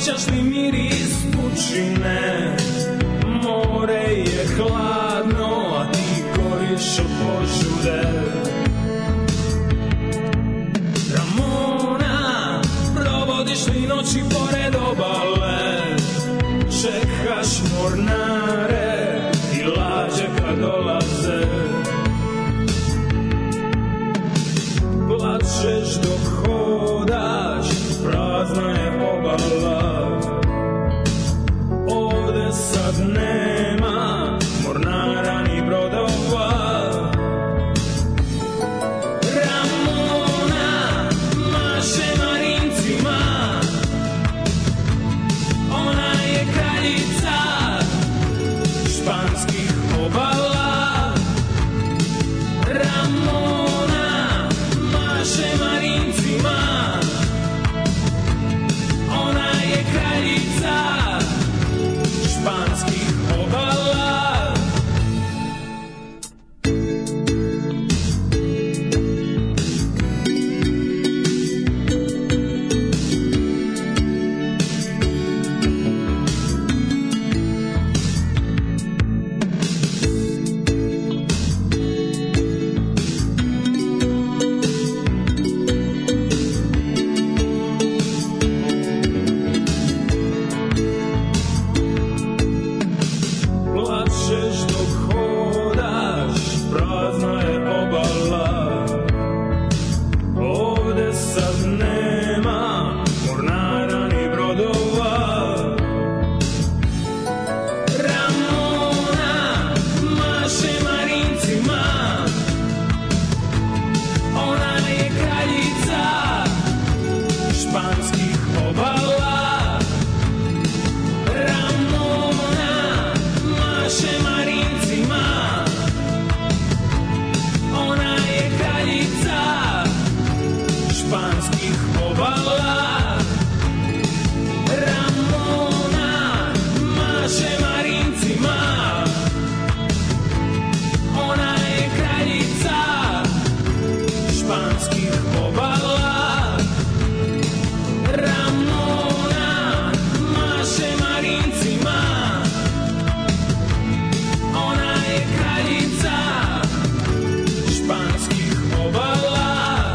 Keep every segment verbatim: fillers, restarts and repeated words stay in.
Osjećaš li miris pučine? More je hladno, a ti goriš od požude. Ramona, provodiš li noći pored obale? Čekaš mornare i lađe kad dolaze. Plačeš dok hodaš, prazna je obala. Ovde sad nema mornara ni brodova. Ramona maše marincima, ona je kraljica španskih obala. Ramona maše marincima, ona je kraljica španskih obala. Plačeš dok hodaš, prazna je obala. Ovde sad nema mornara ni brodova. Ramona maše marincima, ona je kraljica španskih obala. Ramona maše marincima, ona je kraljica španskih obala. Ramona maše marincima, ona je kraljica španskih obala. Ramona maše marincima, ona je kraljica španskih obala.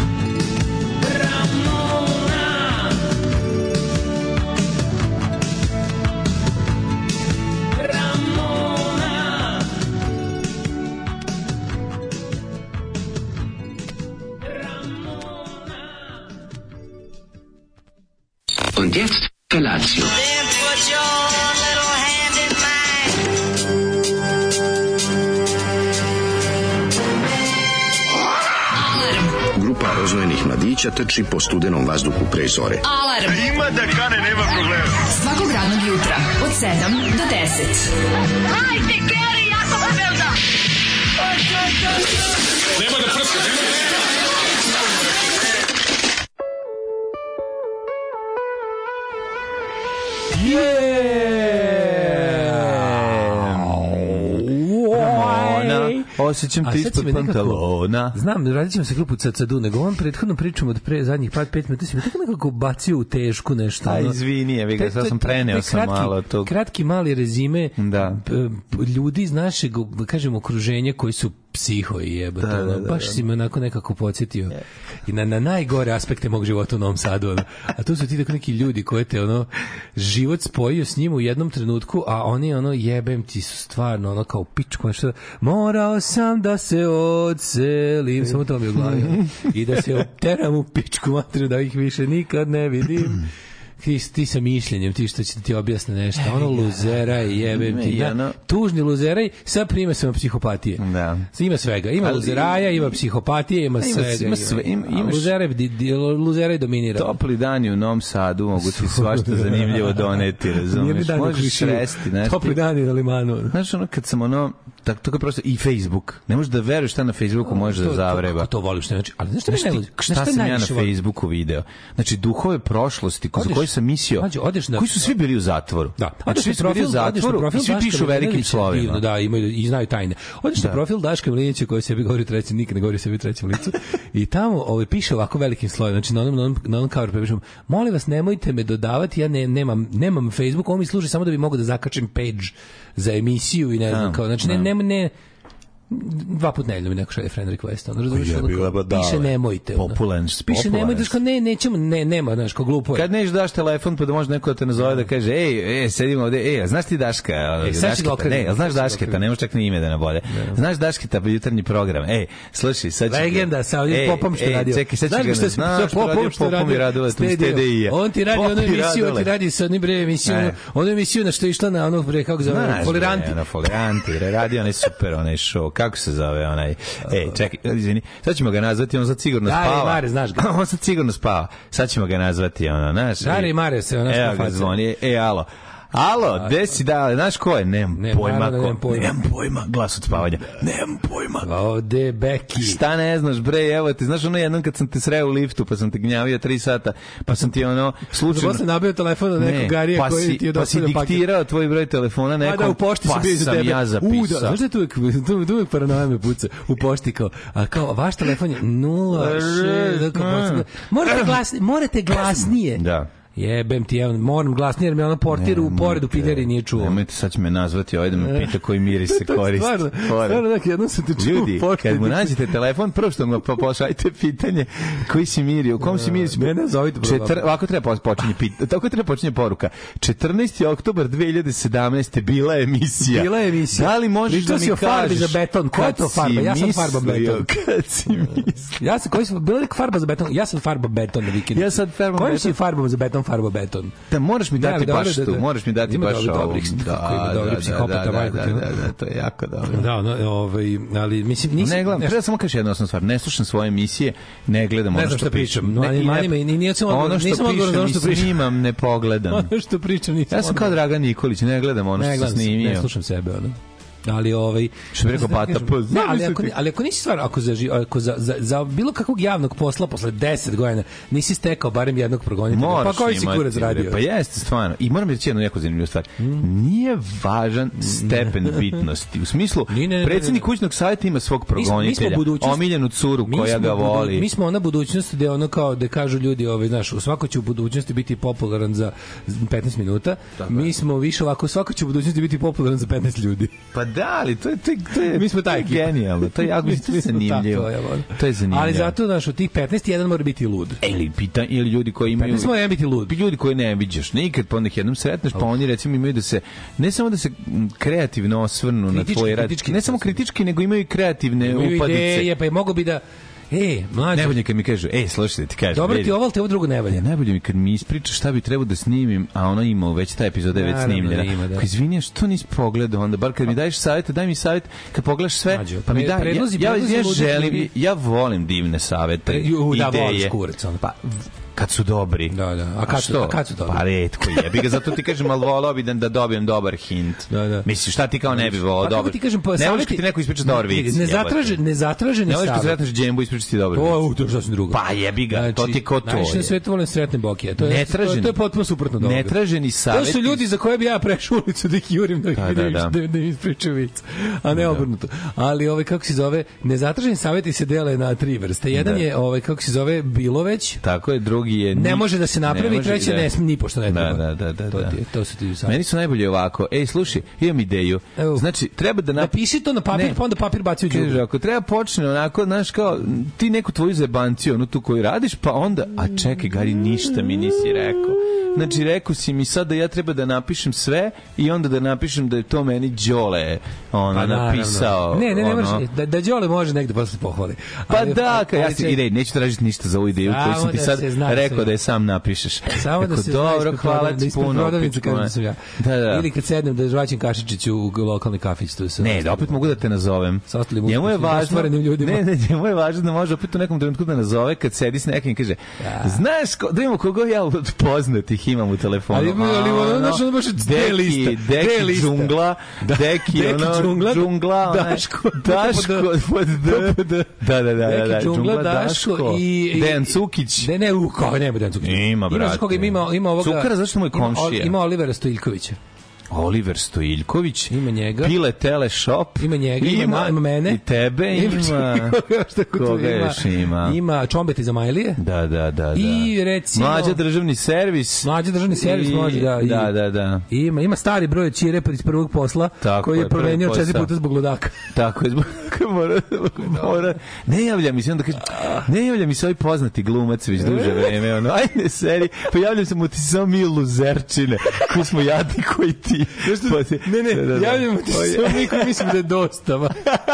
Ramona Ramona Ramona. Und jetzt Felatio. Then put your little hand in mine. Grupa rozvojenih mladića trči po studenom vazduhu pre zore. Alarm. Ima da kane, nema problema. Svakog radnog jutra od sedam do deset. Hajde, Geri, jako se velda. Nema da prska, nema da prska. Osjećam te ispod pantalona. Znam, radit ćemo se grupu Cacadu, nego ovom prethodnom pričom od pre zadnjih pat pet minuta si me tako nekako bacio u tešku nešto. A izvini, ja ga sad sam preneo sam malo tog. Kratki mali rezime da. Ljudi iz našeg, da kažem, okruženja koji su psiho i jebate. Da, da, da, baš da. Si me onako nekako podsjetio. Yeah. I na, na najgore aspekte mog života u Novom Sadu. Ono. A to su ti tako neki ljudi koje te ono, život spojio s njim u jednom trenutku, a oni ono, jebem ti su stvarno ono kao pičku, nešto, morao sam da se odselim, samo to mi je u glavi. I da se oteram u pičku materiju, da ih više nikad ne vidim. Ti, ti sa mišljenjem, ti što će ti objasne nešto, ono luzeraj, jebem ti, da, tužni luzeraj sa primesom psihopatije. Da. Ima svega, ima ali, luzeraja, ima psihopatije, ima, ima svega. Ima sve, ima, imaš, luzeraj, luzeraj dominira. Topli dani u Novom Sadu mogu ti svašta zanimljivo doneti, razumiješ? Možeš sresti nešto. Topli dani na limanu. Znaš, ono, kad sam ono, tako to je prosto i Facebook. Ne možeš da veruješ šta na Facebooku može da zavreba. Kako to voliš, znači, ali znaš šta Znaš mi ti ne šta sam ja na Facebooku video? Znači, duhove prošlosti, ko- za Odeš- koje sam mislio, Mađo, odeš na- koji su svi bili u zatvoru. Da, Znači, svi su bili u zatvoru i svi pišu velikim slovima. Da, imaju i znaju tajne. Odeš na profil Daška Mlinića koji sebi govori trećem, nikad ne govori sebi u trećem licu. I tamo ovaj piše ovako velikim slovima. Znači na onom na onom, na onom coveru pišem: "Molim vas, nemojte me dodavati, ja ne, nemam nemam Facebook, on mi služi samo da bi mogao da zakačim page za emisiju i ne znam Da, kao. Znači ne da. ne ne dva put nedeljno mi neko šalje friend request, ono razumiješ, Ja ono bih kao, ga dao. piše nemojte, ono. Popularno, piše popularno. nemojte, znači kao ne, nećemo, ne, nema, znaš, kao glupo je. Kad neš daš telefon pa da može neko da te nazove da kaže ej, ej, sedimo ovde, ej, a znaš ti Daška? E, sad ću Dašketa? da okrenem. Ne, a znaš Sad ću da Dašketa, okrenem. ne možeš čak ni ime da nabode. Znaš Dašketa, pa jutarnji program. Ej, slušaj, sad ću... Legenda sa ovim Ej, popom što je ej, radio. Čekaj, sad ću Znaš ga... šta se Znaš što radio popom i Radule, tu iz T D I-a. On ti radi Pop onu i emisiju, on ti Radule. radi sa onim bre emisiju, E. onu emisiju na što je išla na onog bre, kako zove, Znaš, Foliranti. bre, ono, Foliranti, re, radi onaj super, onaj show, kako se zove onaj, ej, čekaj, izvini, sad ćemo ga nazvati, on sad sigurno Dare i spava. Mare, znaš ga. On sad sigurno spava, sad ćemo ga nazvati, ono, znaš. Dare i Mare se, ono, Evo ga faca. zvoni, e, alo, alo, gde si da, znaš ko je, nemam Ne, pojma naravno, ko, nemam pojma. nemam pojma, glas od spavanja, nemam pojma. Ovde, Beki. Šta ne znaš, bre, evo ti, znaš ono jednom kad sam te sreo u liftu, pa sam te gnjavio tri sata, pa sam ti ono, slučajno... Posle nabio telefon od nekog garija pa koji si, ti je pa si dostavio paket. diktirao tvoj broj telefona nekom, A da, u pošti pa sam bio iza sam tebe. ja zapisao. U, da, znaš da je tu uvijek, tu, tu uvijek paranoja me puca u pošti kao, a kao, vaš telefon je nula šest, morate glasnije, morate glasnije. Da. Jebem ti, evo, moram glasnije, jer me ono portir u poredu piljari nije čuo. Nemojte, sad će me nazvati ovaj da me pita koji miris se To je koristi. stvarno, Fora. stvarno, dakle, jednom sam te čuo Ljudi, u pošti. kad mu nađete telefon, prvo što mu pa pošaljite pitanje koji si mirio, u kom si miris. Mene zovite prvo. Četir, ovako treba po- počinje pit, tako treba počinje poruka. četrnaesti oktobar dve hiljade sedamnaeste bila je emisija. Bila je emisija. Da li možeš Pričao da mi si o farbi kažeš za beton. Koja je to kad si farba? Ja sam farbam mislio, beton. Kad si mislio? Ja sam, koji sam, bila je neka farba za beton? Ja sam farba beton na vikendu. Ja sad farbam Kojim beton. si farbom za beton, farba beton? Da, moraš mi dati Da, baš dobro, da, tu, da. moraš mi dati Ima baš dobrih, ovo. dobrih, Da, kako ima dobrih da, psihopata, da, da, majko da, ti, da, ono. da, to je jako dobro. Da, no, ovaj, ali mislim, nisam... Ne gledam, nešto- treba samo kaži jednu osnovnu stvar, ne slušam svoje emisije, ne gledam Ne ono znam što šta pričam. pišem. No, Ne, ani i ne- manje me, ni- nisam odgovor- ono što nisam odgovor za ono pišem što i pričam. snimam, ne pogledam. Ono što pričam nisam... Ja sam kao Dragan Nikolić, ne gledam ono ne, što sam gledam, se, ne snimio. slušam sebe, ono. Ali ovaj Što bi rekao Pata, pa ne, znam ali li ako, ti- ali ako nisi stvar, ako za, ži- ako za, za, za bilo kakvog javnog posla posle deset godina nisi stekao barem jednog progonitelja, Moraš pa koji si imati, kurac bre, radio? Pa jeste, stvarno. I moram reći jednu jako zanimljivu stvar. Nije važan stepen bitnosti. U smislu, Ni, ne, ne, predsjednik ne, ne. kućnog savjeta ima svog Mi smo- mi smo progonitelja, budućnost- omiljenu curu Mi koja smo ga budu- voli. Mi smo ona budućnost gde ono kao da kažu ljudi, ovaj znaš, svako će u budućnosti biti popularan za petnaest minuta. Mi smo više ovako, svako će u budućnosti biti popularan za petnaest ljudi. Pa da, ali to je, to je, to je, Mi smo taj to je ekip. genijalno. To je jako Mi to je smo zanimljivo. tako, evo. To je zanimljivo. Ali zato znaš, od tih petnaest jedan mora biti lud. E, ili pita ili ljudi koji imaju petnaest mora biti lud. ljudi koji ne viđaš nikad, pa onda ih jednom sretneš, pa oni recimo imaju da se ne samo da se m, kreativno osvrnu na Kritički, tvoj rad, kritički ne samo da se- kritički, nego imaju i kreativne Imaju upadice. ideje, pa i mogo bi da E, mlađe, Najbolje kad mi kažu, ej, slušaj, ti kažem. dobro vidi, ti ovo, ali ti ovo drugo ne valja. najbolje mi kad mi ispričaš šta bi trebao da snimim, a ono ima, već ta epizoda je već Naravno, snimljena. ima, da. Kao, izvini, što nisi pogledao onda, bar kad mi daješ savjete, daj mi savjet, kad pogledaš sve, Mlađo, pa mi pre- daj, predlozi- ja, ja, predlozi ja ludih želim, ljudi. ja volim divne savjete, Pre- ju, da, ideje. voliš kurac, ono. Pa, kad su dobri. Da, da. A kad su- što? a kad su dobri? Pa retko jebi ga, zato ti kažem, ali volao bi da, da dobijem dobar hint. Da, da. Misliš, šta ti kao ne bi volao Pa kako dobar? ti kažem, pa ne voliš savjeti- kad ti neko ispriča dobar vic. Ne jebote. zatraže, ne zatraženi Ne voliš kad savjet. sretneš džembu i ispričati dobar To vic. je u, to je sasvim drugo. Pa jebi ga, to ti ko to Najviše na je. svetu volim sretne bokije. To je, Netraženi- to, to je potpuno suprotno dobro. Netraženi To savjeti. su ljudi za koje bi ja prešao ulicu da ih jurim da, Da, da, da, da, da. da, da mi ispričaju vic, a ne obrnuto. Ali ovaj kako se zove, nezatraženi savjeti se dele na tri vrste. Jedan Da. je ovaj kako se zove bilo već. Tako je, drugi je... Ne ni- može da se napravi, može, treće da. ne ni pošto ne Da, treba. da, da, da, To, da. ti je- to su ti savjeti. Meni su najbolje ovako. Ej, slušaj, imam ideju. Evo. Znači, treba da... Nap... Napiši to na papir, Ne. pa onda papir baci u Kaže, đubre. ako treba počne onako, znaš, kao, ti neku tvoju zebanciju, onu tu koju radiš, pa onda, a čekaj, Gari, ništa mi nisi rekao. Znači, rekao si mi sad da ja treba da napišem sve i onda da napišem da je to meni Đole ono, Pa, naravno. napisao. Ne, ne, ne, ono. možeš, da, da Đole može negde posle pohvali. Pa Ali- da, ali- ka, ja ali si, se- i rej, neću tražiti ništa za ovu ideju Samo koju sam ti da sad se zna, rekao da je sam napišeš. Samo da Rekao, se dobro, hvala ti ispred puno. prodavnice pičku, kažem da sam ja. Da, da. Ili kad sednem da žvaćem Kašičiću u lokalni kafić tu se. Ne, da opet mogu da te nazovem. Sa ostalim Njemu je uspešnim, važno, ostvarenim ljudima. ne, ne, njemu je važno da može opet u nekom trenutku da nazove kad sedi s nekim i kaže, znaš, ko, da imamo koga ja od poznatih imam u telefonu. Ali, ali, ono, znaš, ono baš D lista. Deki, D Deki lista. džungla, Deki, Deki ono, džungla, džungla, onaj, Daško, Daško, pod D, da, da, da, da, da, Deki džungla, Daško i... i- Dejan Cukić. Ne, ne, u kao nema Dejan Cukić. Ima, brate. Ima, koga ima, ima, ima ovoga... Cukara, zašto mu je ima- komšija? Ima Olivera Stojiljkovića. Oliver Stojiljković, Ima njega. Pile Teleshop, Ima njega, ima, na- ima mene. i tebe, ima, Šta ko tu koga ima? još ima? Ima Čombet iz Amajlije. Da, da, da, da. I recimo... Mlađa državni servis. Mlađi državni servis I- može da... i- Da, da, da. Ima, ima stari broj Ćire iz prvog posla, Tako koji je je, prvi promenio četiri posao. puta zbog ludaka. Tako je, zbog mora, mora. Ne javlja mi se, onda kaže, ne javlja mi se ovaj poznati glumac već duže vreme, ono, ajde seri, pa javljam se mu ti samo mi luzerčine, koji smo jadni koji ti. Pa ti- Ne, ne, da, da, da. javljamo ti sve mi koji mislim da je dostava.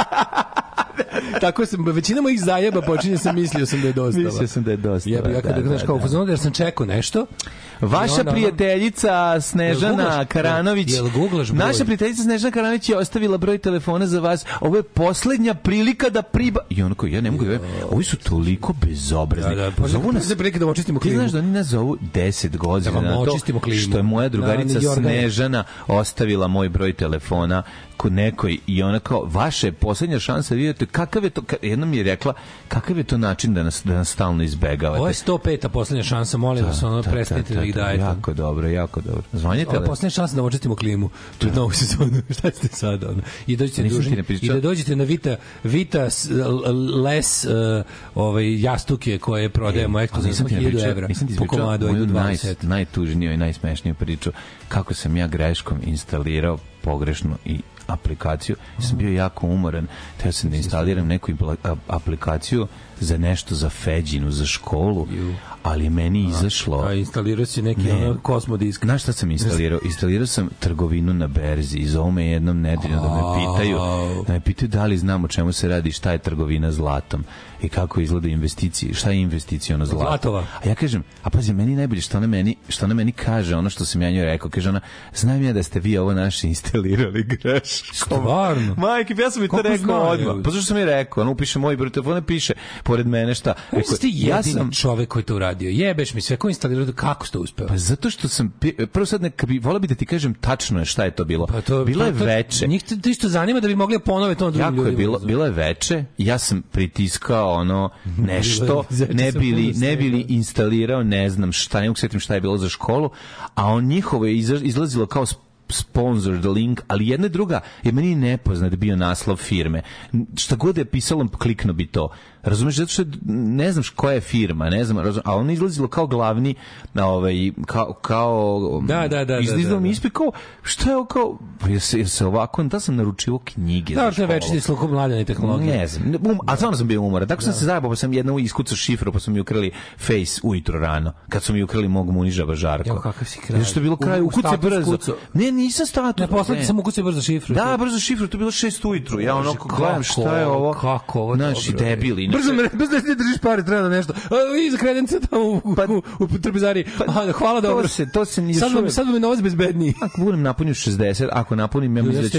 Tako sam, većina mojih zajeba počinje sam mislio sam da je dostava. Mislio sam da je dostava, Ja, ja kada da, znaš da, kao da. u fazonu, jer sam čekao nešto. Vaša I onda, ono- prijateljica Jel Snežana googlaš- Karanović. jel googlaš broj? Naša prijateljica Snežana Karanović je ostavila broj telefona za vas. Ovo je poslednja prilika da priba... I ono koji, ja ne mogu da verujem, ovi su toliko bezobrazni. Da, da, pa Zovu nas... za prilike da očistimo Ti klimu. znaš da oni nas zovu deset godina Da vam na to očistimo klimu. što je moja drugarica Da, ni Jordana. Snežana ostavila moj broj telefona kod nekoj i ona kao, vaša je poslednja šansa, vidite kakav je to, ka- jednom mi je rekla, kakav je to način da nas, da nas stalno izbegavate. Ovo je sto peta poslednja šansa, molim vas, ono, prestanite da ih dajete. Jako dobro, jako dobro. Zvanjite Ovo je li? poslednja šansa da očistimo klimu pred novu sezonu. Šta ste sada? Ono? I dođete Nisam ti dužni, ne pričao. i da dođete na Vita, Vita s- l- Les uh, ovaj, jastuke koje prodajemo ekskluzivno nisam ti ne hiljadu pričao, evra. nisam ti Po ispričao komadu, moju idu dva naj, seta. najtužniju i najsmešniju priču kako sam ja greškom instalirao pogrešno i aplikaciju. Ja sam bio jako umoran. Teo sam da instaliram neku impla- a- aplikaciju za nešto za Feđinu, za školu, ali je meni izašlo... A instalirao si neki Ne. ono kosmodisk. Znaš šta sam instalirao? Instalirao sam trgovinu na berzi i zovu me jednom nedeljno da me pitaju da me pitaju da li znam o čemu se radi, šta je trgovina zlatom i kako izgleda investicije, šta je investiciono zlato. Zlatova. A ja kažem, a pazi, meni najbolje što ona meni, što ona meni kaže, ono što sam ja njoj rekao, kaže ona, znam ja da ste vi ovo naše instalirali greškom. Stvarno? Majke, ja sam mi to Kako rekao znaju? odmah. Pa zašto sam mi rekao? Ono upiše moj broj telefona, piše pored mene šta. Kako si ti jedini ja sam čovek koji to uradio? Jebeš mi sve, ko instalirao, kako si to uspeo? Pa zato što sam pi- prvo sad neka bi voleo bi da ti kažem tačno je šta je to bilo. Pa to, bilo je to- to- veče. Njih to isto zanima da bi mogli da ponove to na drugim Jako ljudima. je bilo, razumeš? bilo je veče, ja sam pritiskao ono nešto, Zeče ne sam bili, puno ne bili snega. instalirao, ne znam šta, ne mogu setim šta je bilo za školu, a on njihovo je izla- izlazilo kao sp- sponsored link, ali jedna i druga je meni nepoznat bio naslov firme. N- Šta god je pisalo, klikno bi to. Razumeš, zato što ne znam koja je firma, ne znam, razum, a on je izlazilo kao glavni, na ovaj, kao, kao Da, da, da, izlizao da, da, mi da. ispit kao, šta je ovo kao, pa jer se, jer se ovako, da sam naručivao knjige Da, za to je školu. večiti slukom mladene i tehnologije. Ne znam, um, a stvarno sam bio umoran. Tako sam se zajebao, pa sam jednom iskucao šifru, pa su mi ukrali Face ujutro rano, kad su mi ukrali mog munižava Žarko. Jao, kakav si kralj. Zato što je bilo kraj, U- u ukucaj status brzo. kucao. Ne, nisam status. Ne, poslednji ne. sam ukucao brzo šifru. Da, brzo šifru, to je bilo šest ujutru. Ja ono Kako gledam šta je ovo. Kako ovo Naši dobro je. debili. Brzo me, brzo ne držiš pare, treba da nešto. A, vi za kredence tamo u, u, u, u trpezari. Aha, hvala to dobro. se- to se nije sad vam, čuje. sad vam je novac bezbedniji. Ako budem napunio šezdeset, ako napunim, ja mislim da ću...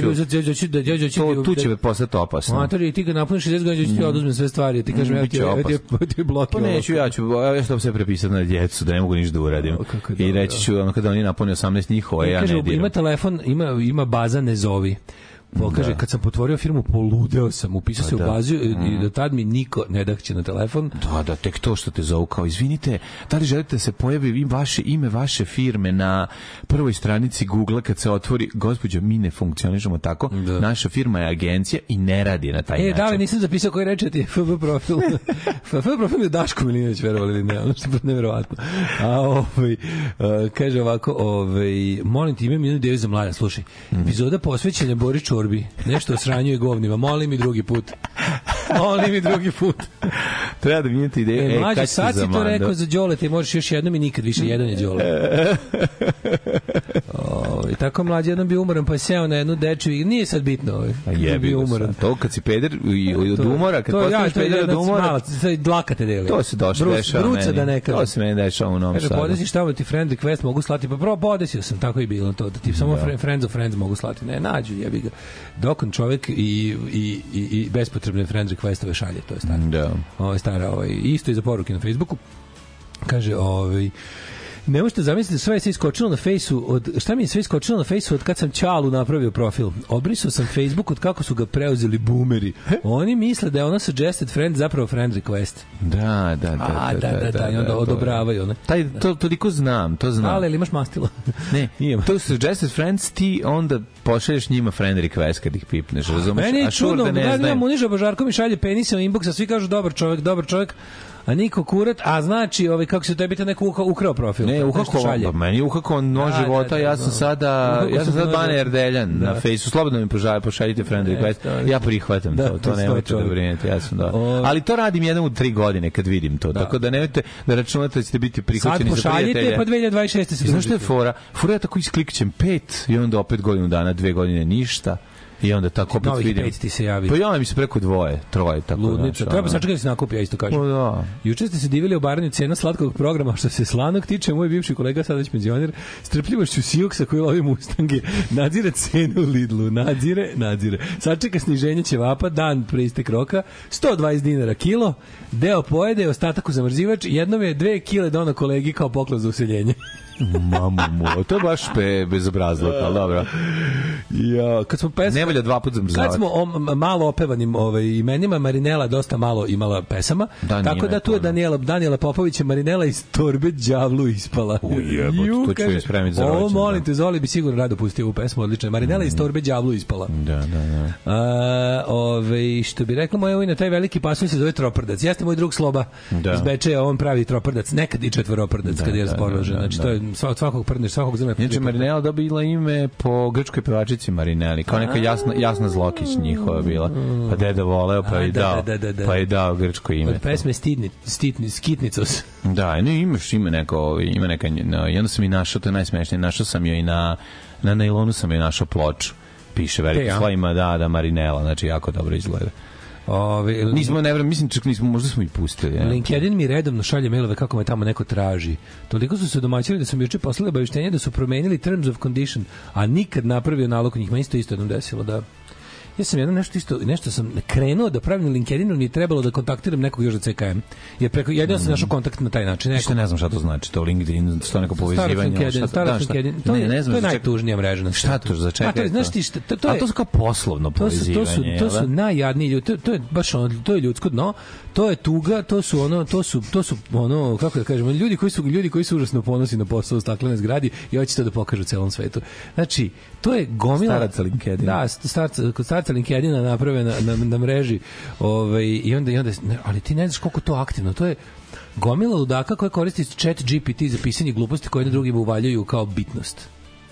To, tu će me postati opasno. Matori, ti ga napuniš šezdeset godina, ću ti oduzmem sve stvari. Ti kažem, Mm, ja ti biće ja ti opasno. ja ti blokio. Pa neću, ja ću, ja ću to sve prepisati na djecu, da ne mogu ništa da uradim. O, kako je I dobro. reći ću, ono, kada oni napune osamnaest njihova, ja Kaže, ne diram. ima telefon, ima, ima baza ne zovi. Po, kaže, kad sam potvorio firmu, poludeo sam, upisao se u da. bazu i, i do tad mi niko ne dahće na telefon. Da, da, tek to što te zovu kao, izvinite, da li želite da se pojavi im vaše ime, vaše firme na prvoj stranici Google kad se otvori, gospođo, mi ne funkcionišemo tako, Da. naša firma je agencija i ne radi na taj E, način. da li nisam zapisao koji reče ti F B profil. F B profil je Daško Milinović, verovali ili ne, ono što je neverovatno. A ovaj, uh, kaže ovako, ovaj, molim ti, imam jednu ideju za mlada, slušaj, epizoda posvećena Boris Čorbi, nešto o sranju i govnima, molim i drugi put. Molim i drugi put. Treba da mijenjate ideju. E, E, mlađe, kad si sad za si to Mando? rekao za Đole, ti možeš još jednom i nikad više, jedan je Đole. Ove, Ovaj, tako mlađi jednom bio umoran, pa je seo na jednu dečiju i nije sad bitno. Ovaj. A jebi bio ga umoran. sad. To kad si peder i od umora, kad postaneš peder od umora, to dlaka te deli. to se došlo dešava Bruca meni. da ne kažem. To se meni dešava u Novom Kaže, Sadu. podesiš tamo ti friend request mogu slati, pa prvo podesio sam, tako i bilo to, da ti samo fre- friends of friends mogu slati. Ne, nađu, jebi ga. Dok on čovjek i, i, i, i bespotrebne friend requestove šalje, to je stara. Da. Ovo je stara, ovaj, isto i za poruke na Facebooku. Kaže, ovaj, ne možete zamisliti, sve je sve iskočilo na fejsu od, šta mi je sve iskočilo na fejsu od kad sam Ćalu napravio profil. Obrisao sam Facebook od kako su ga preuzeli boomeri. Oni misle da je ona suggested friend zapravo friend request. Da, da, da. A, da, da, da, i onda to- odobravaju. Ne? Taj, to toliko znam, to znam. Ali, ili imaš mastilo? Ne, Imam. to su suggested friends, ti onda pošalješ njima friend request kad ih pipneš, razumeš? Meni je A sure čudno, da ne gledam, znaju. imam Uniža Božarko mi šalje penisa u inboxa, svi kažu dobar čovjek, dobar čovjek, a niko kurat, a znači, ovaj, kako se tebi te neko uha, ukrao profil. Ne, nešto uhako, šalje. pa meni uhako nož Da, života, da, da, ja sam da. sada, Uhako ja sam sam sad nož- Bane Erdeljan Da. na fejsu, slobodno mi požalje, pošaljite friend request, to- ja prihvatam Da, to, to to sto nemojte da čovjek. brinete, ja sam da. O- Ali to radim jednom u tri godine kad vidim to, tako da nemojte da računate da ćete biti Sad prihvaćeni za pošaljite, prijatelje. pa dve hiljade dvadeset šeste se I znaš što je družite. fora? Fora ja tako isklikćem pet i onda opet godinu dana, dve godine ništa. I onda tako opet Novih vidim. pet ti se javi. Pa ja mi se preko dvoje, troje, tako Ludnica. znaš, Treba ono. sačekati da se nakupi, ja isto kažem. Pa da. Juče ste se divili o baranju cena slatkog programa, što se slanog tiče, moj bivši kolega, sad već penzioner, strpljivošću Sioksa koji lovi Mustange, nadzire cenu u Lidlu, nadzire, nadzire. Sačeka sniženje ćevapa, dan pre istek roka, sto dvadeset dinara kilo, deo pojede, ostatak u zamrzivač, jednom je dve kile dono kolegi kao poklon za useljenje. Mamu mu, to je baš pe, bezobrazluk, ali dobro. Ja, kad smo pesma, Ne valja dva put zamrzavati. kad smo o m- malo opevanim ovaj, imenima, Marinela dosta malo imala pesama, Da, tako nije da tu je to, Daniela, Daniela Popović je Marinela iz torbe đavlu ispala. U jebote, Ju, to ću kaže, joj spremiti za Ovo rođendan. molim te, Zoli bi sigurno rado pustio ovu pesmu, odlična je. Marinela iz torbe đavlu ispala. Da, da, da. A, ove, što bi rekla moja ujna, taj veliki pasulj se zove troprdac. Jeste moj drug Sloba Da. iz Bečeja, on pravi troprdac, nekad i četvoroprdac kad je da, raspoložen. da, Znači, da. to je sva- od svakog prdneš, svakog zrna. Inače, Marinela dobila ime po grčkoj pevačici Marineli, kao neka jasna, jasna Zlokić njihova bila. Pa deda voleo, pa A, je da, dao, da, da, da. pa je dao grčko ime. Od pesme Stidni, Stitni, Skitnicos. Da, ne, imaš ime neko, ima neka, no, i onda sam i našao, to je najsmešnije, našao sam joj na, na nailonu sam joj našao ploču. Piše Te, veliki ja? slovima, da, da, Marinela, znači jako dobro izgleda. Ove, Nismo, ne vrem, mislim, čak nismo, možda smo i pustili. Ja. LinkedIn mi redovno šalje mailove kako me tamo neko traži. Toliko su se domaćili da sam juče poslali obavještenje da su promenili terms of condition, a nikad napravio nalog njih. Meni isto isto jednom desilo da ja sam jedno nešto isto, nešto sam krenuo da pravim na LinkedInu, mi je trebalo da kontaktiram nekog još za C K M. Jer preko jedino sam našao kontakt na taj način. Neko, Što ne znam šta to znači, to LinkedIn, što neko Starac povezivanje. LinkedIn, šta- Starac da, šta- LinkedIn. To, ne, je, ne znam, to je za ček- najtužnija mreža na Šta svetu. to za čekaj? A to je, znaš ti šta, to, to A je, to su kao poslovno to su, povezivanje. to su, to jel su da? najjadniji ljudi, to, to je baš ono, to je ljudsko dno, to je tuga, to su ono, to su, to su ono, kako da kažemo, ljudi koji su, ljudi koji su užasno ponosni na posao u staklenoj zgradi i hoće to da pokažu celom svetu. Znači, to je gomila... Staraca LinkedIn. Da, starca, kod starca LinkedIna naprave na, na, na mreži, ovaj, i onda, i onda, ne, ali ti ne znaš koliko to aktivno, to je gomila ludaka koja koristi chat G P T za pisanje gluposti koje na drugima uvaljuju kao bitnost.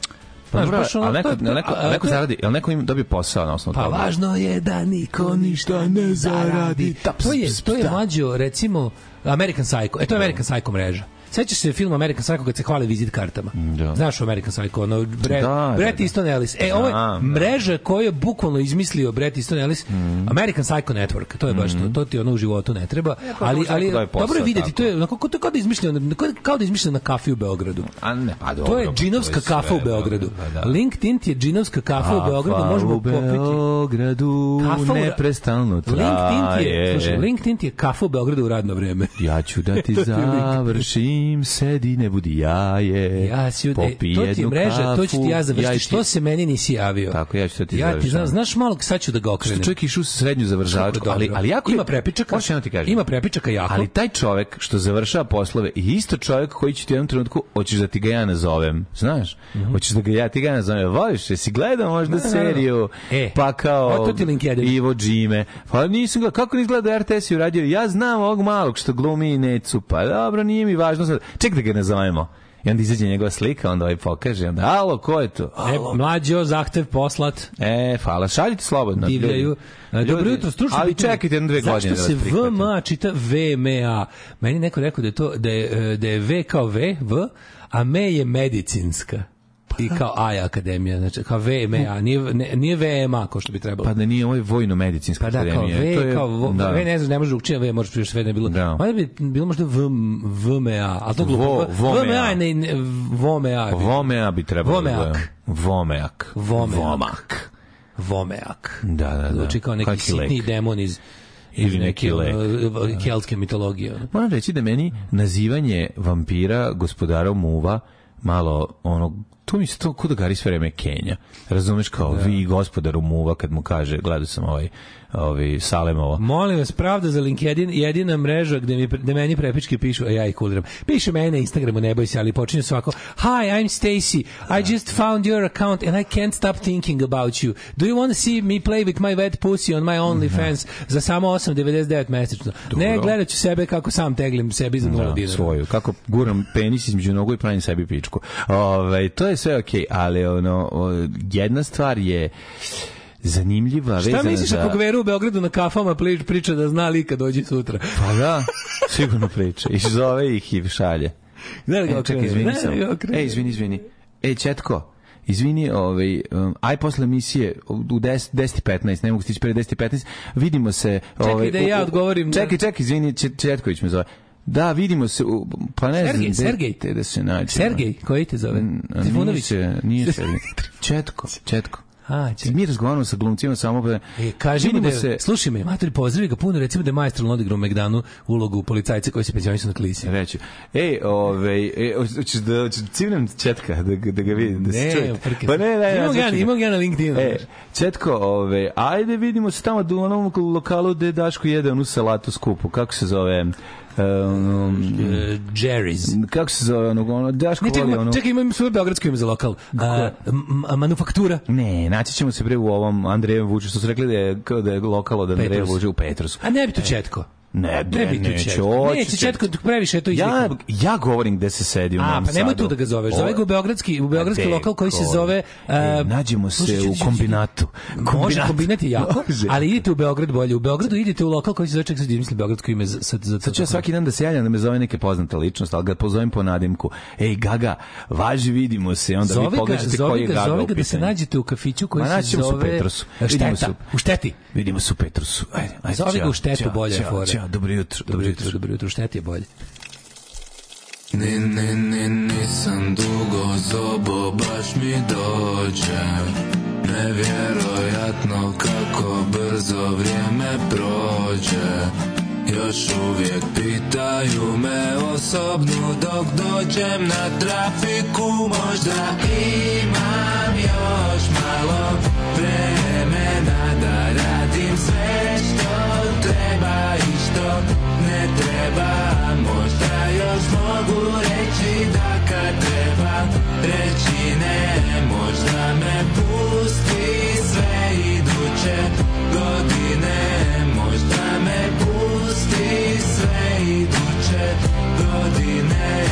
Pa Znaš, dobro, baš ono, ali neko, to je- neko, a- a- neko to je- zaradi, jel neko im dobije posao na osnovu Pa toga? važno je da niko ništa ne zaradi. To je, to je mlađo, recimo, American Psycho. E, to je American Psycho mreža. Sećaš se film American Psycho kad se hvale vizit kartama? Da. Znaš u American Psycho, ono, Bre, Da, Bret da, da. Easton Ellis. E, ovo je Znam, da. mreža koju je bukvalno izmislio Bret Easton Ellis, American Psycho Network, to je baš to, to ti ono u životu ne treba, ali, možda ali neko daje posao, dobro je vidjeti, tako. to je onako, kao, kao da je izmišljeno, kao, kao da je izmišljeno na kafi u Beogradu. A ne, pa dobro. To je pa džinovska to je kafa u sve, Beogradu. da, da. LinkedIn ti je džinovska kafa u Beogradu, možemo u popiti. Beogradu Kafa u- neprestalno LinkedIn ti je, traje. slušaj, LinkedIn ti je kafa u Beogradu u radno vreme. Ja ću da ti To ti je LinkedIn. završim, sedi, ne budi jaje. Ja si e, popij to ti je jednu mreža, to ću ti ja kafu, završiti. ja Što ti- se meni nisi javio? Tako, ja ću to ti Ja ti završam. znam, znaš malo, sad ću da ga Što okrenem. čovjek išao u srednju završavačku, Kako je ali, dobro. ali jako je- Ima prepičaka. Hoćeš jedno ti kažem. Ima prepičaka jako. Ali taj čovjek što završava poslove je isto čovjek koji će ti u jednom trenutku, hoćeš da ti ga ja nazovem, znaš? Hoćeš da ga ja ti ga nazovem, voliš, jesi gledao možda seriju, E, pa kao o, to ti LinkedIn. Ivo Džime, pa nisam ga, kako ni gleda R T S i uradio, ja znam ovog malog što glumi Necu, pa dobro, nije mi važno sad, ček da ga nazovemo. I onda izađe njegova slika, onda ovaj pokaže, onda, alo, ko je to? E, mlađo, zahtev poslat. E, hvala, šaljite slobodno. Divljaju. ljudi. E, Dobro Ljudi, jutro, stručno ali pitanje. čekajte jedno dve godine Zašto da se vas prihvatim. V M A čita V M A? Meni neko rekao da je to da je, e, da je V kao V, V, a M je medicinska. i kao A je akademija, znači kao V M A, nije, ne, nije V M A kao što bi trebalo. Pa da nije ovo vojno-medicinska Pa da, kao akademija. V, To je- kao vo, da. V ne znam, ne može učiti, V možeš pričati sve, ne bilo. Da. Mada bi bilo možda V, VMA, ali to glupo. Vo- VMA. VMA je ne, ne, VMA. bi- Vomea bi trebalo Vomeak. da... Vomeak. Vomeak. Vomak. Vomeak. Da, da, da. Zvuči kao neki Kaki lek. sitni demon iz Ili iz neki neke lek. ono, keltske mitologije. ono. Moram reći da meni nazivanje vampira gospodarom muva malo ono, to mi se to kuda gari sve vreme Kenja. Razumeš, kao vi gospodaru muva, kad mu kaže, gledao sam ovaj, ovaj Salemovo. Molim vas, pravda za LinkedIn, jedina mreža gde, mi, gde meni prepičke pišu, a ja ih kuliram. Piše meni na Instagramu, ne boj se, ali počinje svako, hi, I'm Stacy, I just found your account and I can't stop thinking about you. Do you want to see me play with my wet pussy on my OnlyFans za samo osam devedeset devet mesečno? Ne, gledat ću sebe kako sam teglim sebi za nula Da, dinara. svoju. Kako guram penis između nogu i pravim sebi pičku. Ove, to je sve okej, ali ono, o, jedna stvar je zanimljiva, Šta vezana misliš za... ako Gveru u Beogradu na kafama pri- priča da zna lika dođi sutra? Pa da, sigurno priča. I zove ih i šalje. Gledaj ga E, čekaj, okrene, izvini gledaj sam. ga okrene. E, izvini, izvini. E, Četko, izvini, ovaj, um, aj posle emisije u deset i petnaest, ne mogu stići pre deset i petnaest, vidimo se... Ovaj, da ja u- u- odgovorim. Čekaj, čekaj, izvini, Če- Četković me zove. Da, vidimo se, u, pa ne Sergej, znam, Sergej. gde- gde da se nađemo. Sergej, koji te zove? A Nije, Trifunović? se, nije Sergej. Četko, Četko. A, će. Mi razgovaramo sa glumcima samo pa... E, kaži mu vidimo da je, se... slušaj me, matori, pozdravi ga puno, recimo da je majestralno odigrao u Megdanu ulogu policajca koji se penzionišu na klisi. Reći, ej, ovaj, e, hoćeš da, hoćeš da civnem Četka, da, ga- da ga vidim, da se Ne, čuje. frke. Pa ne, ne, ne. Imam ga, slušaj imam ga na LinkedInu. E, Četko, ove, ajde vidimo se tamo u onom lokalu gde Daško jede onu salatu skupu, kako se zove... Um, E, Jerry's. kako se zove ono, ono Daško Ne, čekaj, voli ima- ono... čekaj, imam svoje beogradsko ime za lokal. A, m- a, manufaktura. Ne, naći ćemo se bre u ovom Andrejem Vučiću, što su rekli da je, kao da je lokal od Andreja Petrus. Vučića u Petrusu. A ne bi tu Četko. Ne, Ne bi tu neće, Četko. hoće Neće Četko. Četko, previše je to Ja, izlikano. ja govorim gde se sedi u A, Novom pa nemoj Sadu. tu da ga zoveš. Zove ga u beogradski, u beogradski A, lokal koji se deko. zove... E, uh, nađemo se slušaj, u čekaj, čekaj, kombinatu. Može, kombinat je jako, Može. ali idite u Beograd bolje. U Beogradu idite u lokal koji se zove, ček sad izmisli beogradsko ime za... za, za Sad ću ja svaki dan da se javljam da me zove neke poznata ličnost, ali ga pozovem po nadimku. Ej, Gaga, važi, vidimo se. Onda Zove vi ga, pogledate zove koji je ga, Gaga zove u ga da se pitanju. nađete u kafiću koji Ma, se naći ćemo se u zove... Petrusu. Vidimo Šteta, se. u Šteti. Vidimo se u Petrusu. Ajde, ajde. Zove ga ćao, u Štetu, ćao, bolja je ćao, fora. ćao, dobro jutro. Dobro jutro, dobro jutro, u Šteti je bolje. Ni, ni, ni, nisam dugo zobo, baš mi dođe. Nevjerojatno kako brzo vrijeme prođe. Još uvijek pitaju me osobnu dok dođem na trafiku. Možda imam još malo vremena da radim sve što treba i što ne treba. Možda još mogu reći da kad treba reći ne. Možda me pusti sve iduće godine. Možda me pusti sve iduće godine.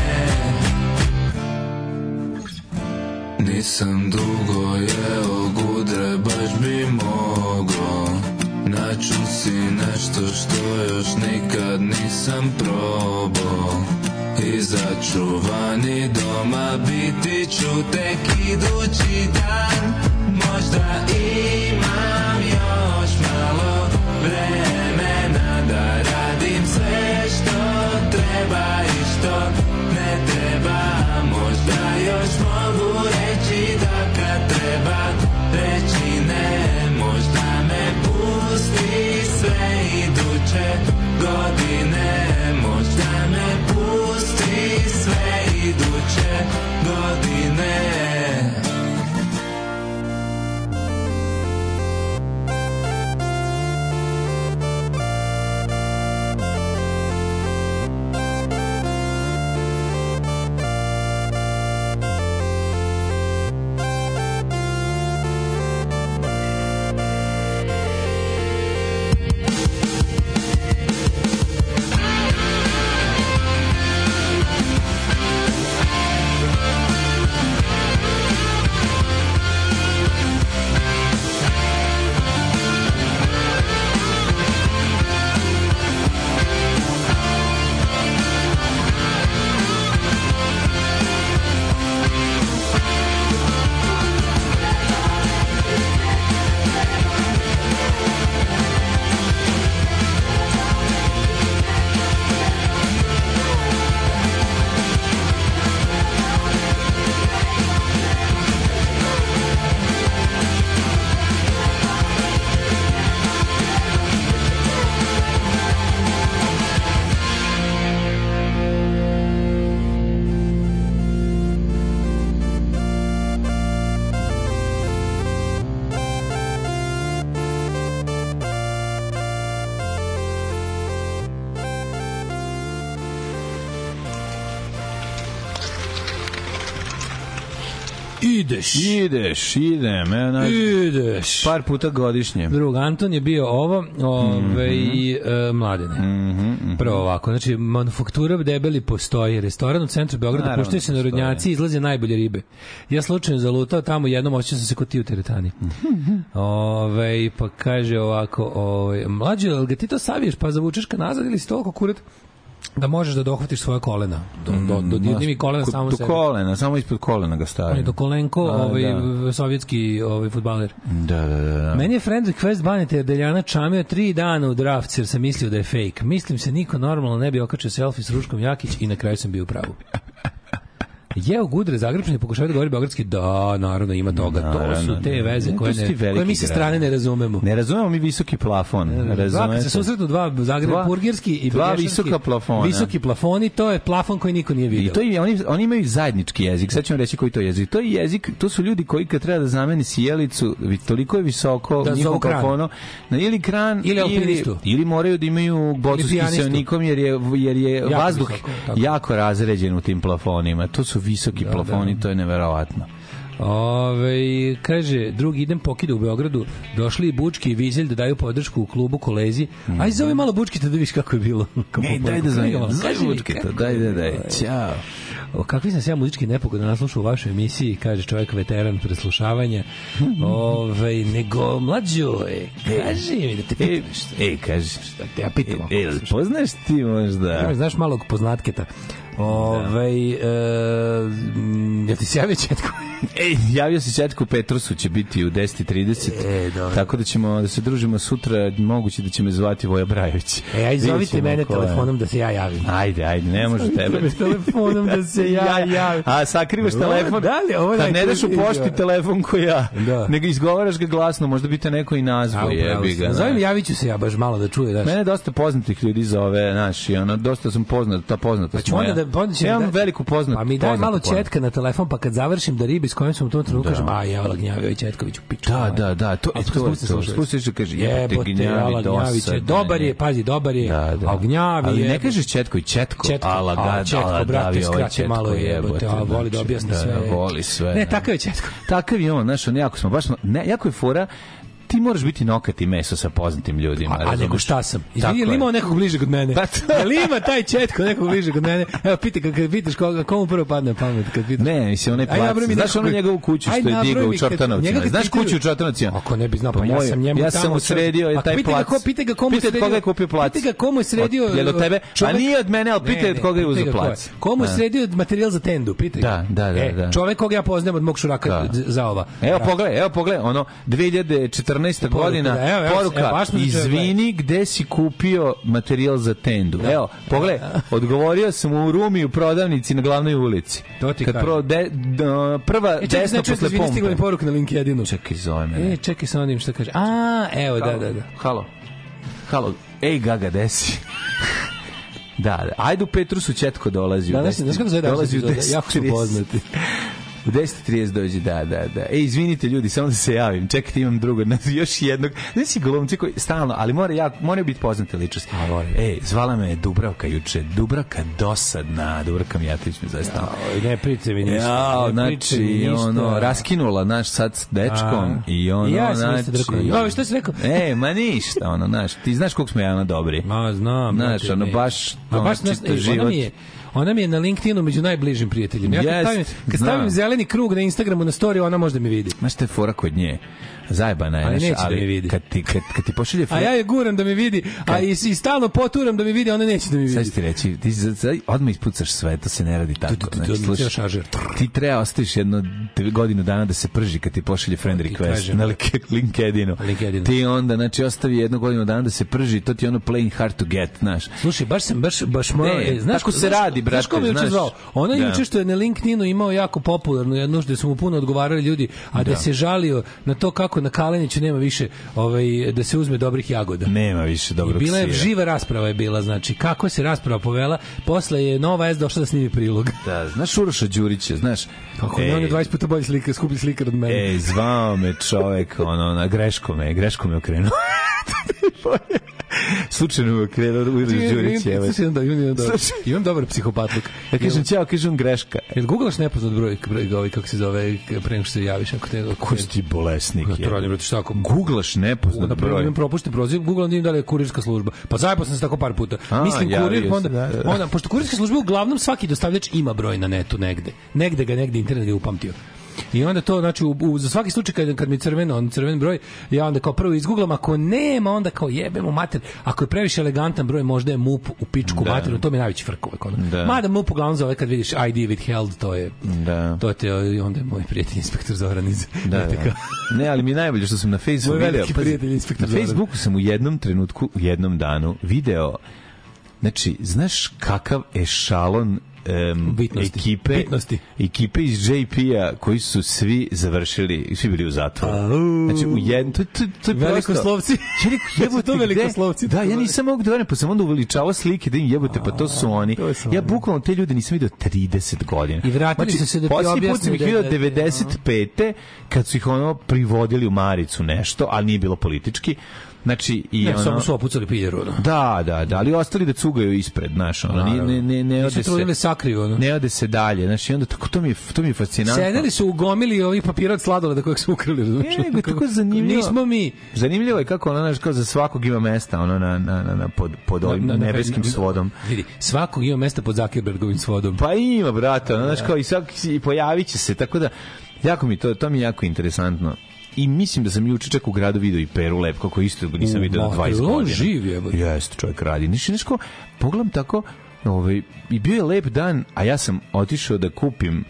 Nisam dugo jeo gudre, baš bi mogo. Naću si nešto što još nikad nisam probao. I začuvani doma biti ću tek idući dan. Možda imam još malo vremena da radim sve što treba i što ne treba. Možda još mogu reći da kad treba reći ne. Možda me pusti sve iduće godine. Možda me pusti sve iduće godine. Ideš. Ideš, idem. Evo, znači, Ideš. par puta godišnje. Drug, Anton je bio ovo, ove, i e, Mladene. Mhm, mhm. Prvo ovako, znači, manufaktura debeli postoji, restoran u centru Beograda, Naravno puštaju se da postoji. narodnjaci, izlaze najbolje ribe. Ja slučajno zalutao tamo jednom, osjećao sam se kod ti u teretani. Ove, pa kaže ovako, ove, mlađe, ali ga ti to saviješ, pa zavučeš ka nazad ili si toliko kurat da možeš da dohvatiš svoje kolena. Do, do, do, do, do, kolena samo do sebi. kolena, samo ispod kolena ga On stavim. je do kolenko, A, ovaj, da. sovjetski ovaj, fudbaler. Da, da, da. da. Meni je friend request Banete jer Deljana čamio tri dana u draft jer sam mislio da je fake. Mislim se niko normalno ne bi okačio selfie s Ruškom Jakić i na kraju sam bio u pravu. Jeo Gudre, Zagrebčani pokušavaju da govori beogradski, da, naravno ima toga. Naravno, to su te veze ne, koje, to su ti ne, veliki koje mi sa strane gradovi. ne razumemo. Ne razumemo mi visoki plafon. Dva, Razumete? kad se susretnu dva Zagreb Dva- burgerski i dva Begešanski, visoka plafona. Visoki plafoni, to je plafon koji niko nije vidio. I to je, oni, oni imaju zajednički jezik. Sad ću vam reći koji to je jezik. To je jezik, to su ljudi koji kad treba da zameni sjelicu, vi- toliko je visoko Da u njihovom zovu kran. plafonu, na ili kran Ili alpinistu. ili moraju da imaju bocu s pijanistu. kiseonikom jer je, jer je Jako vazduh visoko, tako. jako razređen u tim plafonima. To su visoki plafoni, to je neverovatno. Ove, kaže, drugi idem pokida u Beogradu, došli i Bučki i Vizelj da daju podršku u klubu kolezi. Aj, zove malo Bučkita da vidiš kako je bilo. Kako Ej, daj da Kaži, znam, kaži, daj Bučkita, kako daj, daj, daj. je. Ćao. O, kakvi sam se ja muzički nepogodan naslušao u vašoj emisiji, kaže čovjek veteran preslušavanja. Ove, nego, mlađo, e, kaži mi da te E, pitam nešto. ej, kaži. Da te ja pitam. E, jel poznaš ti možda? Ja, znaš malog poznatketa. Ove, e, m, ja ti se javio Četko? Ej, javio se Četko Petrusu, će biti u deset i trideset. E, dobro. Tako da ćemo da se družimo sutra, moguće da će me zvati Voja Brajović. E, aj, zovite Vidjet ćemo mene ko je. telefonom da se ja javim. Ajde, ajde, ne može tebe. telefonom da se ja javim. A sakrivaš Ovo, telefon. da li, ovo je Kad ne daš u najtužnije, pošti da. telefon ko ja, Da. nego izgovaraš ga glasno, možda bi te neko i A, nazvao, upravo jebi si. ga. Zovem, znaš. javit ću se ja baš malo da čuje. Daš. Mene dosta poznatih ljudi zove, znaš, i ono, dosta sam poznat, ta poznatost Pa ću onda moja. da onda će Ja mi imam da- veliku poznat, Pa mi daj poznatu malo poznat. Četka na telefon, pa kad završim da ribi s kojim sam u tom trenutku kažem, a jevla Gnjavio Četković u piču. Da, da, da, to, A e, to, spusti to, se, to, slušaj. spustiš da kaže, jebate Jebote, Gnjavi, ala Gnjaviće, dosadan dobar je, je. pazi, dobar je, Da, da. a Gnjavi Ali je... ne kažeš Četko i Četko, Četko, ala a, ga, Četko, ala brate, davi ovaj skrati Četko, malo je, jebote, jebote, a, voli da znači, objasni da, sve. da, voli sve. Ne, da. takav je Četko. Takav je on, znaš, on jako smo, baš smo, ne, jako je fora, ti moraš biti nokat i meso sa poznatim ljudima. A, a nego razumeš? šta sam? Tako Izvini, je li je. imao nekog bližeg od mene? Pa to- Je li ima taj Četko nekog bližeg od mene? Evo, pitaj, kad, kad pitaš koga, komu prvo padne na pamet kad pitaš? Ne, mislim, onaj Aj, plac, nabroj mi znaš nekog ono koji- njegovu kuću Aj, što je nabroj digao u mi kad- njega Čortanovcima. kad Znaš pitaju- kuću u Čortanovcima? Ako ne bi znao, pa ja moj- sam njemu ja tamo sam mu sad- sredio je Pa taj pitaj ga plac. ko- pitaj ga komu je Pitaj od sredio- koga je kupio plac. Pitaj ga komu je sredio... Od- je li od tebe? čovek- A nije od mene, ali pitaj Ne, od ne, koga je pitaj uzeo ga ko plac. Komu je Da. sredio materijal za tendu? Pitaj ga. Da, da, da, E, da. čovek koga ja poznajem od mog šuraka Da. za ova. Evo pogledaj, evo pogledaj, ono dve hiljade četrnaesta Poruka, godina, da, evo, evo, poruka, evo, baš me čuje, izvini, gde si kupio materijal za tendu? Evo, pogledaj, odgovorio sam u Rumi u prodavnici na glavnoj ulici. To ti Kad kažem. pro, de, d- prva E, čekaj, desno znači, posle izvini, stigla mi pompe. poruka na LinkedInu. Čekaj, zove mene. E, čekaj sa onim što kaže. A, evo, da, da, da. Halo. Halo. Ej, Gaga, desi. Da, da. Ajde u Petrusu Četko dolazi. u Danas, deset- znaš kako zove danas dolazi u epizoda? deset Jako su trideset. poznati. U deset i trideset dođe, da, da, da. Ej, izvinite ljudi, samo da se javim. Čekajte, imam drugog, još jednog. Znaš si glumci koji stalno, ali mora ja, moraju biti poznate ličnosti. A, mora. Ej, zvala me Dubravka juče. Dubravka dosadna. Dubravka Mijatović me zove stalno. Oj, ne priče mi ništa. Ja, ne priče mi znači, ništa. ono, raskinula, naš, sad s dečkom A. i ono, I ja sam znači... isto drkao. Jo, šta si rekao? E, ma ništa, ono, znaš, ti znaš koliko smo javno dobri. Ma, znam. Znaš, brate, ono, ne. baš, Ma, ono, baš znaš, čitav ej, ona život. mi je, ona mi je na LinkedInu među najbližim prijateljima. Ja kad Jest, stavim, kad stavim znam. zeleni krug na Instagramu na story, ona može da me vidi. Znaš, te fora kod nje. Zajebana je, Ali znaš, neće da me vidi. kad ti, kad, kad ti pošalje... A ja je guram da me vidi, a i, i stalno poturam da me vidi, a ona neće da me Sad vidi. ću ti reći, ti za- za- odmah ispucaš sve, to se ne radi tako. tu, tu, Znači, tu, slušaj, ceo šaržer. ti treba ostaviš jedno dve godinu dana da se prži kad ti pošalje friend ti request kažem. na link- LinkedInu. LinkedInu. Ti onda, znači, ostavi jednu godinu dana da se prži, to ti je ono playing hard to get, znaš. Slušaj, baš sam baš baš morao, Ne, e, znaš tako se znaš- radi, brate, Znaš ko me juče znaš. zvao? Ona Da. juče što je na LinkedInu imao jako popularnu jednu gde su mu puno odgovarali ljudi, a da, se žalio na to kako na Kaleniću nema više ovaj da se uzme dobrih jagoda. Nema više I dobrog bila je sira. živa rasprava je bila, znači kako se rasprava povela, posle je Nova S došla da snimi prilog. Da, znaš Uroša Đurića, znaš? Kako ne, on je dvadeset puta bolji slikar, skuplji slikar od mene. Ej, zvao me čovek, ono, na greško me, greško me okrenuo. Slučajno krenuo u Đurić, evo. Imam, da, imam, dobar, imam dobar psihopatluk. Ja kažem ćao, kažem greška. Jel googlaš nepoznat broj, broj ovaj, kako se zove, pre nego što se javiš? Ako te, Ko si ti bolesnik? Ja, to radim, brate, šta ako... Googlaš nepoznat Na broj. imam propušten proziv, googlam da im da li je kurirska služba. Pa zajebao sam se tako par puta. A, Mislim kurir, javio onda, se, da, da. onda, pošto kurirska služba uglavnom svaki dostavljač ima broj na netu negde. Negde ga, negde internet ga je upamtio. I onda to, znači, u, u, za svaki slučaj kad, kad mi crveno, on crven broj, ja onda kao prvo izgooglam, ako nema, onda kao jebemo mater. Ako je previše elegantan broj, možda je M U P u pičku da. materu, to mi je najveći frk uvek. Ono. Da. Mada M U P uglavnom zove kad vidiš I D withheld, to je, Da. to je te, onda je moj prijatelj inspektor Zoran iz Da, R T K. da. Ne, ali mi je najbolje što sam na Facebooku Moj video. veliki pazi, prijatelj, inspektor na Zoran. Facebooku sam u jednom trenutku, u jednom danu video, znači, znaš kakav ešalon um, Bitnosti. ekipe, Bitnosti. ekipe iz J P-a koji su svi završili, svi bili u zatvoru. Znači, u jednom, to, to, to je Velikoslovci. Ja rekao, jebote, to gde? velikoslovci. Da, ja nisam mogu da verujem, pa sam onda uveličavao slike da im jebote, pa to su oni. to su Ja oni. bukvalno te ljude nisam vidio trideset godina. I vratili Znači, su se da ti posljednji put sam objasne ih da- vidio da- devedeset pete kad su ih ono privodili u maricu nešto, ali nije bilo politički. Znači, i Ne, ono... samo su opucali piljeru, ono. Da, da, da, ali ostali da cugaju ispred, znaš, ono, ne, ne, ne, ne ode Nisu trudili se... sakriju, ono. Ne ode se dalje, znači, onda tako, to mi je, to mi je fascinantno. Sedeli su u gomili ovih papira od sladoleda kojeg su ukrali, razumiješ? Ne, nego je tako zanimljivo. Nismo mi. Zanimljivo je kako ono, znaš, kao za svakog ima mesta, ono, na, na, na, na pod, pod ovim Na- na- nebeskim na- svodom. Vidi, svakog ima mesta pod Zuckerbergovim svodom. Pa ima, brate, ono, znaš, kao i, svak, i pojavit će se, tako da, jako mi to, to mi je jako interesantno. I mislim da sam juče čak u gradu video i Peru Lepko, koji isto nisam U, vidio na ma, dvadeset on godina. živ je, ba. Jeste, čovjek radi. Znači, znaš ko, pogledam tako, ovaj, i bio je lep dan, a ja sam otišao da kupim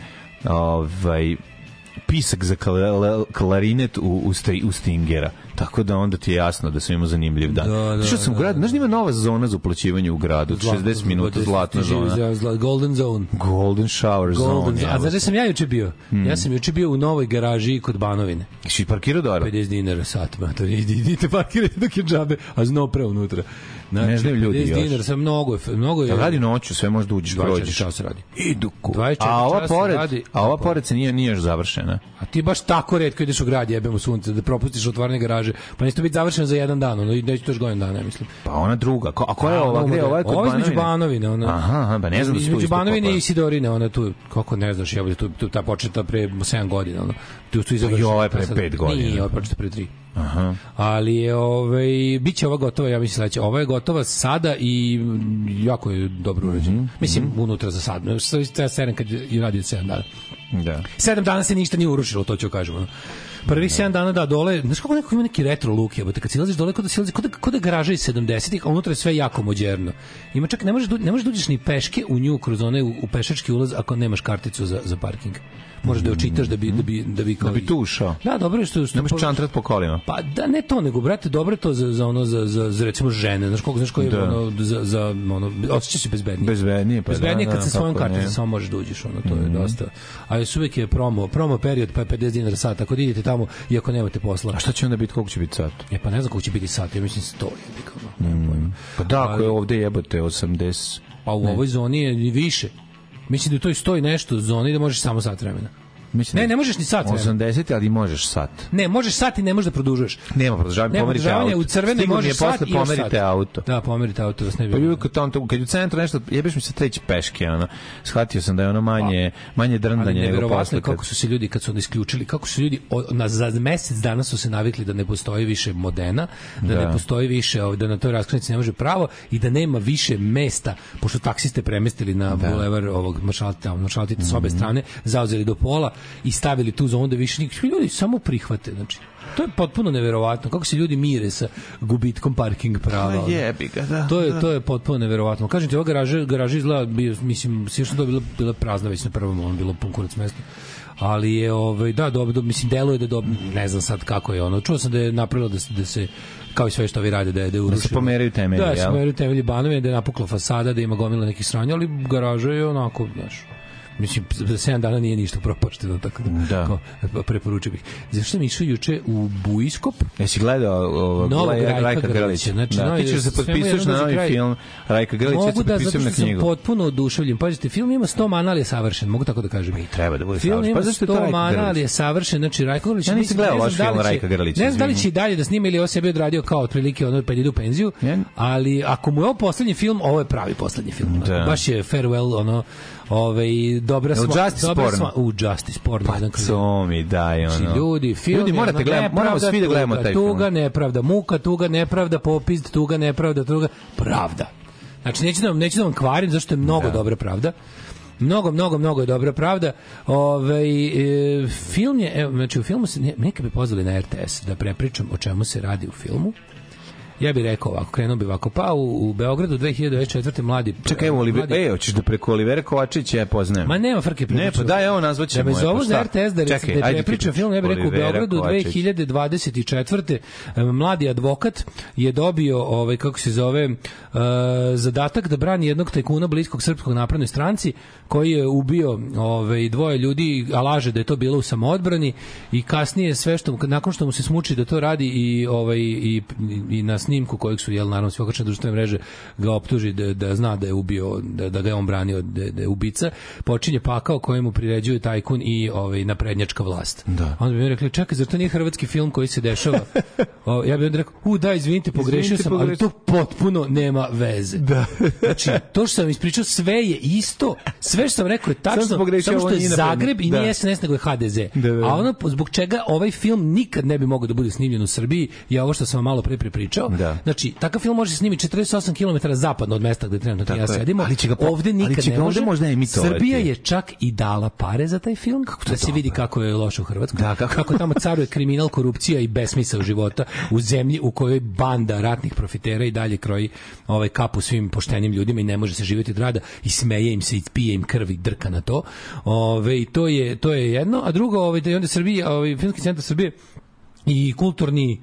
ovaj, pisak za kal- klarinet u, u, sti, u Stingera. Tako da onda ti je jasno da sam imao zanimljiv dan. Da, da, Što sam u gradu, znaš da ima nova zona za uplaćivanje u gradu, od šezdeset minuta zlatna zona. Zla, golden zone. Golden shower Golden zone. zone. A znaš da sam ja juče bio? Hmm. Ja sam juče bio u novoj garaži kod Banovine. Si parkirao dobro? pedeset dinara sat, ma, to idi, idite parkirajte dok je džabe, a zno pre unutra. Znači, Ne znaju ljudi pedeset još. dinara, sam mnogo, je- mnogo je... Jel radi noću, sve možda uđeš, dvadeset četiri prođeš. časa radi. Idu ku. dvadeset četiri A ova časa pored, radi. a ova pored se nije, nije još završena. A ti baš tako retko ideš u grad, jebemo sunce, da propustiš otvaranje garaže. Pa neće to biti završeno za jedan dan, ono, neće to još godin dana, ja mislim. Pa ona druga. Ko, a koja je ova? Gde je ova? Je kod Ovo je između Banovine? Banovine, ona. Aha, aha, ba ne znam da su tu između isto Banovine kopali. i Sidorine, ona tu, kako ne znaš, jebote, tu, tu ta početa pre sedam godina, ono. Tu su i izavršili. ovo je pre Pa sad- pet godina. Nije, ovo je početa pre tri. Aha. Ali je, ovaj, bit će ova gotova, ja mislim sledeće. Ova je gotova sada i mm, jako je dobro urađena. Mislim, unutra za sad. Sve sedam kad je radio sedam dana. Da. Sedam dana se ništa nije urušilo, to ću kažem. Ono. Prvih sedam dana da dole, znaš kako neko ima neki retro look, jebote, kad silaziš dole, kod da silaziš, kod da, kod da garaža iz sedamdesetih, a unutra je sve jako moderno. Ima čak, ne možeš, da- ne možeš da uđeš ni peške u nju kroz onaj u, u pešački ulaz ako nemaš karticu za, za parking. Možeš da je očitaš da bi, da bi, da bi, kao, Da bi tu ušao. Da, dobro je što... što Ne možeš čantrat po kolima. Pa da ne to, nego brate, dobro je to za za ono za za, za recimo žene, znaš koliko znaš koji je Da. ono za za ono osjećaš se bezbednije. Bezbednije, pa Bezbednije da, kad da, sa svojom kako ne. karticom samo možeš da uđeš, ono to je dosta. A još uvek je promo, promo period pa je pedeset dinara sat, ako da idete tamo i ako nemate posla. A šta će onda biti, koliko će biti sat? E pa ne znam koliko će biti sat, ja mislim sto je kao. nemam pojma. Pa da, ako Ali- je ovde jebote osamdeset. Pa u ovoj zoni je i više. Mislim da u toj stoji nešto zoni da možeš samo sat vremena. Mislim Ne, da- ne možeš ni sat vremena. osamdeset, ali možeš sat. Ne, možeš sat i ne možeš da produžuješ. Nema produžavanja, Nema pomerite produžavanja, auto. u crvene Stiglo mi je možeš sat posle i još pomerite sat. auto. Da, pomerite auto, vas ne bi. Pa ljudi kad tamo, kad je u centru nešto, jebeš mi se treći peške, ono. Shvatio sam da je ono manje, manje Ali drndanje nego neverovatno posle. je kako su se ljudi kad su onda isključili, kako su ljudi o, na za mesec dana su se navikli da ne postoji više Modena, da, Da. ne postoji više, ovaj, da na toj raskrsnici ne može pravo i da nema više mesta, pošto taksiste premestili na bulevar ovog maršalita, maršalita s obe Mhm. strane, zauzeli do pola i stavili tu zonu da više nikakvi ljudi samo prihvate, znači to je potpuno neverovatno kako se ljudi mire sa gubitkom parking prava. ono. Jebi ga, da. To je to je potpuno neverovatno. Kažem ti, ova garaža, garaža izgleda, bio, mislim, sve što to bilo bila prazna već na prvom, ono bilo pun kurac mesta. Ali je ovaj da dobro, do, mislim deluje da dobro, ne znam sad kako je ono. Čuo sam da je napravilo da se da se kao i sve što vi rade da je da je Da urušeno. se pomeraju temelji, Da, se jel? pomeraju temelji Banovine, da je napukla fasada, da ima gomila nekih sranja, ali garaža je onako, znaš. Mislim, za sedam dana nije ništa propušteno, tako da, Da. kao, preporučio bih. Zašto sam išao juče u Buiskop? Jesi gledao ovog Novog Rajka, Rajka Rajka Grlića. Grlića? Znači, Da, novi- ti ćeš se svemu potpisuješ jednom na za novi kraj. film Rajka Grlića, ja se Mogu da, zato potpisujem što na sam knjigu. potpuno oduševljen. Pazite, film ima sto mana, ali je savršen. Mogu tako da kažem. I treba da bude Film savršen. ima Pa zašto je to sto Rajka mana, ali Grlić? je savršen. Znači, Rajko Grlić... Ja nisam mislim, gledao ne znam vaš da li film će- Rajka Grlića, Ne znam da li izvini. će i dalje da snima ili ovo sebi odradio kao otprilike ono pa ide u penziju, Ja- ali ako mu je ovo poslednji film, ovo je pravi poslednji film. Da. Baš je farewell, ono, ovaj, dobra Jel sva... Justice dobra porno? sva- U, Justice porno. Pa jedan kroz- co mi daj, ono. Znači, ljudi, film Ljudi, je morate ono, gledati, moramo nepravda, svi da gledamo tuga, taj film. Tuga, nepravda, muka, tuga, nepravda, popizd, tuga, nepravda, tuga, pravda. Znači, neću da vam, neću da vam kvarim, zašto je mnogo dobra pravda. Mnogo, mnogo, mnogo je dobra pravda. Ove, e, film je, evo, znači u filmu se, ne, neka bi pozvali na R T S da prepričam o čemu se radi u filmu. Ja bih rekao ovako, krenuo bi ovako, pa u, u Beogradu dve hiljade dvadeset četvrte mladi... Čekaj, evo, Oliver, mladi- e, hoćeš da preko Olivera Kovačića ja poznajem. Ma nema frke. Ne, pa daj, evo, nazvaćemo Da me je, zovu pa za šta? R T S da, Čekaj, da ajde ti prepričam pričaj. film, ja bih rekao u Olivera Beogradu Kovačić. dve hiljade dvadeset četvrte mladi advokat je dobio, ovaj, kako se zove, uh, zadatak da brani jednog tajkuna bliskog srpskog naprednoj stranci koji je ubio ovaj, dvoje ljudi, a laže da je to bilo u samoodbrani i kasnije sve što, nakon što mu se smuči da to radi i, ovaj, i, i na snimku kojeg su, jel, naravno, sve okačene društvene mreže ga optuži da, da zna da je ubio, da, da ga je on branio, da, da je ubica, počinje pakao kojemu priređuju tajkun i ovaj, naprednjačka vlast. Da. Onda bi mi rekli, čekaj, zar to nije hrvatski film koji se dešava? O, ja bih onda rekao, u da, izvinite, pogrešio Izvinite, sam, ali pogrešio. to potpuno nema veze. Da. Znači, to što sam ispričao, sve je isto, sve što sam rekao je tačno, Samo sam pogrešio, samo što ovo je nije napredno. Zagreb i Da. nije S N S, nego je H D Z. Da, da, da. A ono, zbog čega ovaj film nikad ne bi mogao da bude snimljen u Srbiji, je ovo što sam vam malo pre prepričao. Da. Znači, takav film može se snimiti četrdeset osam kilometara zapadno od mesta gde trenutno ti i ja Tako je. sedimo. Ali će ga po- ovde ali nikad će ne ga ovde može. možda emitovati. Srbija je čak i dala pare za taj film, da se vidi kako je loše u Hrvatskoj. Da, kako- kako tamo caruje kriminal, korupcija i besmisao života u zemlji u kojoj banda ratnih profitera i dalje kroji ovaj kapu svim poštenim ljudima i ne može se živjeti od rada i smeje im se i pije im krv i drka na to. Ove, i to je to je jedno, a drugo, ovaj da je onda Srbija, ovaj Filmski centar Srbije i kulturni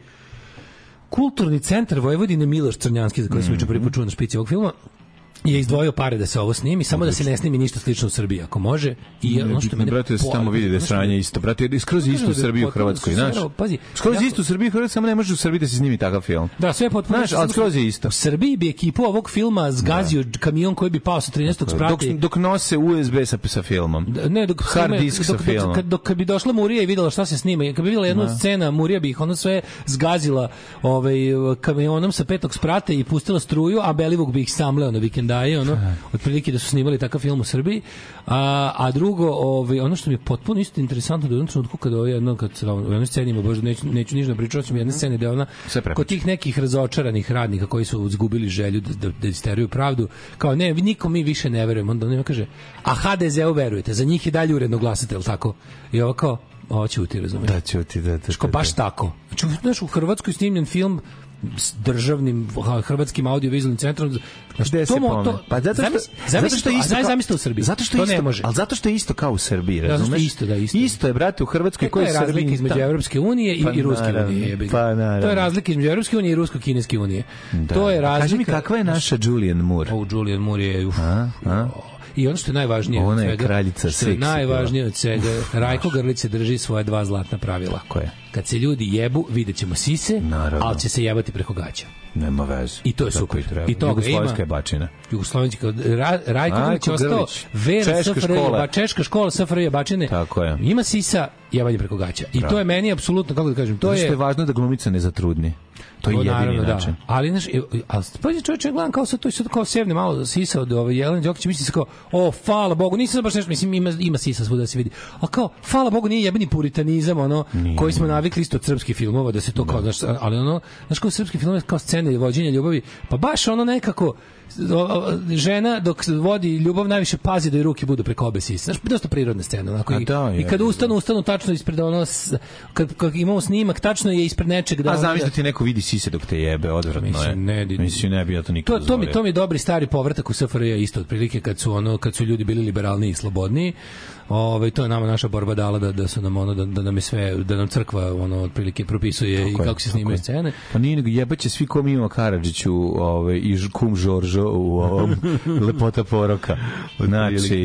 kulturni centar Vojvodine Miloš Crnjanski, za koji sam juče prvi put čuo na špici ovog filma, je izdvojio pare da se ovo snimi, samo da se ne snimi ništa slično u Srbiji, ako može. I ono što mene brate, da se po- tamo vidi da je ono što sranje me- isto. Brate, je skroz isto u da je Srbiji i u potpuno Hrvatskoj, su znaš. sve- pazi, Skroz jako- isto u Srbiji i u Hrvatskoj, samo ne može u Srbiji da se snimi takav film. Da, sve je potpuno. Znaš, ali skroz je isto. U Srbiji bi ekipu ovog filma zgazio kamion koji bi pao sa trinaestog Dok, sprata. dok nose U S B sa, sa filmom. D- ne, dok Hard snime- disk sa dok, dok, filmom. kad, dok, kad bi došla Murija i videla šta se snima, kad bi videla jednu scena, Murija bi ih ono sve zgazila ovaj, kamionom sa petog sprata i pustila struju, a Belivuk bi ih samleo na vikendaje, ono, otprilike da su snimali takav film u Srbiji. A, a drugo, ovaj, ono što mi je potpuno isto interesantno da u jednom trenutku kada ovo jedno, kad se u jednoj sceni ima, bože, neću, neću ništa pričati, ću mi jedne scene da ona, Sve prepričaj. kod tih nekih razočaranih radnika koji su izgubili želju da, da, da isteruju pravdu, kao ne, nikom mi više ne verujemo, onda on ima kaže, a H D Z-u verujete, za njih i dalje uredno glasate, je li tako? I ovo kao, ovo ćuti, razumiješ? Da, ćuti, da, da. Ško, baš tako. Znači, znaš, u Hrvatskoj snimljen film s državnim ha, hrvatskim audiovizualnim centrom. Znači, Gde se to, mo- pome? to, Pa zato što, zamisli, zato zamisli što to, je a isto znaj kao- zamisli u Srbiji. Zato što to isto, ne može. ali zato što je isto kao u Srbiji, zato što je razumeš? isto, da, isto. Isto je, brate, u Hrvatskoj E, to koji je je razlika Srbiji. između ta- Evropske unije i, Pa i Ruske naravno, unije. jebi ga. pa naravno. To je razlika između Evropske unije i Rusko-kineske unije. Da. To je A razlika. kaži mi, kakva je naša Julianne Moore? O, Julianne Moore je... Uf, A, a? I ono što je najvažnije od Ona je svega, kraljica što je seksi najvažnije od svega, Rajko Grlić se drži svoje dva zlatna pravila. Ko je? Kad se ljudi jebu, vidjet ćemo sise, Naravno. ali će se jebati preko gaća. Nema veze. I to je Tako super. i treba. I toga Jugoslovenska ima. je bačina. Jugoslovenski kao Ra, Rajko Grlić je Rajko ostao Grlić. vera Češka S F R J, škola. ba, češka škola S F R J bačine. Tako je. Ima sisa, jebanje preko gaća. I to je meni apsolutno, kako da kažem, to To je... je... je važno da glumica ne zatrudni. To je O, jedini naravno, način. Da. Ali znaš, al pazi čovjek, ja gledam kao sad to je sad kao sevne malo sisa od ove Jelene Đokić, misli se kao, o, hvala Bogu, nisam baš nešto, mislim ima ima sisa svuda da se vidi. A kao, hvala Bogu, nije jebeni puritanizam, ono Nije. koji smo navikli isto od srpskih filmova da se to kao, znaš, ali ono, znaš kao srpski film kao scene vođenja ljubavi, pa baš ono nekako o, o, žena dok vodi ljubav najviše pazi da i ruke budu preko obe sise. Znaš, dosta prirodna scena, onako. A I, da, i je, kad je, ustanu, ustanu tačno ispred ono, s- kad, kad imamo snimak, tačno je ispred nečeg da A ono- znam da ti neko vidi sise dok te jebe, odvratno je. Mislim, ne, di- Mislim, ne bi ja to nikad To, to, mi, to mi je dobri stari povratak u S F R J isto otprilike kad su ono kad su ljudi bili liberalniji i slobodniji. Ovaj to je nama naša borba dala da da su nam ono da, da nam je sve da nam crkva ono otprilike propisuje i Tako je, kako se tako snimaju je. scene. Pa nije nego jebaće svi ko Mimo Karadžiću ovaj, i Ž- kum Žoržo u ovom Lepota poroka. Znači,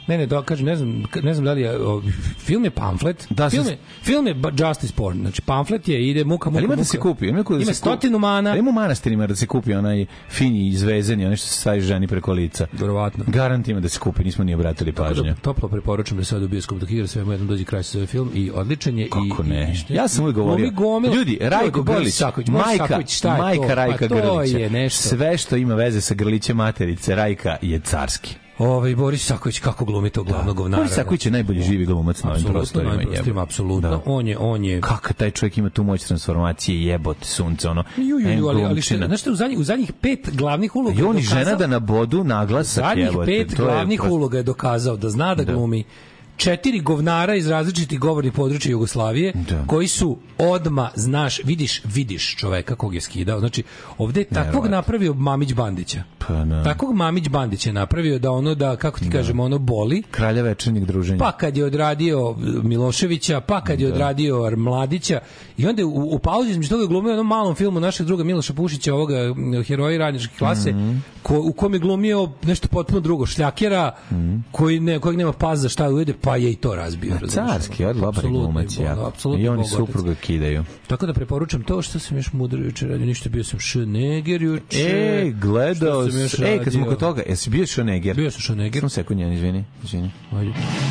Ne, ne, dokažem, ne znam, ne znam da li je, o, film je pamflet, Da, film, sam- je, film je ba- Justice Porn, znači pamflet je, ide muka, muka, Ali ima da muka. se kupi, ima, da Ima se stotinu mana. Kupi. Ima u manastirima da se kupi onaj fini izvezeni, onaj što se stavi ženi preko lica. Verovatno. Garant ima da se kupi, nismo ni obratili pažnju. Toplo preporučujem da se ode u bioskop dok igra sve mu jednom dođe kraj sa ovaj film i odličan je. Kako i, ne? i šta- Ja sam uvijek govorio. Glumi gomila- Ljudi, Rajko Ljudi, Boris Grlić, Saković, Boris majka, Saković, šta je to? majka Rajka Pa to Grlića. je nešto. Sve što ima veze sa Grlićem materice Rajka je carski. Ovaj Boris Saković kako glumi to glavnog govnara. Boris Saković je najbolji živi glumac na ovim Apsolutno, prostorima. na ovim prostorima, jebote. apsolutno. Da. On je, on je... Kakav taj čovjek ima tu moć transformacije, jebote, sunce, ono. Ju, ju, em ju, ali, ali što, glumčina. znaš što, u zadnjih, u zadnjih pet glavnih uloga I on i dokazao- žena da na bodu naglasak, zadnjih jebote. pet to je glavnih prosto- uloga je dokazao da zna da, Da. glumi četiri govnara iz različitih govornih područja Jugoslavije, Da. koji su odma, znaš, vidiš, vidiš čoveka kog je skidao. Znači, ovde je takvog Neverovatno. napravio Mamić Bandića. Pa, da. Takvog Mamić Bandića je napravio da ono da, kako ti kažemo, ono boli. Kralja večernjeg druženja. Pa kad je odradio Miloševića, pa kad je odradio Mladića, i onda u, u pauzi između toga je glumio u onom malom filmu našeg druga Miloša Pušića, ovoga m, heroji radničke klase, ko, u kom je glumio nešto potpuno drugo, šljakera, koji ne, kojeg nema pas za šta ujede, pa je i to razbio. Na razumeš, carski, ono. od dobar Apsolutno, glumac, ono, jako. apsolutno I oni bogotac. supruga kidaju. Tako da preporučam to što sam još mudro juče radio, ništa, bio sam Schneger juče. E, gledao Šta sam još sam. E, kad smo radio? kod toga, jesi bio Schneger? Bio sam Schneger. Samo sekund, jedan, izvini. izvini. Ajde.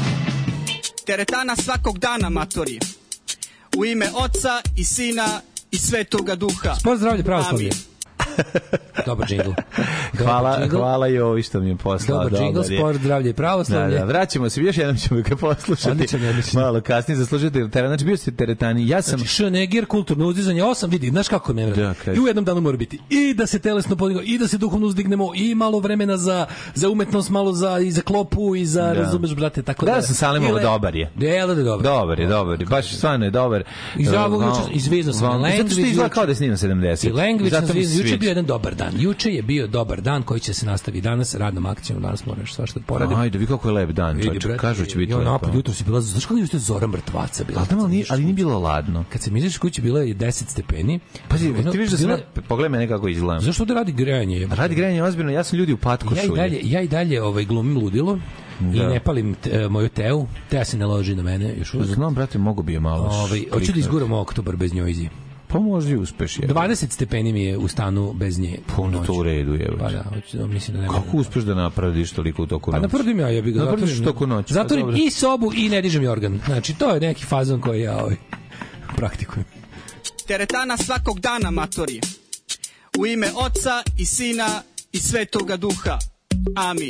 Teretana svakog dana, matori. U ime Oca i Sina i Svetoga Duha. Sport zdravlje pravoslavlje. Amin. Dobar džingl. Hvala, Dobar džingl. hvala i ovi što mi je poslao. Dobar džingl, je. sport zdravlje i Da, pravoslavlje. da, vraćamo se, još jednom ćemo ga poslušati. Odličan je, odličan. Malo kasnije zaslužite teren. Znači, bio ste teretani. Ja sam... Znači, Schneger, kulturno uzdizanje, osam, vidi, znaš kako ne Da, kaži. I u jednom danu mora biti i da se telesno podignemo, i da se duhovno uzdignemo, i malo vremena za, za umetnost, malo za, i za klopu, i za, Da. razumeš, brate, tako da... Da, sam Salimovo, Ile- dobar je. Jel da je dobar? Dobar je, dobar je. Baš stvarno je dobar. I za ovog Uh, juče- izvizno sam vam- na Zato što Language izgleda juče. kao da je snimam sedamdeset. I Language Zato sam mi se zvizno. Juče je sviđa. bio jedan dobar dan. Juče je bio dobar dan koji će se nastaviti danas radnom akcijom. Danas moraš svašta da poradim. Ajde, vi kako je lep dan, Vidi, čoveče. brate, Kažu će biti ja lepo. napad jutro si bila, znaš kako je Zora mrtvaca bila? Ali, ali, nije, ali nije bilo ladno. Kad sam izašao kući bilo je deset stepeni. Pazi, Ono, ti vidiš da se... bila- ne- Pogledaj mene kako izgledam. Zašto da radi grejanje? jebote? Radi grejanje ozbiljno, ja sam ljudi u patkošu. Ja i dalje, ja i dalje ovaj glumim ludilo i Da. ne palim te, moju teu. Teja se ne loži na mene još uvijek. Znam, brate, mogu bi je malo Ovaj, hoću da špriknuti. izguram oktobar bez njojzi. Pa možda i uspeš je. dvadeset stepeni mi je u stanu bez nje. Puno to u redu je. Pa da, hoću, da, mislim da ne Kako uspeš da napradiš toliko u toku Pa noći? napravim ja, ja bih ga Napradiš zatvorim. toku noći. Zatvorim Pa dobro. i sobu i ne dižem jorgan. Znači, to je neki fazon koji ja ovaj, praktikujem. Teretana svakog dana, matori. U ime Oca i Sina i Svetoga Duha. Amin.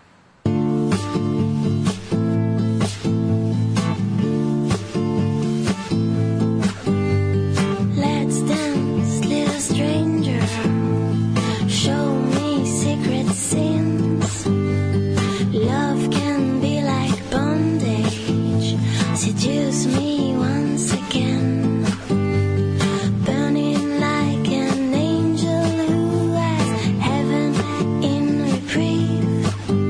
Let's dance, little stranger. Show me secret sins. Love can be like bondage. Seduce me once again. Burning like an angel who has heaven in reprieve.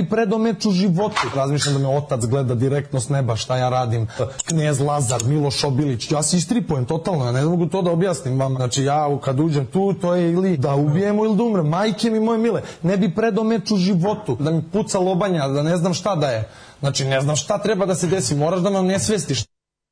predao meč u životu. Razmišljam da me otac gleda direktno s neba šta ja radim. Knez Lazar, Miloš Obilić. Ja se istripujem totalno, ja ne mogu to da objasnim vama. Znači ja kad uđem tu, to je ili da ubijemo ili da umrem. Majke mi moje mile, ne bi predao meč u životu. Da mi puca lobanja, da ne znam šta da je. Znači ne znam šta treba da se desi, moraš da me nesvestiš.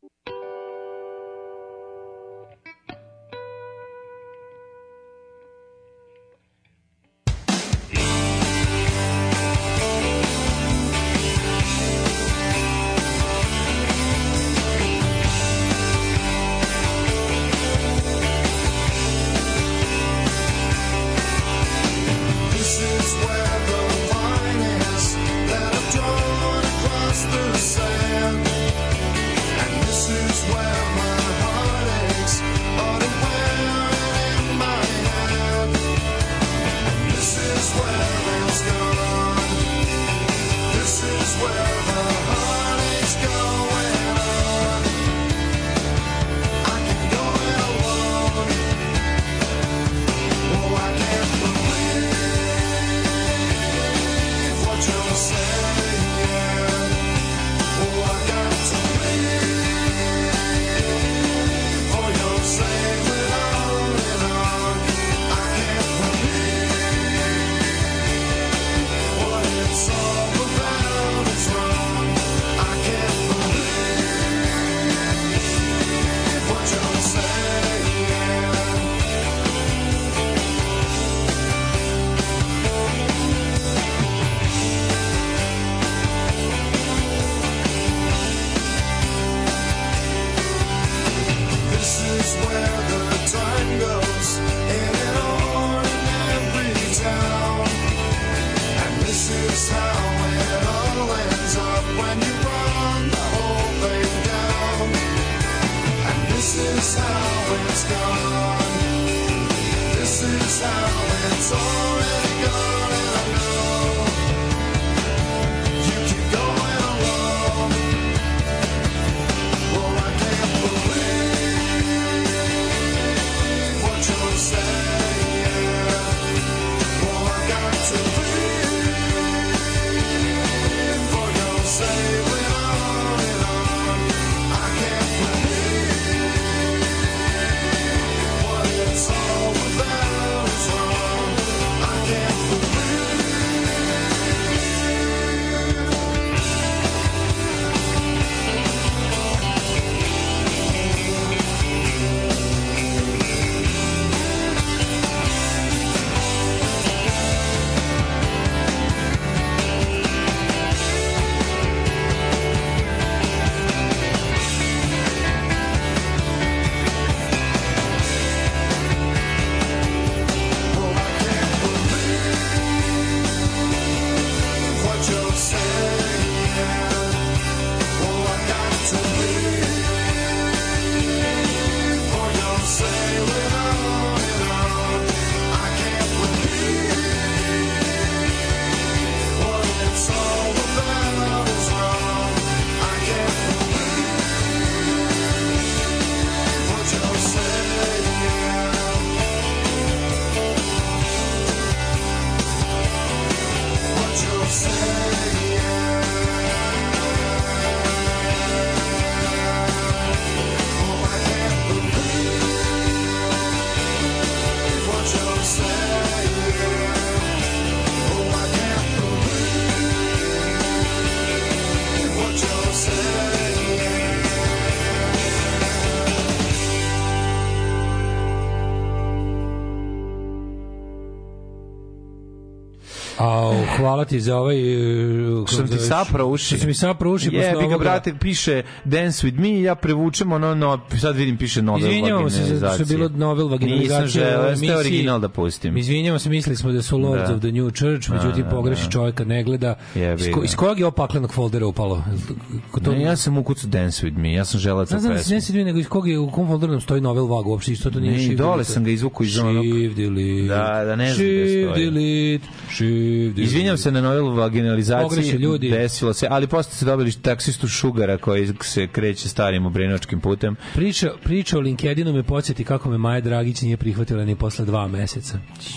Au, hvala ti za ovaj... Što sam ti sapra uši. Što sam mi sapra uši. Jebi ga, brate, piše Dance with me, ja prevučem ono, no, sad vidim piše novel vaginizacija. Izvinjavamo se za što je bilo novel vaginizacija. Nisam želeo, ste original da pustim. Izvinjavamo se, mislili smo da su Lords da. of the New Church, međutim da, pogreši da. Čovjeka ne gleda. Iz, ko, iz kojeg je opaklenog foldera upalo? To... Ne, ja sam ukucao Dance with me, ja sam želeo da pesmu. Ne znam, Dance with me, nego iz kog je, u kom folderu nam stoji novel vagu, uopšte isto to nije ne, shift. Dole sam ga izvukao iz onog... Shift delete. Da, da, ne znam gde stoji. Delete, shift delete. Izvinjam se na novelu vaginalizaciji, desilo se, ali posle ste dobili taksistu Šugara koji se kreće starim obrenočkim putem. Priča, priča o LinkedInu me podsjeti kako me Maja Dragić nije prihvatila ni posle dva meseca.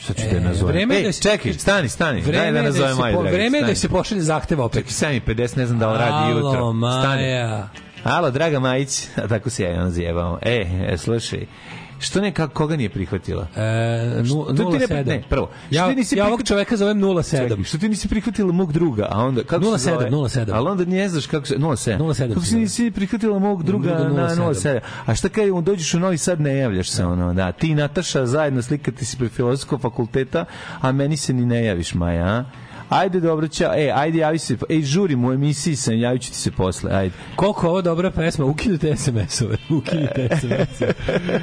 Sad ću da je nazovem. vreme Ej, da se- čekaj, stani, stani. Daj Vreme da je da nazovem se Maju po- Dragić. vreme je da stani. se pošalje zahtev opet. Čekaj, sedam i pedeset, ne znam da li radi jutro. Alo, Maja. Alo, draga Majić, a tako se ja nazivamo. E, e, slušaj, što ne, kako, koga nije prihvatila? E, nu- Što ti nula ne- sedam. ne, prvo, što Ja, ti nisi ja ovog prihvat- čoveka zovem nula sedam. Čekaj, što ti nisi prihvatila mog druga, a onda kako nula se sedam, zove? nula sedam. Ali onda ne znaš kako se nula sedam. nula sedam Kako se se zove. nisi prihvatila mog druga Druga nula na sedam. nula sedam? A šta kad on dođeš u Novi Sad ne javljaš se ono, da, ti i Nataša zajedno slikate se pre filozofskog fakulteta, a meni se ni ne javiš, Maja, a? Ajde, dobro, ćao. E, ajde, javi se. Ej, žurim u emisiji sam, javit ću ti se posle. Ajde. Koliko ovo dobra pesma, ukinute es em es-ove. Ukinute es em es-ove.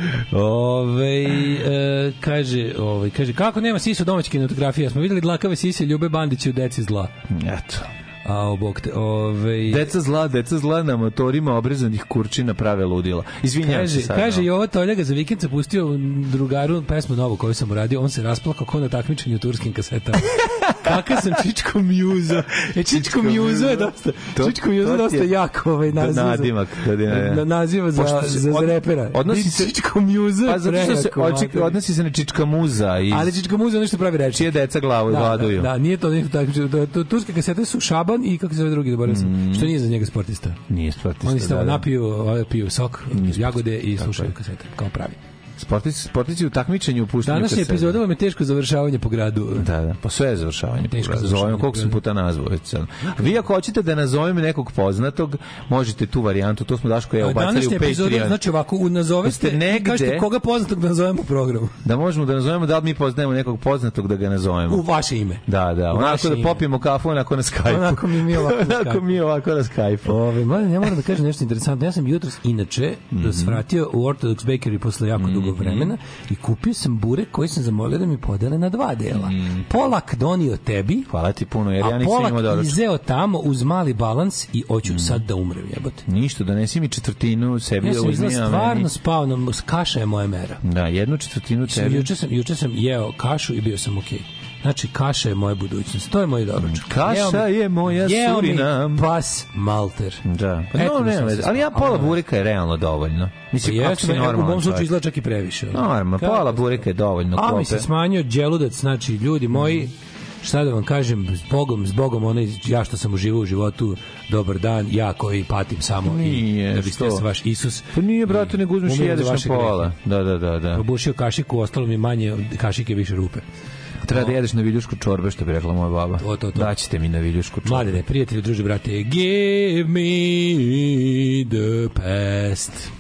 Ove, e, kaže, ove, kaže, kako nema sisa domaće kinematografije? Smo videli dlakave sise Ljube Bandića u Deci zla. Eto. A, bog te, ove... Deca zla, deca zla na motorima obrezanih kurčina prave ludila. Izvinjavam Kaže, se sad. kaže no. i ovo Toljaga za vikend zapustio drugaru pesmu novu koju sam uradio, on se rasplakao kao na takmičenju u turskim kasetama. Kakav sam Čičko Mjuzo. E, Čičko Mjuzo je dosta, To- Čičko Mjuzo to je ti dosta je jak ovaj naziv. za- nadimak, da ne- ne. na, naziva za, Pošto se za, od- repera. odnosi se- Čičko Mjuzo je Pa zato što se prejako, oček, mater. odnosi se na Čička muza iz Ali Čičko Mjuzo je nešto pravi reči. čije deca glavu Da, gladuju. da, da, nije to nešto tako. To, to, turske kasete su Šaban i kako se zove drugi, zaboravio sam. Što nije za njega sportista. Nije sportista. Oni stavaju, da, da. napiju, ovaj, piju sok, jagode i slušaju kasete, kao pravi. Sportisti, sportisti u takmičenju puštaju Današnja kasete. epizoda vam je teško završavanje po gradu. Da, da. Pa sve je završavanje. Teško Zovem, završavanje. koliko sam puta nazvao već sad. Vi ako hoćete da nazovem nekog poznatog, možete tu varijantu, to smo Daško i ja A ubacili u današnja epizoda, Patreon. znači ovako, u nazovete, Jeste negde- kažete koga poznatog da nazovemo u programu. Da možemo da nazovemo, da li mi poznajemo nekog poznatog da ga nazovemo. U vaše ime. Da, da, U onako vaše da ime. popijemo kafu, onako na Skype-u. Onako mi mi ovako na Onako Skype-u. mi ovako na Skype-u. Ove, mladen, ja moram da kažem nešto interesantno. Ja sam jutros inače Mhm. da svratio u Orthodox Bakery posle jako dugo vremena i kupio sam burek koji sam zamolio da mi podele na dva dela. Polak donio tebi, Hvala ti puno, jer ja a nisam imao polak doručak. izeo tamo uz mali balans i hoću sad da umrem, jebote. Ništa, donesi mi četvrtinu sebi Ja da sam uzmi, izgleda a stvarno meni... spao, na, kaša je moja mera. Da, jednu četvrtinu tebi. Juče sam, juče sam jeo kašu i bio sam okej. Znači, kaša je moja budućnost. To je moj doručak. Kaša je moja jeo Surinam. mi pas malter. Da. Pa Eto no, mi nema sam veze. se Ali ja spao. pola Nema bureka je realno dovoljno. Pa Mislim, kako jeste, si u mom normalan slučaju čovjek. izgleda čak i previše. Normalno, Kako pola se- bureka je dovoljno. A mi klope. se smanjio đeludac, znači, ljudi moji, šta da vam kažem, s Bogom, s Bogom, onaj, ja što sam uživao u životu, dobar dan, ja koji patim samo Nije, i da biste što? se vaš Isus. Pa nije, brate, nego uzmeš i Umiram za jedeš na vaše pola. grehe. Da, da, da, da. Probušio kašiku, ostalo mi manje, kašike više rupe. Treba da jedeš na viljušku čorbe, što bi rekla moja baba. To, to, to. Daćete mi na viljušku čorbe. Mladene, prijatelji, druže, brate, give me the past.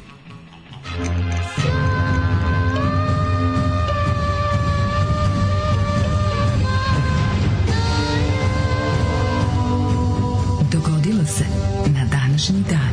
Dogodilo se na današnji dan.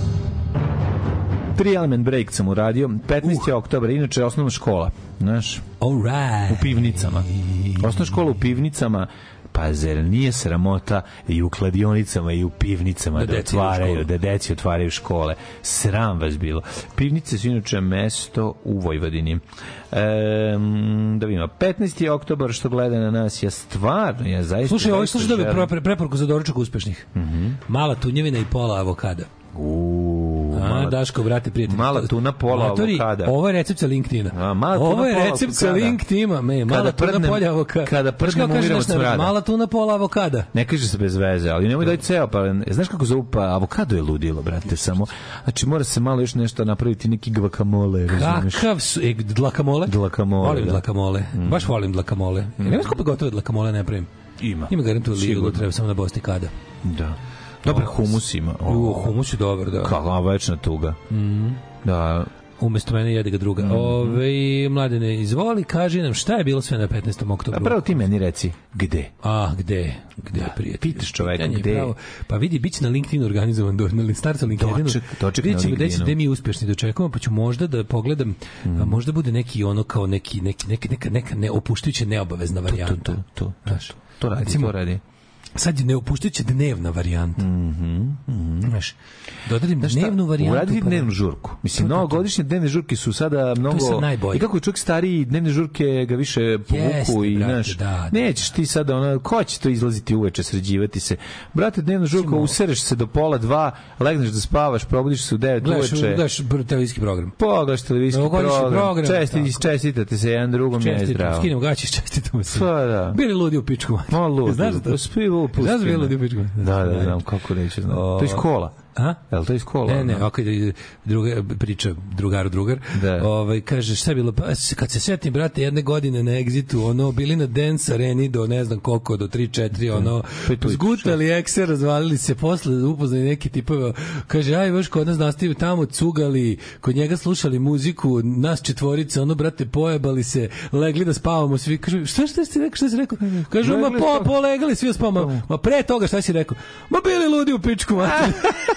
Tri element break sam uradio. petnaesti oktobar, inače osnovna škola. Znaš, All right. u pivnicama. Osnovna škola u pivnicama. Pa zar nije sramota i u kladionicama i u pivnicama Da da, deci idu u otvaraju, školu. da deci otvaraju škole. Sram vas bilo. Pivnice su inače mesto u Vojvodini. Ehm, da vidimo, petnaesti oktobar što gleda na nas je stvarno, ja zaista... Slušaj, ovo zaista slušaj dobio želim- pre, preporuku za doručak uspešnih. Mala tunjevina i pola avokada. Uuu, A, mala- Daško, brate, prijatelj. mala tuna, pola Matori, avokada. Ovo je recept sa LinkedIna. A, mala tuna, Ovo je pola recept sa avokada. LinkedIna. Me, mala Kada tuna, prdnem- pola avokada. kada Znaš prdnem kako kaže umiram od naš narod? smrada. Mala tuna, pola avokada. Ne kaže se bez veze, ali nemoj daj ceo, pa znaš kako zovu, pa avokado je ludilo, brate, samo, znači mora se malo još nešto napraviti, neki guacamole, razumiješ? Kakav su, e, dlakamole? Dlakamole, Volim da. dlakamole. Baš volim dlakamole. Mm. Nema skupo gotove dlakamole ne pravim. Ima. Ima garantu Lidl, Sigurno. treba samo na Bosni kada. Da. Dobar humus ima. U, humus je dobar, da. Kakva večna tuga. Mhm. Da. Umesto mene jede ga druga. Mhm. Ove, mladene, izvoli, kaži nam šta je bilo sve na petnaestom A oktobru. pravo ti meni reci, gde? A, gde? Gde, prijatelj? pitaš čoveka Pitanje je gde. pravo. Pa vidi, bit će na LinkedIn organizovan, do, na starcu LinkedInu. Doček, doček Vidjet na ćemo gde će- LinkedInu. gde mi uspješni dočekujemo, pa ću možda da pogledam, a možda bude neki ono kao neki, neki, neki neka, neka ne, opuštajuće neobavezna varijanta. To, to, to, to, Znaš, to radi, recimo, to radi. sad je neopuštajuća dnevna varijanta. Mhm, mhm. Znaš, dodadim dnevnu varijantu. Uraditi pa da- dnevnu žurku. Mislim, novogodišnje dnevne žurke su sada mnogo... sad najbolje. I kako je čovjek stariji, dnevne žurke ga više povuku Jeste, i, brate, znaš, da, da, nećeš ti sada, ono, ko će to izlaziti uveče, sređivati se? Brate, dnevna žurka, Recimo- usereš se do pola dva, legneš da spavaš, probudiš se u devet Gledaš, uveče. gledaš br- televizijski program. Pogledaš televizijski Novogodišnji program, program, česti, tako. čestitate se jedan drugom, je Čestitamo, zdravo. skinemo gaće, čestitamo se. Pa da. Bili ludi u pičku. Ma ludi. Znaš za to? Spi ludi, pusti Znaš za bili me. ludi u pičku? Da, da, znam, kako neće znam. To je iz kola. A? Je li to iz kola? Ne, ne, ono? ovako ide druga priča, drugar, drugar. Da. Ovaj, kaže, šta je bilo? Pa, kad se setim, brate, jedne godine na Exitu, ono, bili na Dance Areni do ne znam koliko, do tri četiri, ono, Pet ulica, zgutali ekser, razvalili se, posle upoznali neki tipove, kaže, aj, baš kod nas nastavio tamo, cugali, kod njega slušali muziku, nas četvorica, ono, brate, pojebali se, legli da spavamo svi, kaže, šta, šta si rekao, šta si rekao? Kaže, ma, Legli po, spavamo. polegali, svi spavamo, ma, pre toga, šta si rekao? Ma, bili ludi u pičku, mate.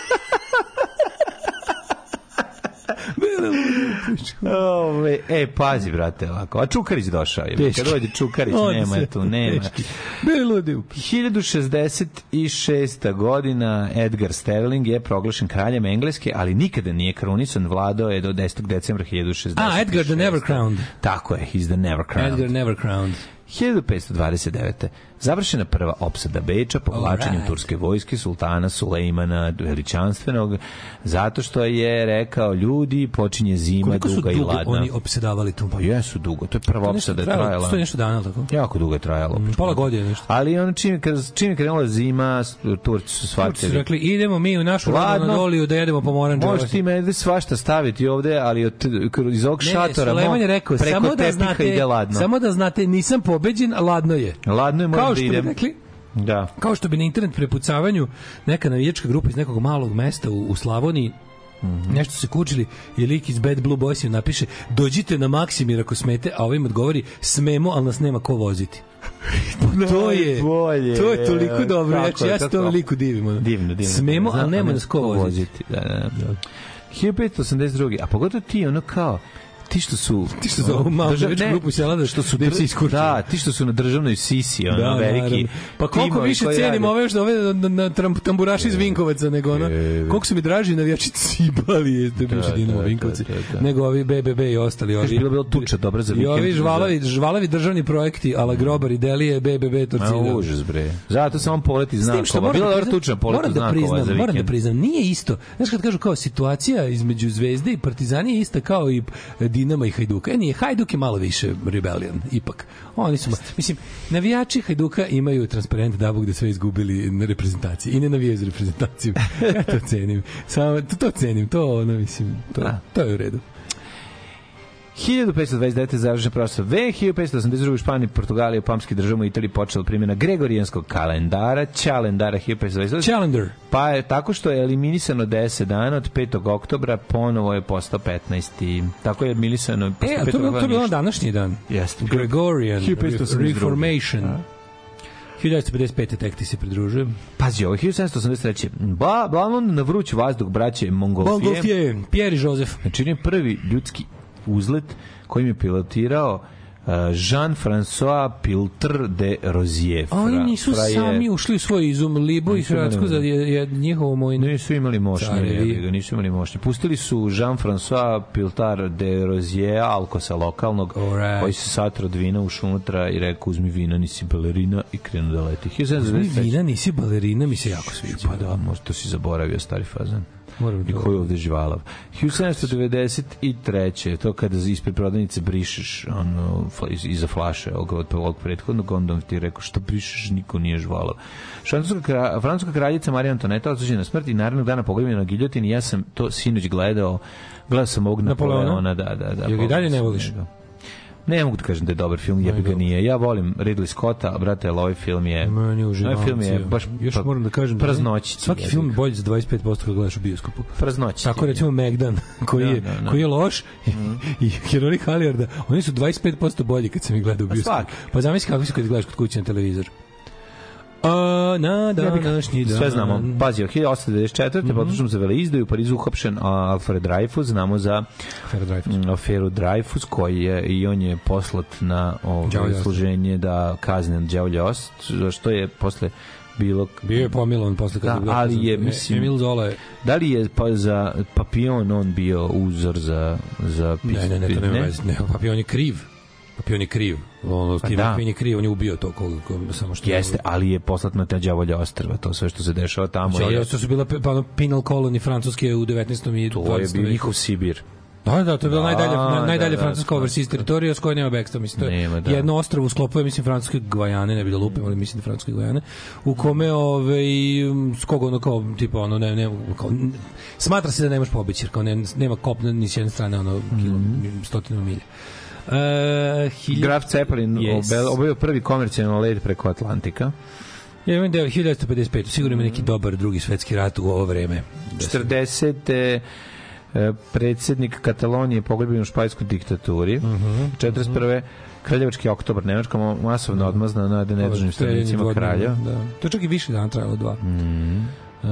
Ove, e, pazi, brate, ovako. A Čukarić došao je. Teški. Kad dođe Čukarić, Oni nema se- tu, nema. teški. Bili ludi u hiljadu šezdeset šesta godina Edgar Sterling je proglašen kraljem Engleske, ali nikada nije krunisan, vladao je do desetog decembra hiljadu šezdeset šeste. A, Edgar the Never Crowned. Tako je, he's the never crowned. Edgar Never Crowned. hiljadu petsto dvadeset devete. Završena prva opsada Beča povlačenjem Alright. turske vojske sultana Sulejmana Veličanstvenog, zato što je rekao, ljudi, počinje zima Koliko su duga i dugo ladna. oni opsedavali tu? Pa jesu dugo, to je prva To nešto opsada je trajalo, trajala. to je nešto dana, tako? Jako dugo je trajalo. Mm, pola godine nešto. Ali ono čim, kad, čim je krenula zima, s- Turci su Turci su shvatili. rekli, idemo mi u našu Ladno. Anadoliju da jedemo pomoranđe. Možeš ti mene svašta staviti ovde, ali od, kroz- iz ovog Ne, ne, šatora Sulejman mo- je rekao, preko samo da tepiha znate, ide ladno. samo da znate, nisam pobeđen, a ladno je. Ladno je, moram Kao da što bi idem. rekli, Da. kao što bi na internet prepucavanju neka navijačka grupa iz nekog malog mesta u, u Slavoniji nešto se kučili i lik iz Bad Blue Boys im napiše, dođite na Maksimir ako smete, a ovim odgovori, smemo, ali nas nema ko voziti. to je Najbolje. to je toliko dobro, Tako znači je, ja se tako. tom liku divim. ono. Divno, divno. Smemo, Znam, ali nema a nas ko voziti. Da, da, da. hiljadu petsto osamdeset druge. A pogotovo ti, ono kao, ti što su Ti što za ovu malu držav- navijačku ne, grupu sela da- što su da im se dr- iskurčuju. da, ti što su na državnoj sisi, ono, Da, veliki. naravno. Pa koliko timovi više koji cenim rade. ove što ove na, na tram- tamburaši iz Vinkovaca nego ono. E, Koliko su mi draži navijači Cibali, to Da, biše Dinamo da, Vinkovci, da, da, da. nego ovi B B B i ostali. Kaže, Ovi, bilo bilo tuča dobra za I vikend. ovi žvalavi, žvalavi državni projekti, ala Grobar i Delije, B B B, A, Torcida. užas, bre. Zato samo poleti S tim što znakova. moram Bila da dobra priznam- tuča poleti moram da znakova priznam, za moram da vikend. priznam, nije isto. Znaš kad kažu kao situacija između Zvezde i Partizani je ista kao i Dinama i Hajduka. E, nije, Hajduk je malo više rebellion, ipak. Oni su, ma- mislim, navijači Hajduka imaju transparent da Bog da sve izgubili na reprezentaciji i ne navijaju za reprezentaciju. Ja to cenim. Samo, to, to cenim, to, ono, mislim, to, Da. to je u redu. hiljadu petsto dvadeset devete završen proslav ve, hiljadu petsto osamdeset druge u Španiji, Portugaliji, Pamski državama i Italiji počela primjena Gregorijanskog kalendara, Ćalendara hiljadu petsto dvadeset devete. Challenger. Pa je tako što je eliminisano deset dana od petog oktobra, ponovo je postao petnaesti. Tako je eliminisano. E, posle a to, petog je bilo- to je oktobra bilo ništa. današnji dan. Jeste. Gregorian hiljadu petsto osamdeset druge. Reformation. A? hiljadu devetsto pedeset pete tek ti se pridružujem. Pazi, ovo je hiljadu sedamsto osamdeset treće. Bla, blavon na vruć vazduh braće Mongolfije. Montgolfier, Pierre i Joseph. Znači, on je prvi ljudski uzlet kojim je pilotirao uh, Jean-François Piltre de Rozier. A oni Fra- nisu fra je- sami ušli u svoj izum, Libo i Nisu imali- Hrvatsko za je, je njihovo mojno. Nisu imali mošnje, Carevi. jebi ga, nisu imali mošnje. Pustili su Jean-François Piltar de Rozier, alkosa lokalnog, Alright. koji se satro od vina ušao unutra i rekao, uzmi vina, nisi balerina, i krenu da leti. hiljadu sedamsto Uzmi devedeset treće. vina, nisi balerina, mi se jako sviđa. Pa da, možda to si zaboravio, stari fazan. Moram I to. koji je ovde žvalav. hiljadu sedamsto devedeset treće to kada ispred prodavnice brišeš ono, fla- iz- iza flaše ovog, od ovog prethodnog, onda on ti je rekao što brišeš, niko nije žvalav. Francuska, kra, francuska kraljica Marija Antoneta osuđena na smrt i narednog dana pogrebljena na giljotini. Ja sam to sinoć gledao, gledao sam ovog Napoleona? Napoleona, da, da, da. Jel ga i dalje ne pogledao voliš? sam njega. Ne mogu da kažem da je dobar film, jebi ga nije. Ja volim Ridley Scotta, a brate, ali ovaj film je... Meni je uživancija. Ovaj film je baš Još pa- moram da kažem da praznoćica, svaki jebi film ga. bolji za dvadeset pet posto kad gledaš u bioskopu. Praznoćica. Tako recimo Megdan, koji Da, je, da, da. koji je loš, i Heronik Halijarda, oni su dvadeset pet posto bolji kad sam ih gledao u bioskopu. svaki. Pa zamisli kako si kad ih gledaš kod kuće na televizor. A, na današnji dan. Sve znamo. Pazi, od hiljadu osamsto devedeset četvrte Mhm. potužnom za veleizdaju u Parizu uhapšen a, Alfred Dreyfus, znamo za Afera Dreyfus. mm, aferu Dreyfus, koji je i on je poslat na ovo Đavolji ostrov. služenje da kazne na đavolji ost, što je posle bilo... Bio je pomilovan posle kada Da, je bio ali je, poznat. mislim, Emil Zola je... Da li je pa za Papillon on bio uzor za, za pis, Ne, ne, ne, to nema veze. Ne, Papillon je kriv. Papillon je kriv. On, Pa Steve da. McQueen je kriv, on je ubio to koga, koga, samo što... Jeste, ali je poslat na te đavolje ostrva, to sve što se dešava tamo. Znači, je, to su bila pa, ono, penal colony francuske u devetnaestom i to je dvadesetom bio veku. njihov Sibir. Da, da, to je bila Da, najdalje, na, najdalje da, francuska da, overseas teritorija s koje nema bekstva, mislim, to je Nema, da. jedno ostrvo u sklopu, mislim, francuske Gvajane, ne bi da lupim, ali mislim da francuske Gvajane, u kome, ove, s koga ono kao, tipa, ono, ne, ne, kao, n- smatra se da nemaš pobeći, jer kao ne, nema kopna ni s jedne strane, ono, kilo, stotinu milja. Uh, hilj... Graf Zeppelin Yes. yes. obavio prvi komercijalni let preko Atlantika. Ja imam deo hiljadu devetsto pedeset pet. Sigurno ima neki dobar drugi svetski rat u ovo vreme. četrdesete predsjednik Katalonije pogljebljen u španskoj diktaturi. Mhm. četrdeset prve Kraljevački oktobar, Nemačka mo- masovna odmazna na nedužnim stranicima kralja. Da. To je čak i više dana trajalo, dva. Mm. Uh,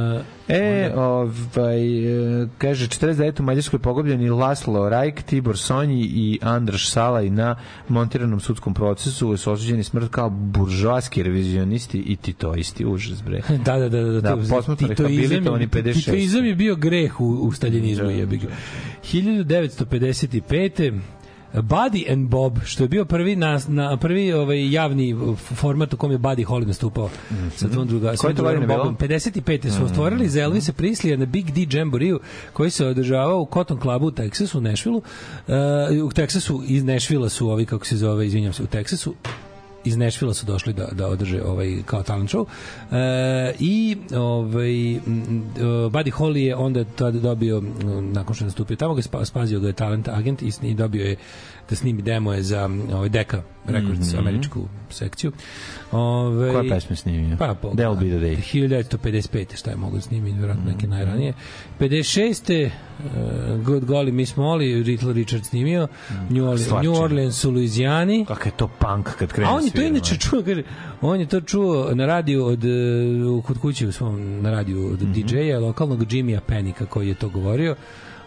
E, ovaj, e, kaže, četrdeset devete u Mađarskoj pogubljeni Laslo Rajk, Tibor Sonji i Andraš Salaj na montiranom sudskom procesu su osuđeni smrt kao buržoaski revizionisti i titoisti. Užas, bre. Da, da, da, da, Da, to- posmrtno titoizam rehabilitovani je- pedeset šeste. Titoizam je bio greh u, u staljinizmu, Da, jebi ga. hiljadu devetsto pedeset pete Buddy and Bob, što je bio prvi na, na prvi ovaj javni f- format u kom je Buddy Holly nastupao mm-hmm. sa tom druga, Koje sa to drugom godine bilo? Bobom. pedeset pete su otvorili za Elvisa Preslija na Big D Jamboree koji se održavao u Cotton Clubu u Teksasu, u Nashvilleu. Uh, u Teksasu iz Nashvilla su ovi, kako se zove, izvinjam se, u Teksasu iz Nashvilla su došli da da održe ovaj kao talent show. E, i ovaj m, uh, Buddy Holly je onda tada dobio m, nakon što je nastupio tamo ga spa, spazio ga je talent agent i sni, dobio je da snimi demo je za ovaj Decca Records, mm-hmm. američku sekciju. Ovaj Koja pesma snimio? Pa po That'll be the day. hiljadu devetsto pedeset pete šta je mogu da snimi, vjerojatno neke najranije. pedeset šeste Uh, Good Golly Miss Molly, Little Richard snimio, New Orleans, Stvarčina. New Orleans u Luizijani. Kakav je to punk kad krene A on je to svirama. inače čuo, kaže, on je to čuo na radiju od uh, kod kuće u svom na radiju od mm-hmm. D J-a lokalnog Jimmya Pennika koji je to govorio.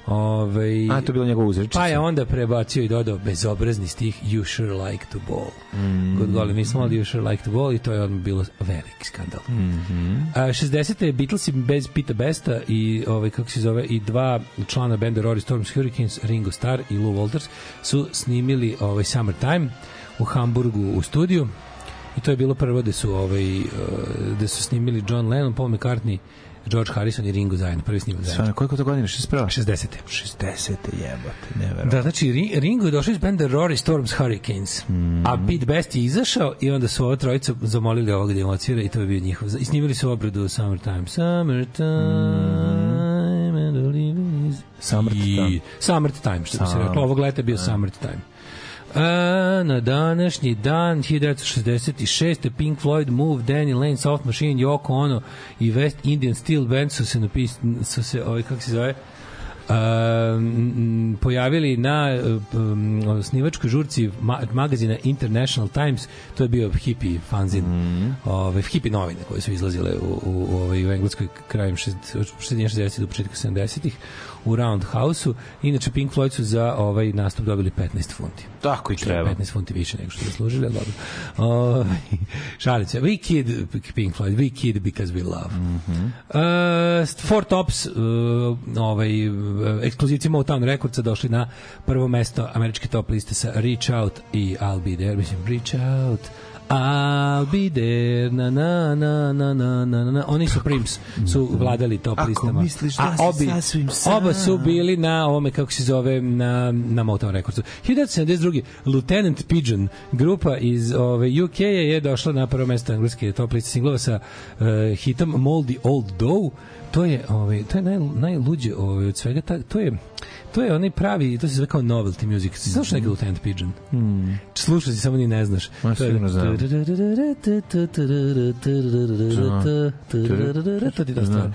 Ove, A, to je bilo njegov uzrečica. Pa je onda prebacio i dodao bezobrazni stih You sure like to ball. Mm. Good golly, mi smo You sure like to ball i to je odmah bilo veliki skandal. Mm-hmm. A, šezdesete Beatlesi bez Pita Besta i ovaj kako se zove i dva člana benda Rory Storms Hurricanes, Ringo Starr i Lou Walters su snimili ovaj Summertime u Hamburgu u studiju. I to je bilo prvo da su ovaj uh, da su snimili John Lennon, Paul McCartney, George Harrison i Ringo zajedno, prvi snimak zajedno. Sve, koliko to godine? šezdeset prva? šezdesete šezdesete jebote, neverovatno. Da, znači Ri- Ringo je došao iz benda Rory Storms Hurricanes, mm. a Pete Best je izašao i onda su ova trojica zamolili ovog da im odsvira i to je bio njihov. I snimili su obradu Summertime. Summertime mm. and the living is... Summertime. I... Summertime, što bi se reklo. Ovog leta je bio Summertime. A, na današnji dan hiljadu devetsto šezdeset šeste Pink Floyd, Move, Danny Lane, Soft Machine, Yoko Ono i West Indian Steel Band su se napis, su se, ovaj, kako se zove, Um, pojavili na um, snivačkoj žurci ma magazina International Times. To je bio hippie fanzin, mm. ove, hippie novine koje su izlazile u, u, u, u Engleskoj krajem šezdesetih do početka sedamdesetih u Roundhouse-u. Inače Pink Floyd su za ovaj nastup dobili petnaest funti. Tako i treba. petnaest funti više nego što su zaslužili, ali dobro. Uh, šalice. We kid Pink Floyd, we kid because we love. Mm-hmm. Uh, Four Tops, uh, ovaj ekskluzivci Motown Recordsa došli na prvo mesto američke top liste sa Reach Out i I'll Be There. Mislim, Reach Out, I'll be there, na na na na na na na. Oni su Prims, su vladali top Ako listama. misliš da a si obi, sasvim sam. oba su bili na ovome, kako se zove, na, na Motown Recordsu. hiljadu devetsto sedamdeset druge Lieutenant Pigeon, grupa iz ove, U K je došla na prvo mesto engleske top liste singlova sa uh, hitom Moldy Old Dough. To je, ovaj, to je naj, najluđe ovaj, od svega. Ta, to je to je onaj pravi, to se zove kao novelty music. Si znaš neka Lieutenant Pigeon? Mm. Slušaj si, samo ni ne znaš. Ma, sigurno znam. To ti da stvar.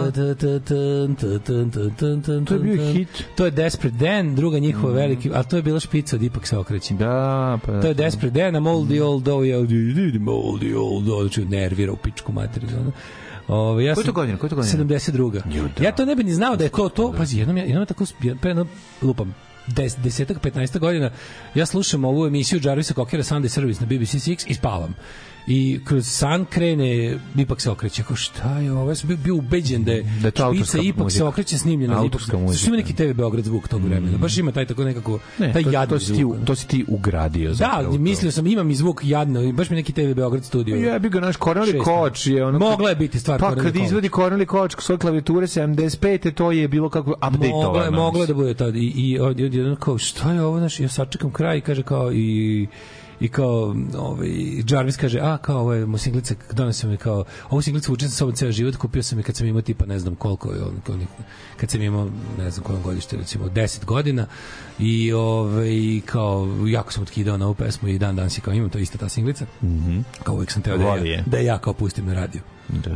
To je bio hit. To je Desperate Dan, druga njihova veliki, a to je bila špica od Ipak se okrećim. Da, pa... To je Desperate Dan, a Moldy Old Dough je Moldy Old Dough, znači nervira u pičku materiju. Ove, ja Koji to godina? Koji to godina? sedamdeset druga. Juda. Ja to ne bi ni znao da je to to. Pazi, jednom ja, jednom tako pre jedno lupam des, desetak, petnaest godina ja slušam ovu emisiju Jarvisa Cockera Sunday Service na B B C Six i spavam. i kroz san krene, ipak se okreće. Kao šta je ovo? Ja sam bio, bio ubeđen da je, da je to autorska špica ipak muzika. se okreće snimljena. Autorska ipak, muzika. Ima neki te ve Beograd zvuk tog vremena. Baš ima taj tako nekako, Ne, taj to, jadni to, si ti, zvuk. to si ti ugradio. Da, zapravo, mislio sam, imam i zvuk jadno, i baš mi neki te ve Beograd studio. Ja bi ga naš Korneli Šest. Koč je ono. Mogla je biti stvar Pa Korneli kad Koč. izvadi Korneli Koč svoje klavijature sedamdeset pete, to je bilo kako updateovano. Mogla je, mogla je da bude to. I, i ovdje jedan kao, šta je ovo, znaš, ja sačekam kraj i kaže kao, i i kao ovaj Jarvis kaže a kao ovo je mu singlica donesem mi kao ovu singlicu učim sa sobom ceo život, kupio sam je kad sam imao tipa ne znam koliko je on kad sam imao ne znam koliko godište, recimo deset godina i ovaj kao jako sam otkidao na ovu pesmu i dan danas je kao imam to ista ta singlica. Mhm. Kao uvijek sam teo da je, da ja kao pustim na radio. Da.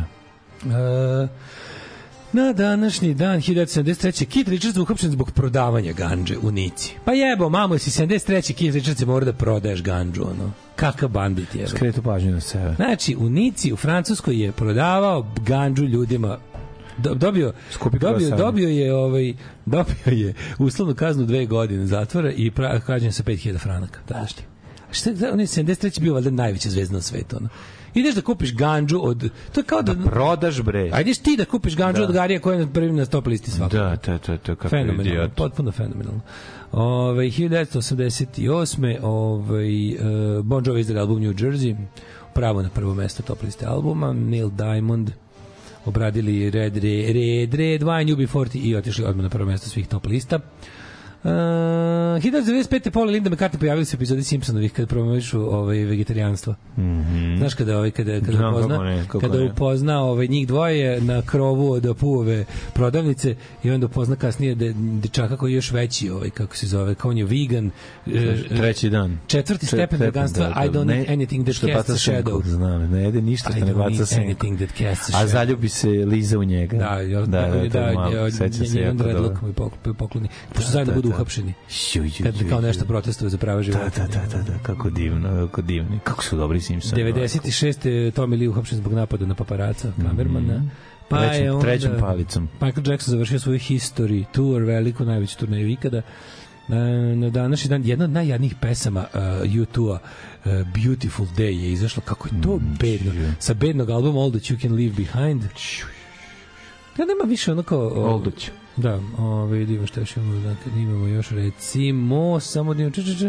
E, na današnji dan hiljadu devetsto sedamdeset treće Keith Richards uhapšen zbog prodavanja gandže u Nici. Pa jebo, mamo, si sedamdeset treće Keith Richards mora da prodaješ gandžu, ono. Kakav bandit je. Skretu pažnju na sebe. Znači, u Nici, u Francuskoj je prodavao gandžu ljudima. Do, dobio, dobio, dobio je ovaj dobio je uslovnu kaznu dve godine zatvora i pra, kažnjen sa pet hiljada franaka. Da, šta? Šta, on je sedamdeset treće bio valjda najveća zvezda na svetu, ono. Ideš da kupiš gandžu od... To je kao da... Da prodaš, bre. Ajdeš ti da kupiš gandžu Da. od Garija koja je na prvim na stop listi svakog. Da, to, to, to, kako fenomenalno, idiot. potpuno fenomenalno. Ove, hiljadu devetsto osamdeset osme ovaj, uh, Bon Jovi izdali album New Jersey, pravo na prvo mesto top liste albuma. Neil Diamond obradili Red, Red, Red, Red Wine, U B četrdeset i otišli odmah na prvo mesto svih top lista. Uh, hiljadu devetsto devedeset pete Paul i Linda McCartney pojavili se u epizodi Simpsonovih kada promovišu ovaj vegetarijanstvo. Mhm. Znaš kada ovaj kada kada Znam, upozna kako ne, kako kada ne. upozna ovaj njih dvoje na krovu od Puove prodavnice i onda upozna kasnije da dečaka koji je još veći ovaj kako se zove kao on je vegan. Treći dan. Četvrti stepen veganstva. I don't need anything that casts a shadow. Znam, ne jede ništa što ne baca senku. Anything that casts a A shadow. zaljubi se Liza u njega. Da, ja, da, da, da, to je malo. da, Sećam se jedan jako Red dobro. Look moj pokloni. Pošto zajedno da, budu da. uhapšeni. Ju, ju, Kad ju, kao ju. nešto protestuje za prava Da, života. da, da, da, da, kako divno, kako divni. Kako su dobri Simpsoni. devedeset šeste Tommy Lee uhapšen zbog napada na paparaca, kamermana. Pa Trećom- je onda trećom palicom. Michael Jackson završio svoju History Tour, veliku, najveću turneju ikada. E, na današnji dan jedna od najjadnijih pesama uh, U dva uh, Beautiful Day je izašla. Kako je to bedno. Sa bednog albuma All That You Can Leave Behind. Ja nema više ono kao... o- All That You. Da, ovaj vidimo šta još imamo, dakle, imamo još recimo, samo da imamo, če, če, če.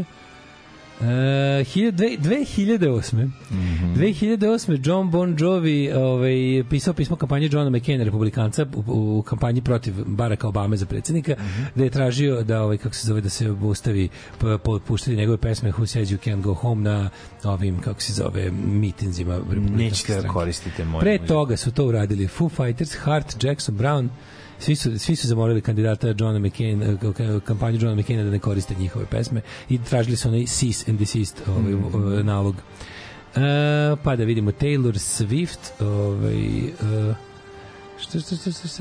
E, hiljadu- dve- dve hiljade osme Mhm. dve hiljade osme John Bon Jovi ovaj, pisao pismo kampanje Johna McCaina, republikanca, u, u kampanji protiv Baracka Obame za predsjednika, Mhm. da je tražio da, ovaj, kako se zove, da se obustavi p- po- puštanje njegove pesme Who Says You Can't Go Home na ovim, kako se zove, mitinzima republikanske Nećete da stranke. koristite moje Pre muzike. toga su to uradili Foo Fighters, Hart, Jackson Brown, svi su, svi su zamolili kandidata Johna McCain, eh, k- kampanju Johna McCaina da ne koriste njihove pesme i tražili su onaj cease and desist ovaj, mm. nalog. Uh, pa da vidimo Taylor Swift ovaj, uh, što, što, što, što, što,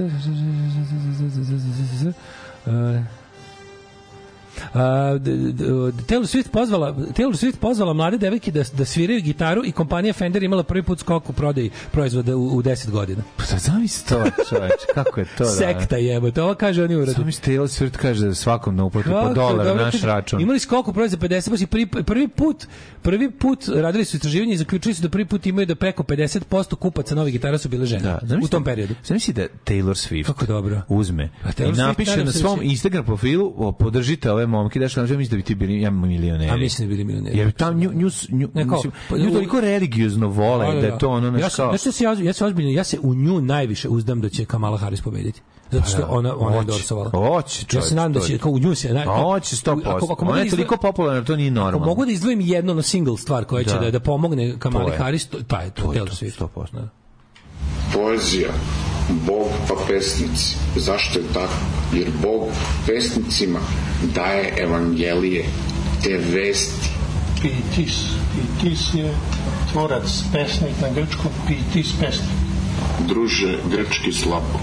uh, Uh, d- d- Taylor Swift pozvala Taylor Swift pozvala mlade devojke da da sviraju gitaru i kompanija Fender imala prvi put skok u prodaji proizvoda u, u deset godina. Pa da zamisli to, čoveče, kako je to? Da? Sekta jebote, ovo kaže oni uradi. Zamisli Taylor Swift kaže da svakom na uplati po dolar na naš račun. Imali skok u prodaji za pedeset posto i prvi, prvi put prvi put radili su istraživanje i zaključili su da prvi put imaju da preko pedeset posto kupaca novih gitara su bile žene. Da, u zamisli- tom periodu. Zamisli da Taylor Swift Kako dobro. uzme A Taylor i Swift napiše nadam na se svom da će- Instagram profilu o, podržite ove momke, daš nam mislim da bi ti bili ja milioneri. A mislim da bi bili milioneri. Jer tam nju, nju, nju, Ne, kao, mislim, pa, nju u- toliko religiozno vole da je to ono ja naš se, kao... znaš šta se ja, ja se ozbiljno, ja se u nju najviše uzdam da će Kamala Harris pobediti. Zato što Pa da, ona ona je hoće, endorsovala. hoće, Ja čovječe, se nadam da to će je- kao u nju se naj, A hoće sto posto. Ako, ako mogu Ona da je toliko izdvojim- popularna, to nije Ako normalno. mogu da izdvojim jednu no single stvar koja će Da. da, da pomogne Kamali To je. Harris, to, pa je to, To je Taylor to, Swift. sto posto. Da. Poezija, Bog pa pesnici. Zašto je tako? Jer Bog pesnicima daje evangelije, te vesti. Pitis. Pitis je tvorac, pesnik na grčkom, pitis pesnik. Druže, grčki slabo.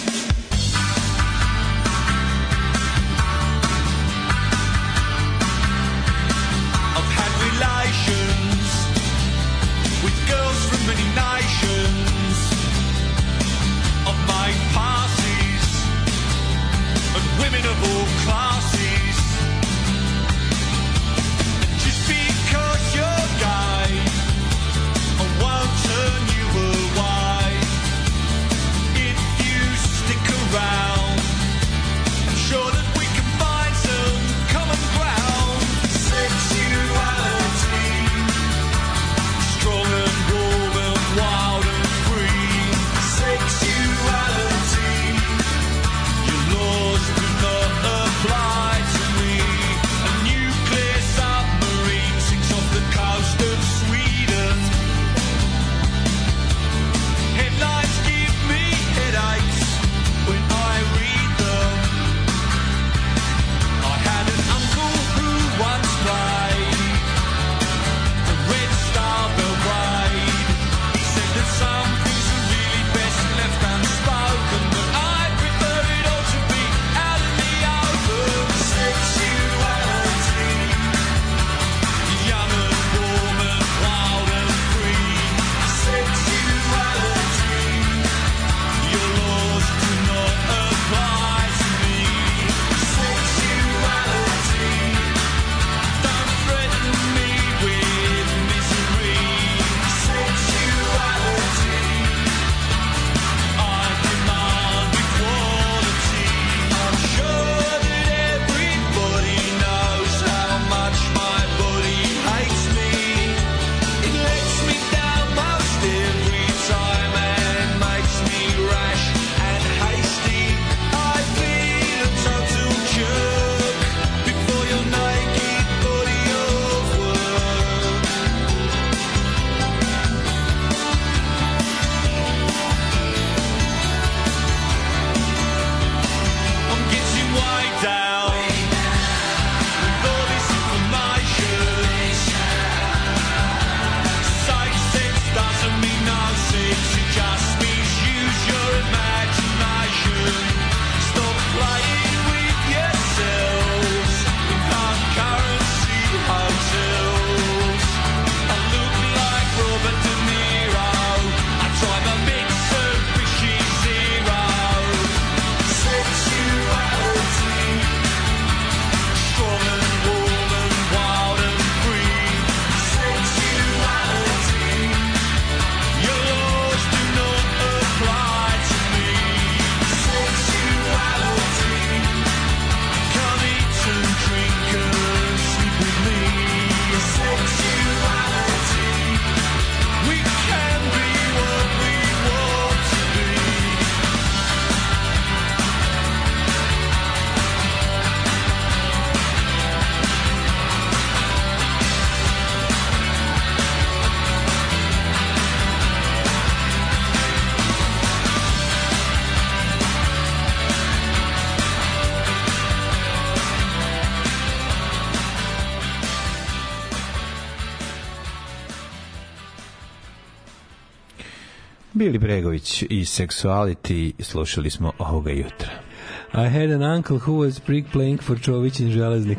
I've had relations with girls from many nations. I've made passes and women of all classes. Just because you're gay or Bili Bregović i Sexuality, slušali smo ovoga jutra. I had an uncle who was prick playing for Čović in Železnik.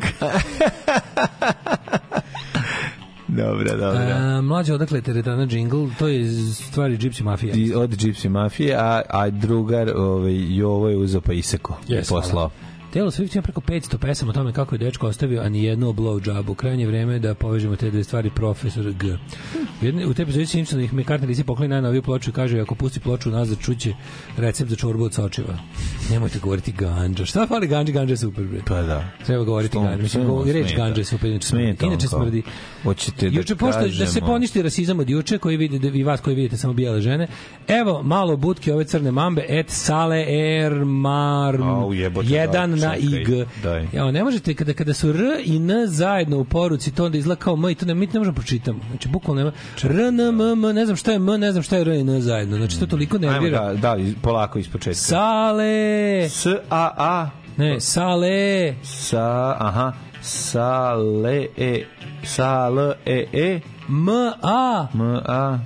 Dobra, dobra. A, mlađa odakle teretana džingl, to je stvari Gypsy Mafija. Od Gypsy Mafije, a, a drugar ovaj, Jovo je uzeo pa iseko. Yes, poslao. Taylor Swift ima preko petsto pesama o tome kako je dečko ostavio, a ni jednu blowjobu. Krajnje vreme da povežemo te dve stvari, profesor G. U, jedne, u te epizodi Simpsona ih McCartney Lisi pokloni najnoviju ploču i kaže, ako pusti ploču nazad, čuće recept za čorbu od sočiva. Nemojte govoriti ganđa. Šta fali ganđa? Ganđa je super, bre. Pa da. Treba govoriti ganđa. Mislim, govori reč ganđa je super. Inače smrdi. Inače smrdi. Hoćete da juče, pošto, kažemo... da se poništi rasizam od juče, koji vidite, i vas koji vidite samo bijele žene. Evo, malo butke ove crne mambe, et sale er mar jedan na ig. Ja, ne možete, kada, kada su R i N zajedno u poruci, to onda izgleda kao M i to ne, mi ne možemo pročitamo. Znači, bukvalno nema. R, N, M, M, ne znam šta je M, ne znam šta je R i N zajedno. Znači, to toliko nervira. Ajmo da, da, polako ispočetka. Sale! S, A, A. Ne, sale! Sa, aha. Sale, E. Sale, E, E. M, A. M, A.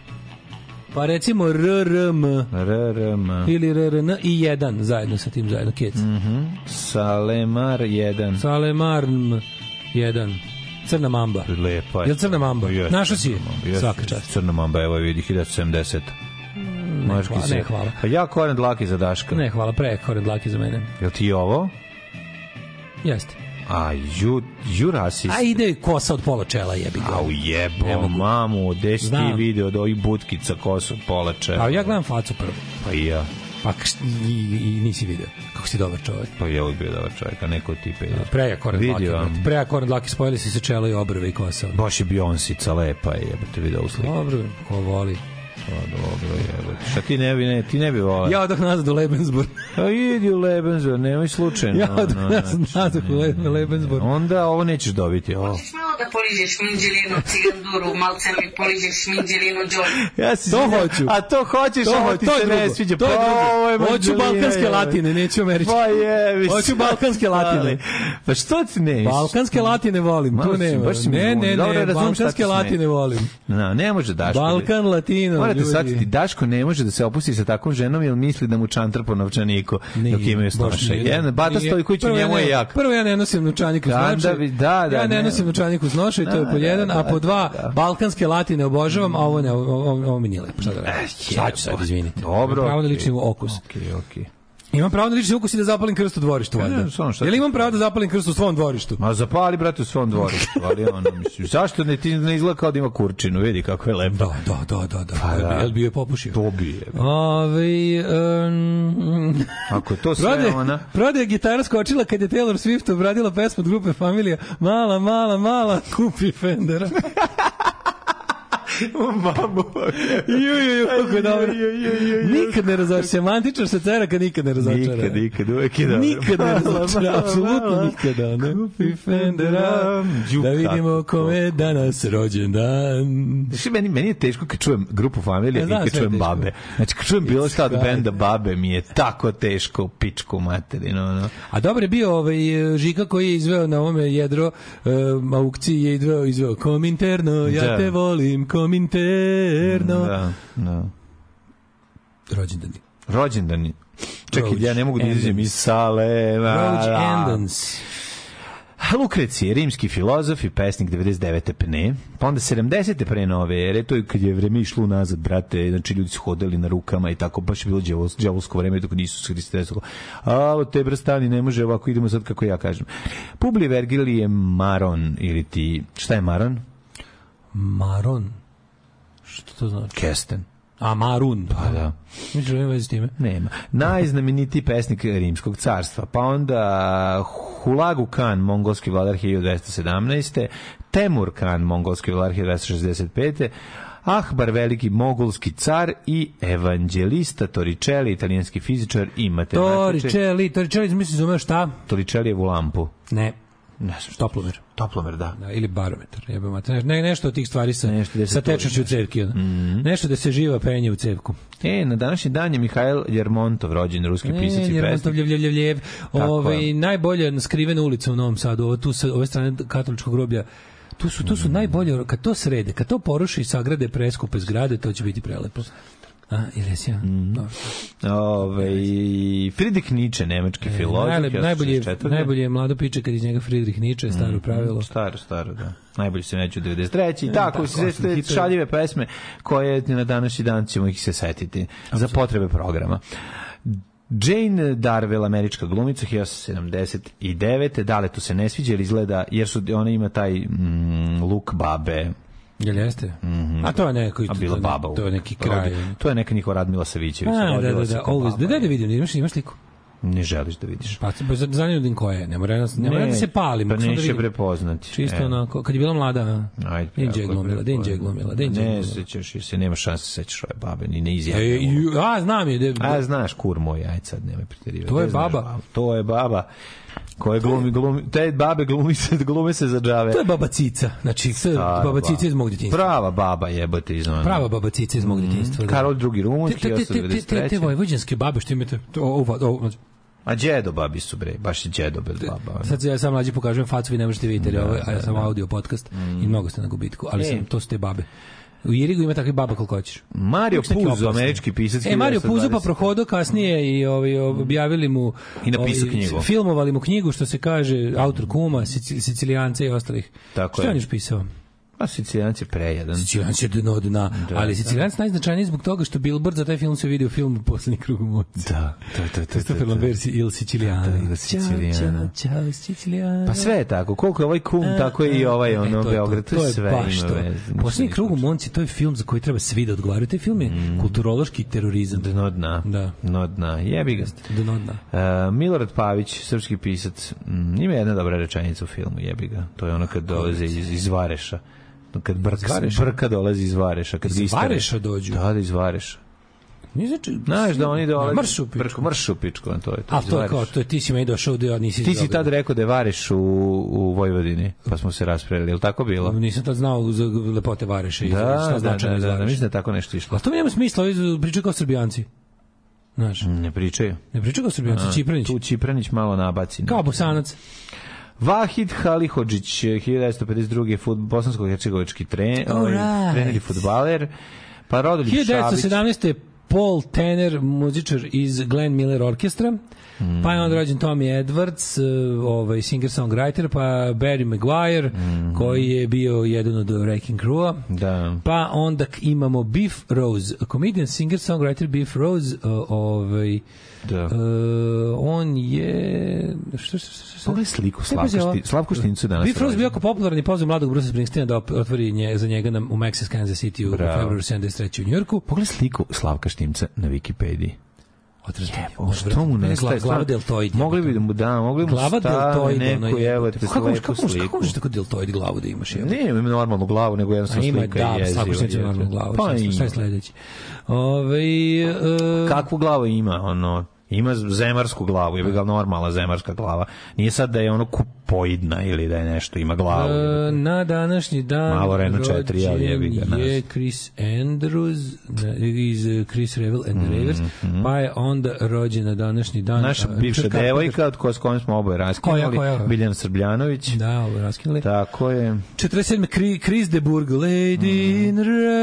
Pa recimo R, R, M. R, R, M. Ili R, R, N i jedan zajedno sa tim zajedno, kec. Mhm. Salemar jedan. Salemar jedan. Crna mamba. Lepa je. Jel crna mamba? Yes, našo si je? Yes, Svaka čast. Crna mamba, evo vidi, hiljadu sedamdeset. Ne, hvala, ne, hvala. Pa ja koren dlaki za Daška. Ne, hvala, pre koren dlaki za mene. Jel ti ovo? Jeste. A ju, ju rasist. A ide kosa od pola čela, jebi ga. Au jebo, mamu, gde si ti video od ovih butkica kosa od pola čela? A ja gledam facu prvo. Pa i ja. Pa i, i nisi video. Kako si dobar čovjek. Pa je uvijek bio dobar čovjek, a neko tipe. Preja koren dlaki. Preja koren dlaki, spojili si se čelo i obrve i kosa. Baš je Beyoncé, lepa je, jebate video u sliku. Dobro, ko voli. Pa dobro, jebate. Šta ti ne bi, ne, ti ne bi volao? Ja odah nazad u Lebensburg. A idi u Lebensburg, nemoj slučajno. Ja odah nazad u Lebensburg. Onda ovo nećeš dobiti. Ovo. Hoćeš malo da poližeš minđelinu ciganduru, malce mi poližeš minđelinu džolju. Ja si to hoću. A to hoćeš, to, ovo ti to se drugo. ne sviđa. To je drugo. Hoću balkanske latine, neću američke. Pa je, hoću balkanske latine. Pa što ti ne? Balkanske latine volim, tu nema. Ne, ne, ne, balkanske latine volim. No, ne može Daško. Balkan latino. Morate shvatiti, Daško ne može da se opusti sa takvom ženom jer misli da mu čantar po novčaniku dok imaju snošaj. Jedan Bata Stojković njemu je jak. Prvo ja ne nosim novčanik u snošaj. Da, da, ja ne nosim novčanik u snošaj, to je po jedan, a po dva balkanske latine obožavam, a ovo ne, ovo mi nije lepo. Šta da radim? Sad ću sad, izvinite. Dobro. Pravo na lični okus. Okej, okej. Imam pravo na lični ukus i da zapalim krst u dvorištu, valjda. Jel imam pravo da zapalim krst u svom dvorištu? Ma zapali, brate, u svom dvorištu. Ali ono, mislim, zašto ne, ti ne izgleda kao da ima kurčinu? Vidi kako je lepo. Da, da, da, da. da. Pa, da. Jel bi je popušio? To bi je. Ove, um, ako je to sve prode, ona... Prode gitara skočila kad je Taylor Swift obradila pesmu od grupe Familija. Mala, mala, mala, kupi Fendera. U mamu. Ju, ju, ju, kako je dobro. Nikad ne razočara. Semantičar se cera kad nikad ne razočara. Nikad, nikad, uvek je dobro. Nikad ne razočara, apsolutno nikada. Ne? Kupi Fendera, da vidimo kome je danas rođendan. Znači, meni, meni je teško kad čujem grupu Familije i kad čujem Babe. Znači, kad čujem bilo šta od benda Babe, mi je tako teško pičku materinu. No. A dobro je bio ovaj Žika koji je izveo na ovome jedro um, aukciji je izveo, izveo Kominterno, ja da. Te volim, Kominterno. Da, da. Rođendani. Rođendani. Čekaj, ja ne mogu da izađem iz sale. Rođendans. Lukrecije, rimski filozof i pesnik devedeset devete pne, pa onda sedamdesete pre nove ere, to je kad je vreme išlo nazad, brate, znači ljudi su hodali na rukama i tako, baš je bilo đavolsko vreme, dok nisu se Hriste desilo. A te brstani ne može ovako, idemo sad kako ja kažem. Publi Vergilije Maron, ili ti, šta je Maron? Maron? Što to znači? Kesten. A Marun. Pa da. Misliš da nema veze s time? Nema. Najznamenitiji pesnik Rimskog carstva. Pa onda Hulagu Khan, mongolski vladar hiljadu dvesta sedamnaeste. Temur Khan, mongolski vladar hiljadu dvesta šezdeset pete. Ahbar, veliki mogolski car i evanđelista Torricelli, italijanski fizičar i matematičar. Torricelli, Torricelli, misliš da šta? Torricellijevu lampu. Ne. Ne znam, toplomer. Toplomer, da. da ili barometar. Ne, nešto od tih stvari sa, nešto sa tečnošću u cevki. Mm-hmm. Nešto da se živa penje u cevku. E, na današnji dan je Mihajl Ljermontov, rođen ruski pisac i pesnik. Ljermontov, ljev, ljev, ljev. Ove, najbolje skrivena ulica u Novom Sadu, ovo tu sa ove strane katoličkog groblja. Tu su, tu su mm. najbolje, kad to srede, kad to poruši i sagrade preskupe zgrade, to će biti prelepo. A, ili jesi ja? Mm. Ove, Friedrich Nietzsche, nemački e, filozof. Najbolje, najbolje, najbolje je mlado piče kad iz njega Friedrich Nietzsche, staro mm, pravilo. Staro, staro, da. Najbolje se neću devedeset treće i tako, sve te šaljive pesme koje na današnji dan ćemo ih se setiti za potrebe programa. Jane Darwell, američka glumica, hiljadu osamsto sedamdeset devete. Dale tu se ne sviđa jer izgleda, jer su, ona ima taj mm, luk babe. Jel jeste? Mm-hmm. A to je neko, a bila baba. To je neki kraj. To je neka njihova Radmila Savićević. A, da, da, da. Always. Da, da, da vidim, imaš, imaš sliku? Ne želiš da vidiš. Pa zanimljiv ko je, ne mora, ne mora da se palim. Pa neće prepoznati. Čisto e. onako, kad je bila mlada, Denđe je glumila, Denđe je glumila, Denđe je glumila. Ne sećaš se, nema šanse se sećaš ove babe, ni ne izjavljamo. E, a, znam je. De, a, znaš, kur moj, aj sad nemoj preterivati. To je baba. To je baba. Koje glumi, glumi, te babe glumi se, glume se za džave. To je baba Cica, znači baba Cica iz mog djetinjstva. Prava baba jebote iz ona. Prava baba Cica iz mog djetinjstva. Karol drugi rumunski, hiljadu osamsto devedeset treće. Te vojvođanske babe što imate, a djedo babi su bre, baš je djedo bez baba. Sad ja sam mlađi pokažem facu, vi ne možete vidjeti, ovo, a ja sam audio podcast i mnogo ste na gubitku, ali sam, to su te babe. U Irigu ima takvih baba koliko hoćeš. Mario Puzo, američki pisac. E, Mario Puzo pa prohodo kasnije i ovi, objavili mu i napisao knjigu. Filmovali mu knjigu, što se kaže, autor Kuma, Sicilijanca i ostalih. Tako što je on još pisao? Pa Sicilijanci je prejedan. Sicilijanci je dno dna, da, ali Sicilijanci da. Najznačajniji zbog toga što Billboard za taj film se vidio film Poslednji krug u moći. Da, to, to, to. Christopher Lambert Il Siciliano. Da, Siciliano. Ciao, ciao, Siciliano. Pa sve je tako. Koliko je ovaj kum, a, tako je i ovaj ono e, Beograd. To, to, to je sve baš to. Poslednji krug u moći, to je film za koji treba svi da odgovaraju. Taj film je mm. kulturološki terorizam. Dno dna. Da. Dno dna. Jebi ga. Dno dna. Uh, Milorad Pavić, srpski pisac, mm, ima jedna dobra rečenica u filmu, jebi ga. To je ono kad dolaze iz, iz Vareša. Kad brka, brka dolazi iz Vareša, kad iz Vareša dođu. Da, da iz Vareša. Ni znači, znaš da oni dolaze mršu pičku, mršu pičku, to je to. A to je kao, to je ti si meni došao da nisi. Ti si tad rekao da je Vareš u u Vojvodini, pa smo se raspravljali, je l' tako bilo? Nisam tad znao za lepote Vareša i da, šta znači da, da, da, mislim da tako nešto išlo. A to nema smisla, pričaju kao Srbijanci. Znaš? Ne pričaju. Ne pričaju kao Srbijanci, Čipranić. Tu Čipranić malo nabaci. Kao Bosanac. Vahid Halihodžić, hiljadu devetsto pedeset druge. bosansko-hercegovački tre, ovaj, trener i fudbaler. Pa Rodoljub Šabić. hiljadu devetsto sedamnaeste. Paul Tanner, muzičar iz Glenn Miller Orkestra. Mm. Pa je onda rođen Tommy Edwards, ovaj singer-songwriter, pa Barry Maguire, mm. koji je bio jedan od Wrecking Crew-a. Da. Pa onda imamo Biff Rose, comedian, singer-songwriter Biff Rose, uh, ovaj da. Uh, on je što što što pogledaj sliku Slavko Slavko Štincu danas. Biff Rose bio jako popularan i pozvao mladog Bruce Springsteena da otvori nje, za njega na, u Maxis Kansas City u februaru sedamdeset treće u Njujorku. Pogledaj sliku Slavka Štimca na Wikipediji. Otrezanje. Što mu nestaje? Glava deltoid. Mogli bi da mu da, mogli bi mu staviti neku, evo, te slepu sliku. Kako možeš tako deltoid glavu da imaš? Ne, ima normalnu glavu, nego jednostavno slika je jeziva. Svako što će normalnu glavu. Pa šta je sledeći? Ove, uh, kakvu glavu ima, ono... Ima zemarsku glavu, je ga normalna zemarska glava. Nije sad da je ono kupoidna ili da je nešto, ima glavu. E, na današnji dan malo Renault četiri, ali je ga je Chris Andrews iz Chris Revel and the Ravers, mm-hmm. pa je onda rođen na današnji dan. Naša bivša devojka od koje s kojom smo oboje raskinuli, Biljana Srbljanović. Da, oboje raskinuli. Tako je. četrdeset sedme. Chris de Burgh, Lady mm. in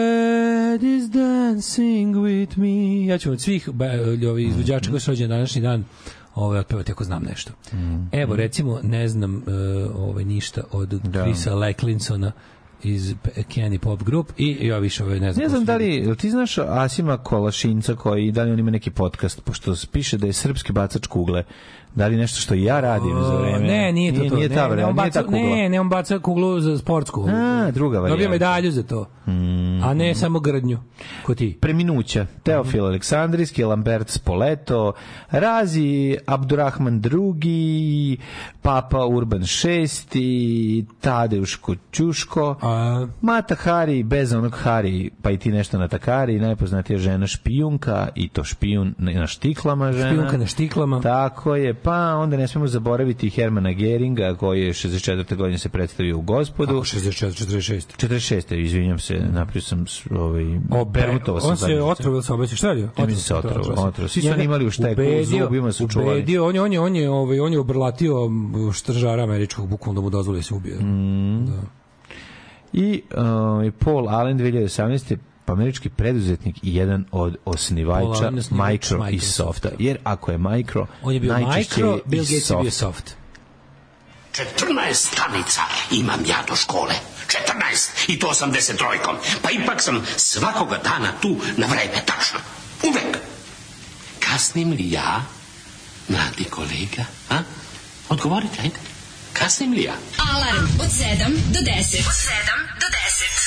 Red is dancing with me. Ja ću od svih ovi izvođača koji su rođeni današnji dan ovaj otpevati ako znam nešto. Mm. Evo recimo ne znam uh, ovaj ništa od da. Chrisa Lecklinsona iz Kenny Pop Group i ja više ovaj ne znam. Ne znam da li ti znaš Asima Kolašinca koji da li on ima neki podcast pošto piše da je srpski bacač kugle. Da li nešto što ja radim za vreme? Ne, nije to nije, to. Nije ta vreme, ne, nije ta kugla. Ne, ne, on baca kuglu za sportsku. A, druga varijanta. Dobio medalju za to. Mm. A ne samo grdnju. Ko ti? Preminuća. Teofil mm. Aleksandrijski, Lambert Spoleto, Razi Abdurrahman drugi, Papa Urban šesti, Tadeuš Koćuško, A... Mata Hari, bez onog Hari, pa i ti nešto na Takari, najpoznatija žena špijunka, i to špijun na štiklama žena. Špijunka na štiklama. Tako je, pa onda ne smemo zaboraviti Hermana Geringa koji je šezdeset četvrte godine se predstavio u Gospodu. Kako šezdeset četiri, četrdeset šest? četrdeset šeste, izvinjam se, napravio sam ovaj Bermutovo sam. On se otrovao sa obećao, šta je? On se otrovao, otrovao. Svi su oni imali u šteku, u zubima su čuvali. Ubedio, on je, on je, on je, ovaj, on je obrlatio štržara američkog bukvalno da mu dozvoli da se ubije. Mm. Da. I uh, Paul Allen dve hiljade osamnaeste američki preduzetnik i jedan od osnivača Polovni osnivač Micro i Microsofta. Softa. Jer ako je Micro, On je bio najčešće Micro, je Bill i Gates je bio Soft. Soft. četrnaest stranica imam ja do škole. četrnaest i to osamdeset trojkom. Pa ipak sam svakoga dana tu na vreme, tačno. Uvek. Kasnim li ja, mladi kolega? A? Odgovorite, ajde. Kasnim li ja? Alarm od sedam do deset. Od sedam do deset.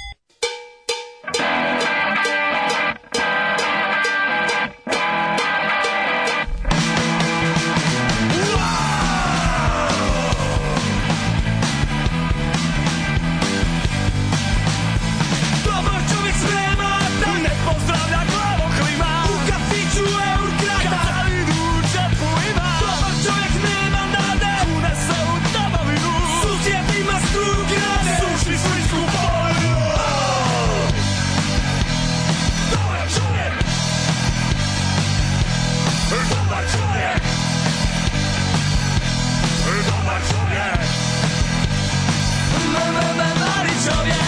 Dobar čovjek sprema da ne pozdravlja glavoklima. U kafiću Eurkrata kad zavidu u džepu ima. Dobar čovjek nema nade, unese u domovinu. Susjed ima struju grane, suši sličku polju. Dobar čovjek, dobar čovjek, dobar čovjek, mali čovjek.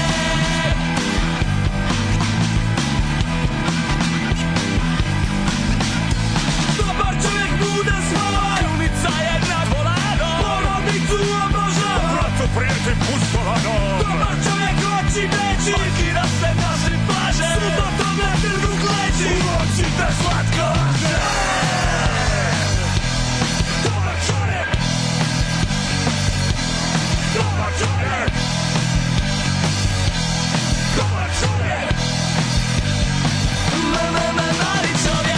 Dobar čovjek bude svoj, ulica je na kolano, porodnicu obožava, bracu prijeti pustolano. Dobar čovjek oči neći, parkira se našim plaže, subotom na trgu kleći, uoči te slatko laže. Dobar čovjek, dobar čovjek, dobar čovjek, ma, ma, ma, mali čovjek.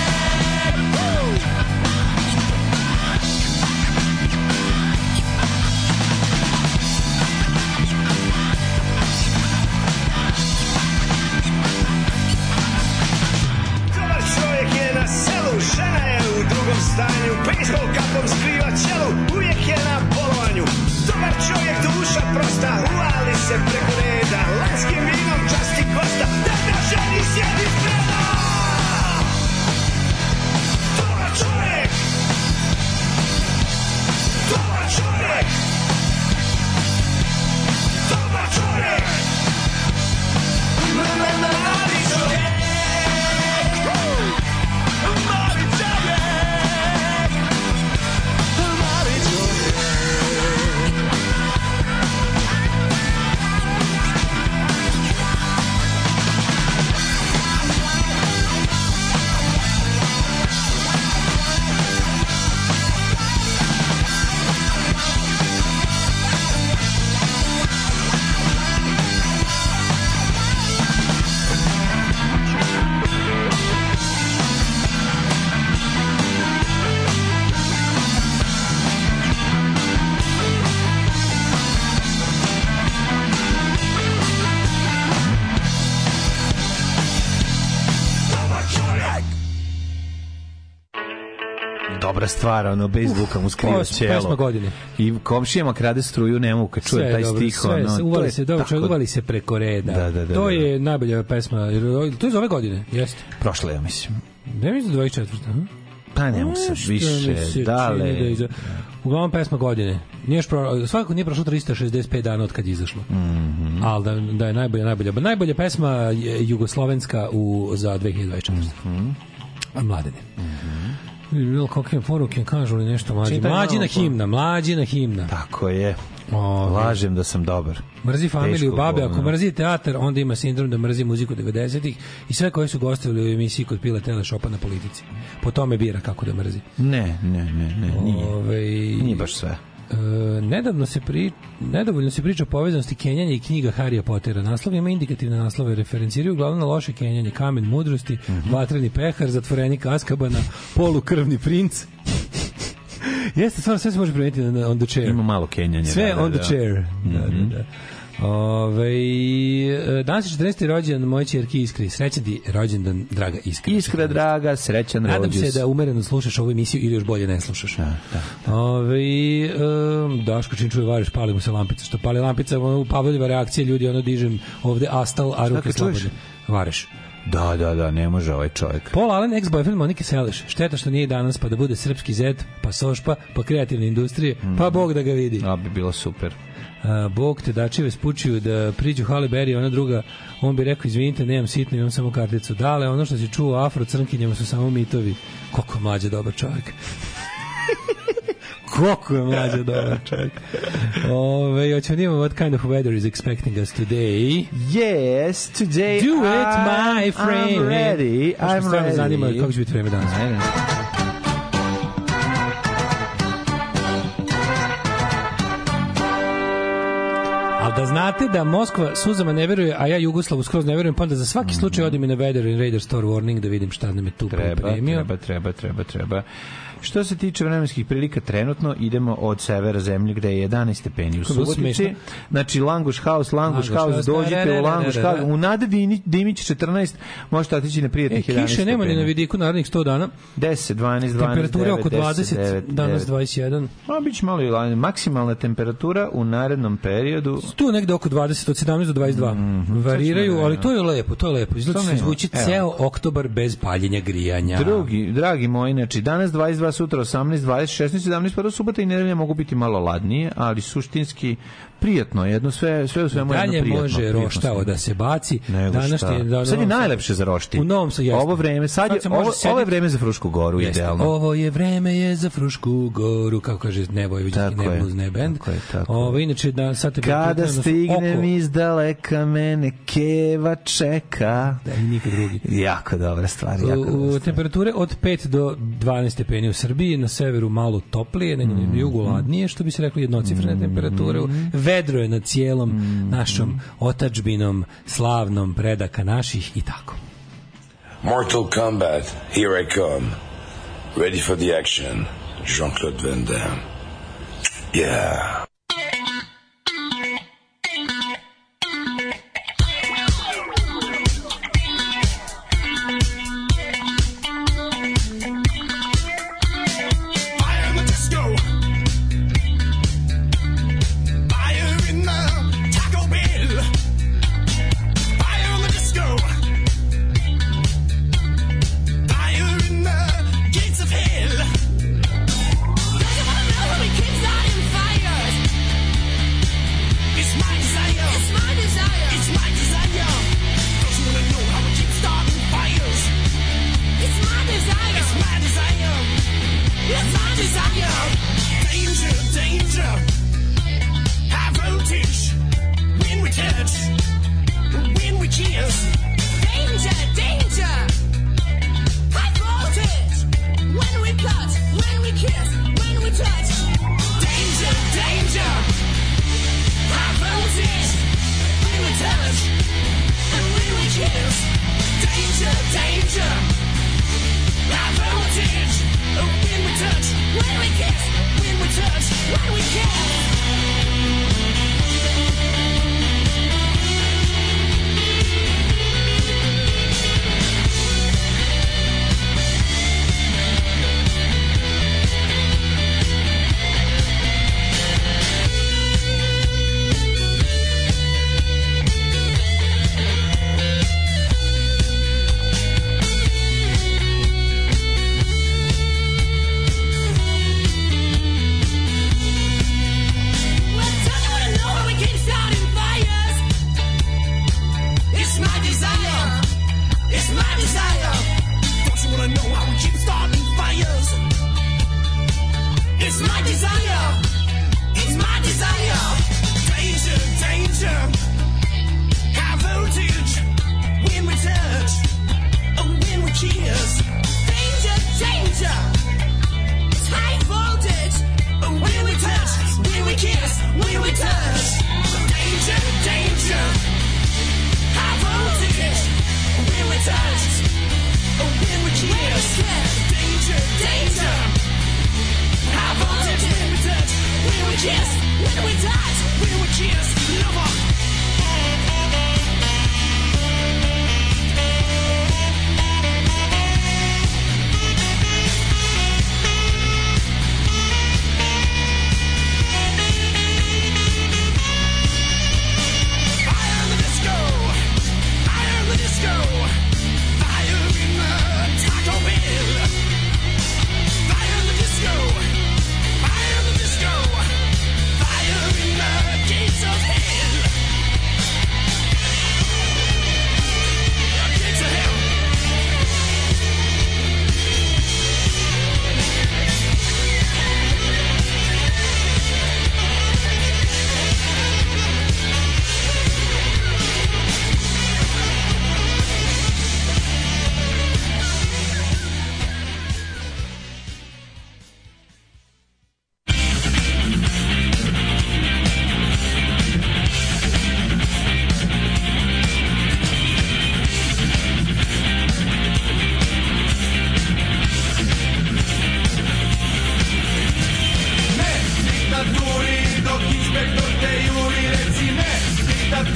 Dobar čovjek je na selu, žena je u drugom stanju, bejsbol kapom skriva čelu, uvijek je na bolovanju. Dobar čovjek duša prosta, uvali se preko reda, lanskim vinom časti gosta, da ga ženi sjedi spreda. Dobar čovjek, dobar čovjek, dobar čovjek, ma, ma, ma, mali čovjek. Mali čovjek, mali čovjek. Dobra stvar, ono, bezbuka mu skriva Pos- ćelo. pesma godine. I komšijama krade struju, ne mogu kad čuje Sve taj dobro, stih. sve, ono, sve, to uvali je se, dobro, tako- čovjek uvali se preko reda. Da, da, da, to da. je najbolja pesma. jer To je iz ove godine, jeste. Prošle, ja mislim. Ne mislim da dvadeset četvrta. Hm? Pa ne mogu sad Nešto mi više, se čini dale. da je iza- Uglavnom pesma godine. Nije još pro, svakako nije prošlo trista šezdeset pet dana od kad je izašlo. Mhm. Ali da, da je najbolja, najbolja. Najbolja pesma je jugoslovenska u, za dve hiljade dvadeset četvrtu. Mhm. A Mladene. Bilo kakve poruke, kažu li nešto mlađi. Čitaj Mlađina malo, himna, mlađina himna. Tako je. Ove. Lažem da sam dobar. Mrzi familiju Teško babe, ako govno. mrzi teatar, onda ima sindrom da mrzi muziku devedesetih i sve koji su gostovali u emisiji kod Pila Telešopa na politici. Po tome bira kako da mrzi. Ne, ne, ne, ne, nije. Ove, Nije baš sve. E, nedavno se pri, nedovoljno se priča o povezanosti Kenjanja i knjiga Harija Pottera. Naslov ima indikativne naslove, referenciraju uglavnom na loše Kenjanje, Kamen mudrosti, Mhm. Vatreni pehar, Zatvorenik Azkabana, Polukrvni princ. Jeste, stvarno sve se može primetiti na on the chair. Ima malo kenjanja. Sve da, da, on the da. chair. Da, Mhm. da, da. Ove, danas je četrnaesti rođendan moje ćerke Iskri. Srećan ti rođendan, draga Iskra. Iskra, draga, srećan Nadam rođus. se da umereno slušaš ovu emisiju ili još bolje ne slušaš. Da, da. Ove, um, Daško čim čuje variš, pali mu se lampica. Što pali lampica, ono, Pavloljeva reakcija, ljudi, ono dižem ovde astal, a ruke kad čuješ? slobodne. Vareš. Da, da, da, ne može ovaj čovjek. Paul Allen, ex-boyfriend Monike Seleš. Šteta što nije danas, pa da bude srpski zet, pa sošpa, pa kreativne industrije, mm. pa Bog da ga vidi. A bi bilo super. Uh, Bog te dačive spučuju da priđu Halle Berry, ona druga, on bi rekao, izvinite, nemam sitno, imam samo karticu. Dale, ono što si čuo afro crnkinjama su samo mitovi. Koliko mlađe dobar čovjek. Koliko je mlađe dobar čovjek. Ove, hoćemo da imamo what kind of weather is expecting us today. Yes, today do it, my friend. I'm ready, I'm ready. Što zanima kako će biti vreme danas. Ajde. Ali da znate da Moskva suzama ne veruje, a ja Jugoslavu skroz ne verujem, pa onda za svaki slučaj odim i na Weather and Radar Store Warning da vidim šta nam je tu pripremio. Treba, treba, treba, treba. Što se tiče vremenskih prilika, trenutno idemo od severa zemlje gde je jedanaest stepeni u Subotici. Znači Languš House, Languš House, dođite u Languš House. U Nade Dimić četrnaest, možete otići na prijatnih jedanaest stepeni. Kiše nema ni na vidiku narednih sto dana. deset, dvanaest, dvanaest, temperatura oko dvadeset, danas dvadeset jedan. A biće malo i lani. Maksimalna temperatura u narednom periodu tu negde oko dvadeset, od sedamnaest do dvadeset dva. Mm-hmm, variraju, ali to je lepo, to je lepo. Izgleda se zvuči ceo oktobar bez paljenja grijanja. Drugi, dragi moji, znači danas dvadeset dva, sutra osamnaest, dvadeset, šesnaest, sedamnaest, pa do subota i nedelja mogu biti malo ladnije, ali suštinski prijatno, jedno sve sve u svemu jedno prijatno. Dalje može roštao da se baci. Danas je da, sad je najlepše za roštilj. U Novom Sadu. Ovo vreme, sad je ovo, ovo je vreme za Frušku goru, jeste, idealno. Ovo je vreme je za Frušku goru, kako kaže Nebojvić, ne blues ne bend. Tako je, tako. Ovo inače da sad te kada stignem iz daleka mene keva čeka. Da i nikad drugi. Jako dobra stvar, jako dobra stvar. Temperature od pet do dvanaest stepeni u Srbiji, na severu malo toplije, na mm. jugu ladnije, što bi se reklo jednocifrene mm. temperature. Vedro je na cijelom mm. našom otadžbinom slavnom predaka naših i tako. Mortal Kombat, here I come. Ready for the action. Jean-Claude Van Damme. Yeah. Kids are in fires.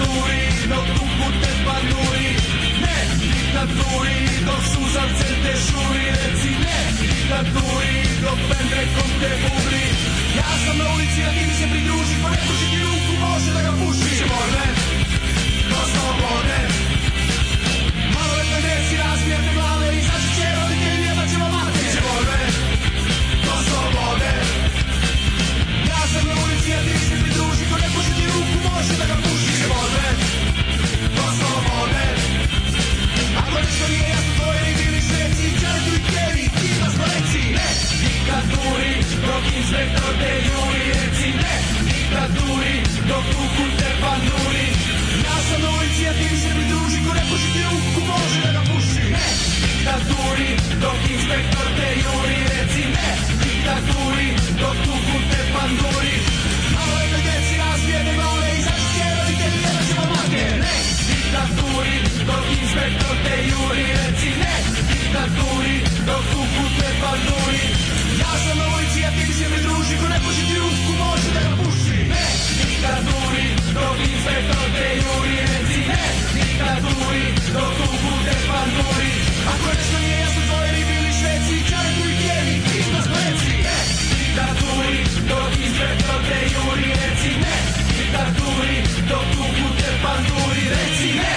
diktaturi, dok upute panduri. Ne diktaturi, dok suzavce te šuri. Reci ne diktaturi, dok pendrekom te bubri. Ja sam na ulici, a ti mi se pridruži, pa ne puši ti ruku, može da ga puši. Slobode, do slobode. Maloletne deci razbijate glave i sad će roditelji jebat ćemo mati. Slobode, do slobode. Ja sam na ulici, a ti mi se pridruži, ko ne puši ti ruku, može da ga puši. Slobode, do slobode. Ako nešto nije jasno, to je i bili šveci, čartu i kevi, kima smo reci. Ne diktaturi, dok inspektor te juri. Reci ne diktaturi, dok kuku te panduri. Ja sam na ulici, a ti mi se pridruži, ko ne puši ti ruku, može da ga puši. Ne diktaturi, dok inspektor te juri. Reci ne diktaturi, dok kuku te panduri. Malo je da djeci razbijene glave i zaštite roditelji, jedan ćemo mate. Ne diktaturi, dok inspektor te juri. Reci ne diktaturi, dok kuku te panduri. Ja sam na ulici, a ti mi se pridruži, ko ne puši ti ruku, može da ga puši. Ne diktaturi, dok inspektor te juri. Reci ne diktaturi, dok kuku te panduri. Ako nešto nije jasno, to je i bili šveci, čarku i kevi, kima smo reci. Ne diktaturi, dok inspektor te juri. Reci ne diktaturi, dok kuku te panduri. Reci ne.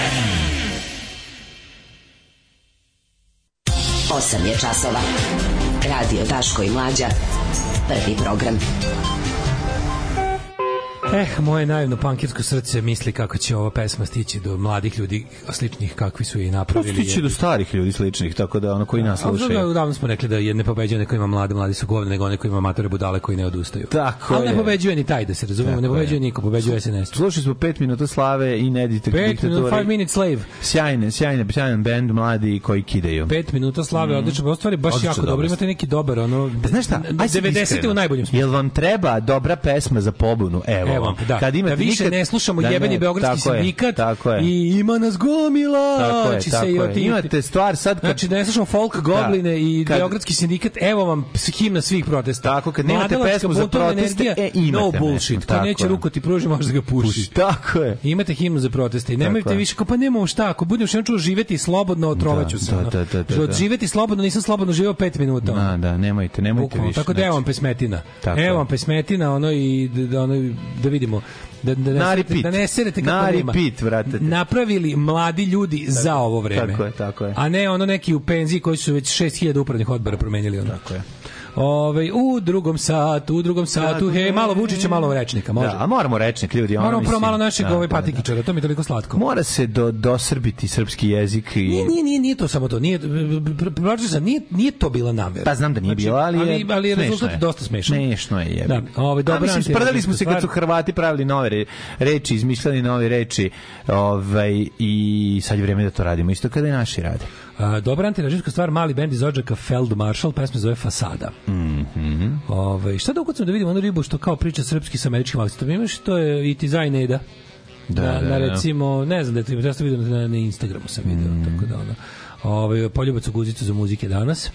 osam je časova. Radio Daško i Mlađa. Prvi program. Eh, moje naivno pankirsko srce misli kako će ova pesma stići do mladih ljudi sličnih kakvi su i napravili. Stići do starih ljudi sličnih, tako da ono koji nas slušaju. Ali davno smo rekli da je ne pobeđuje neko ima mlade, mladi su govne, nego one koji ima matore budale koji ne odustaju. Tako ali je. ne pobeđuje ni taj, da se razumemo, ne pobeđuje niko, pobeđuje S N S. Slušali smo pet minuta slave i ne diktaturi. pet minuta, five minutes slave. Sjajne, sjajne, sjajan bend mladi koji kidaju. pet minuta slave, mm. odlično, u stvari baš odlično, jako dobro. dobro. Imate neki dobar, ono, znaš šta, devedesete u najboljem smislu. Jel vam treba dobra pesma za pobunu? Evo, Evo vam, da. Kad imate da više nikad, ne slušamo da jebeni ne, beogradski sindikat i ima nas gomila. Tako je, tako je. Ti, imate stvar sad... Kad... Znači da ne slušamo folk, gobline da, i kad... beogradski sindikat, evo vam himna svih protesta. Tako, kad nemate pesmu za proteste, energija, e, imate no bullshit. Ko neće ruku ti pruži, može da ga puši. Tako je. Imate himnu za proteste i nemojte više, kao pa nemamo šta, ako budem što čuo živeti slobodno, otrovaću se. Da, da, da. Živeti slobodno, nisam slobodno živeo pet minuta. Da, da, nemojte, nemojte više. Tako da evo vam pesmetina. Evo vam pesmetina, ono i da vidimo. Da, da, ne, repeat. da ne serete kako na nema. Repeat, vratite. Napravili mladi ljudi tako, za ovo vreme. Tako je, tako je. A ne ono neki u penziji koji su već šest hiljada upravnih odbora promenili. Ono. Tako je. Ove, u drugom satu, u drugom satu, hej, malo Vučića, malo rečnika, može. Da, a moramo rečnik, ljudi. Moramo mislim, prvo malo našeg da, ove da, patikičara, to mi je toliko slatko. Mora se do, dosrbiti srpski jezik. I... Nije, nije, nije, nije to samo to, nije, sam, nije, nije to bila namera. Pa znam da nije bila, ali je, ali, ali je rezultat je dosta smešan. Smešno je, je. Da, ove, dobra, a mislim, sprdali smo se kad su Hrvati pravili nove reči, izmišljali nove reči, ovaj, i sad je vreme da to radimo, isto kada i naši rade. Uh, dobra antiražitska stvar, mali bend iz Odžaka Feldmaršal, pesma zove Fasada. Mm -hmm. Ove, šta da ukucam da vidimo onu ribu što kao priča srpski sa američkim akcentom? Imaš, to je It is I Neda. Da, na, da, na recimo, ne znam da je to, ja sam vidio na, na Instagramu sam vidio, mm. tako da ono. Ove, poljubac u guzicu za muzike danas.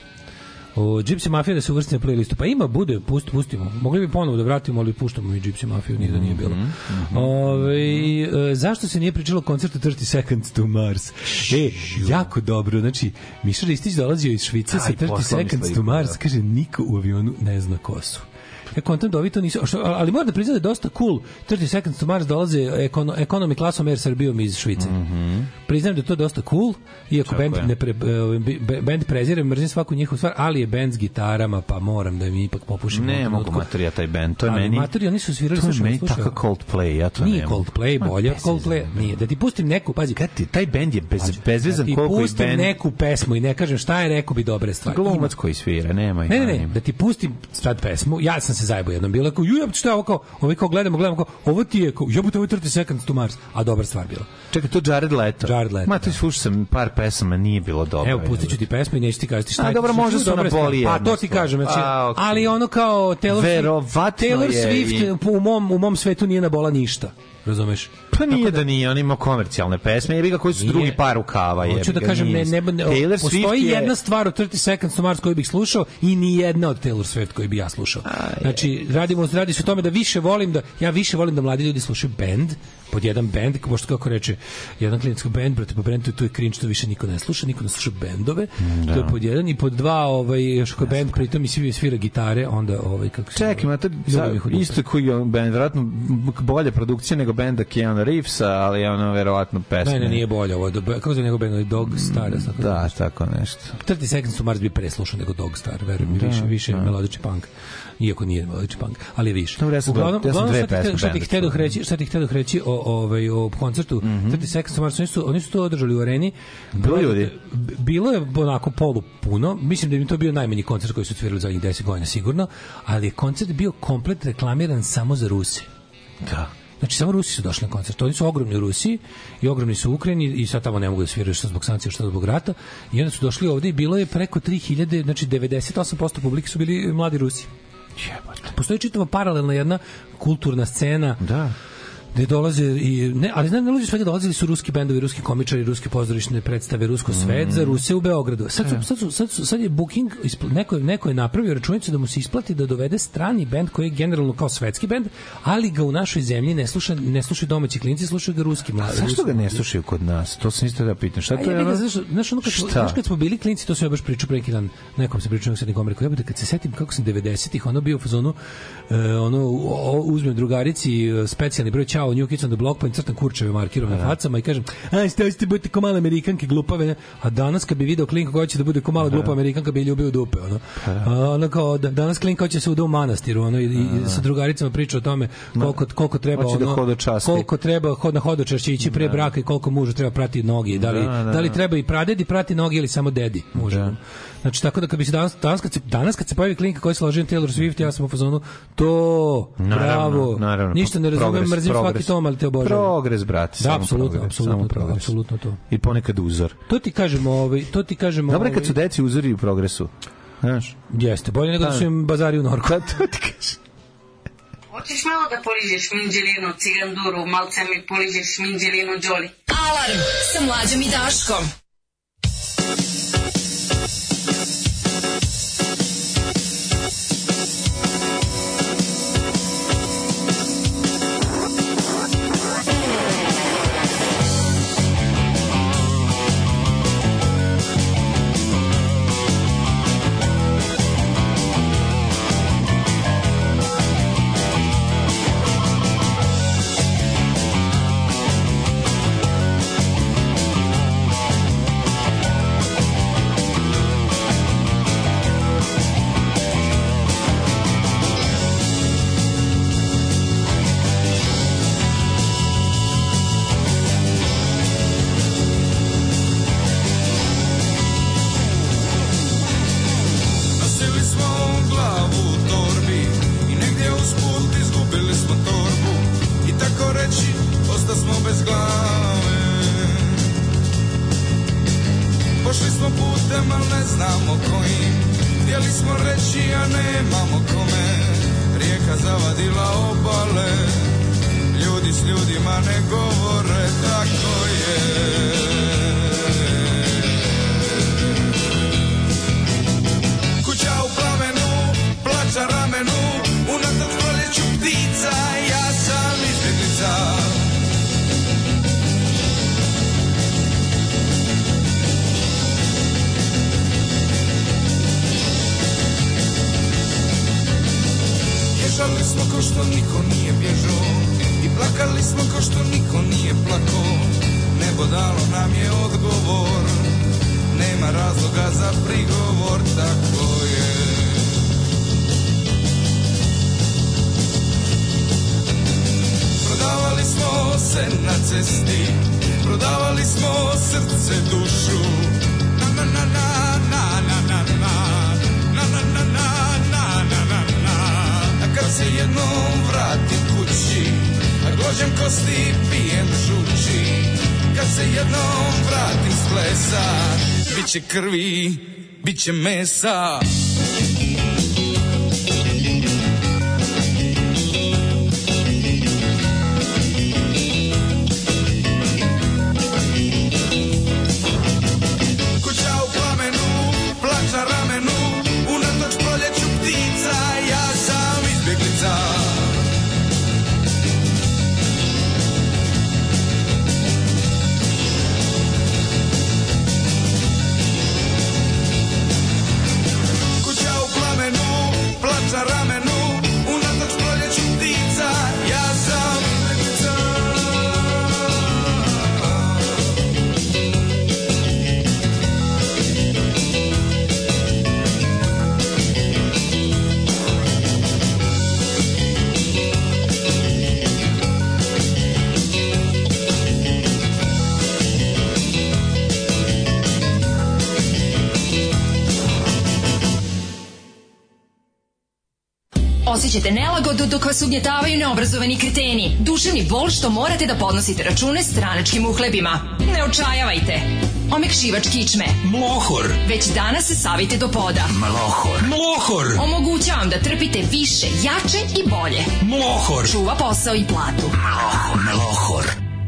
O Gypsy Mafia da se uvrsti na playlistu. Pa ima, bude, pust, pustimo. Mogli bi ponovo da vratimo, ali puštamo i Gypsy Mafiju, nije da nije bilo. Mm -hmm. Ove, e, zašto se nije pričalo o koncertu thirty seconds to Mars? E, jako dobro. Znači, Miša Ristić dolazio iz Švice sa thirty seconds to Mars. Kaže, niko u avionu ne zna ko su. Ja kontam da ovi to nisu, ali moram da priznam da je dosta cool. thirty seconds to Mars dolaze ekono, ekonomi klasom Air Srbijom iz Švice. Mm -hmm. Priznam da je to dosta cool, iako band, ne pre, band prezire, mrzim svaku njihovu stvar, ali je band s gitarama, pa moram da mi ipak popušim. Ne, mogu materija taj band, to je ali meni... Materi, oni su svirali, to je meni tako Coldplay, ja to nije nemam. Coldplay, bolje od Coldplay. Nije, da ti pustim neku, pazi. Kad ti, taj band je bez, bezvezan da koliko i band... Da ti pustim neku pesmu i ne kažem šta je, rekao bi dobre stvari. Glumac koji svira, nema. Ne, ne, ne, da ti pustim sad pesmu, ja sam se zajebao jednom, bilo ju jebote šta je ovo kao, ovaj kao gledamo, gledamo kao, ovo ti je kao, jebote ovo je thirty seconds to Mars, a dobra stvar bila. Čekaj, to Jared Leto. Jared Leto. Ma, to slušao sam par pesama, nije bilo dobro. Evo, pustit ću ti pesmu i neću ti kažeti šta je. A dobro, možda su na boli. Pa to ti kažem, znači, okay. Ali ono kao Taylor, Taylor Swift i... u mom, u mom svetu nije na bola ništa. Razumeš? Pa Pa nije da nije, on ima komercijalne pesme, jebi ga koji su drugi par rukava. Hoću da kažem, ne, ne, ne, Taylor postoji je... jedna stvar od thirty Seconds to Mars koju bih slušao i ni jedna od Taylor Swift koju bih ja slušao. A, znači, radimo, radi se o tome da više volim da, ja više volim da mladi ljudi slušaju band, pod jedan band, pošto kako reče jedan klinički band, protiv po brandu, to je cringe, to više niko ne sluša, niko ne sluša bendove, da. To je pod jedan, i pod dva, ovaj, još ako band, pritom i svi svira gitare, onda, ovaj, kako se... Čekaj, ima to isto koji je band, vjerojatno bolje produkcija nego benda Keanu Reevesa, ali je ono, verovatno pesme. Ne, ne, nije bolje ovo, kako se nego band, Dog Star, tako da, tako nešto. thirty Seconds to Mars bi preslušao nego Dog Star, verujem mi, više, više melodični punk. Iako nije melodični punk, ali je više. Dobre, ja sam, uglavnom, ja sam dve pesme. Šta ti htio da reći, šta ti htio da reći o ovaj o koncertu mm -hmm. thirty Seconds to Mars, oni su oni su to održali u areni. Bilo ljudi. Bilo je onako polu puno. Mislim da im to bio najmanji koncert koji su otvorili za zadnjih deset godina sigurno, ali je koncert bio komplet reklamiran samo za Ruse. Da. Znači, samo Rusi su došli na koncert. Oni su ogromni u Rusiji i ogromni su u Ukrajini i sad tamo ne mogu da sviraju što zbog sankcija, što zbog rata. I onda su došli ovde i bilo je preko tri hiljade, znači devedeset osam posto publike su bili mladi Rusi. Jebate. Postoji čitava paralelna jedna kulturna scena. Da. Gde dolaze i ne, ali ne, ne luđe svega, dolazili su ruski bendovi, ruski komičari, ruske pozorišne predstave, rusko svet mm. za Ruse u Beogradu. Sad su, sad su, sad su, sad je booking, neko, neko je napravio računicu da mu se isplati da dovede strani bend koji je generalno kao svetski bend, ali ga u našoj zemlji ne sluša, ne slušaju domaći klinci, slušaju ga ruski mladi. Zašto ga ne slušaju kod nas? To sam isto da pitam. Šta to je? Ono... Znaš, ono kad, znaš kad smo bili klinci, to se ja baš pričao pre neki dan, nekom se pričao, sad nekom rekao, ja bih kad se setim kako sam devedesetih ono bio u fazonu, uh, ono uzmem drugarici specijalni broj Ćao New Kids on the Block, pa im crtam kurčeve markirom na facama i kažem, aj, ste, ste budete ko male Amerikanke glupave, a danas kad bi video klinka koja će da bude ko mala glupa Amerikanka, bi je ljubio u dupe, ono. A, ono kao, da, danas klinka će se u dom manastiru, ono, i, i sa drugaricama priča o tome koliko, koliko treba, ono, da koliko treba hod na hodočašće ići pre braka i koliko mužu treba prati noge, da li, da, da, da li treba i pradedi prati noge ili samo dedi mužu. Da. Znači, tako da kad bi se danas, danas, kad se, danas kad se pojavi klinka koji se loži Taylor Swift, ja sam u fazonu, to, naravno, bravo, naravno, ništa ne razumem, mrzim svaki tom, ali te obožavam. Progres, brate, da, apsolutno, apsolutno to, apsolutno to. I ponekad uzor. To ti kažemo, ovaj, to ti kažemo. Dobre kad su deci uzori u progresu. Znaš? Jeste, bolje nego da su im bazari u Norku. Da, to ti kažem. Hoćeš malo da poližeš minđelinu, ciganduru, malce mi poližeš minđelinu, Đoli. Alarm sa Mlađom i Daškom. Bježali smo ko što niko nije bježao i plakali smo ko što niko nije plakao. Nebo dalo nam je odgovor, nema razloga za prigovor, tako je. Prodavali smo se na cesti, prodavali smo srce, dušu. Na na na na na na na na na na na na na na na. A kad se jednom vratim kući, a glođem kosti pijem žuči. Kad se jednom vratim s plesa, biće krvi, biće mesa. Osjećate nelagodu dok vas ugnjetavaju neobrazovani kreteni. Duševni bol što morate da podnosite račune stranačkim uhlebima. Ne očajavajte. Omekšivač kičme. Mlohor. Već danas se savite do poda. Mlohor. Mlohor. Omogućava vam da trpite više, jače i bolje. Mlohor. Čuva posao i platu. Mlohor. Mlohor.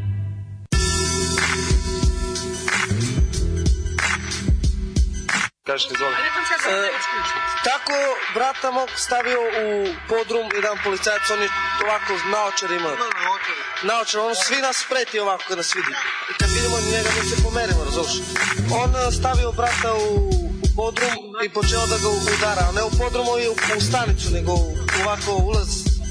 Kažete, izvoli. E, tako brata mog stavio u podrum jedan policajac, on je ovako naočar ima. Naočar, on svi nas preti ovako kad nas vidi. I kad vidimo njega mi se pomerimo, razumiješ. On stavio brata u, u podrum i počeo da ga udara, a ne u podrumu i u, u stanicu, nego ovako ulaz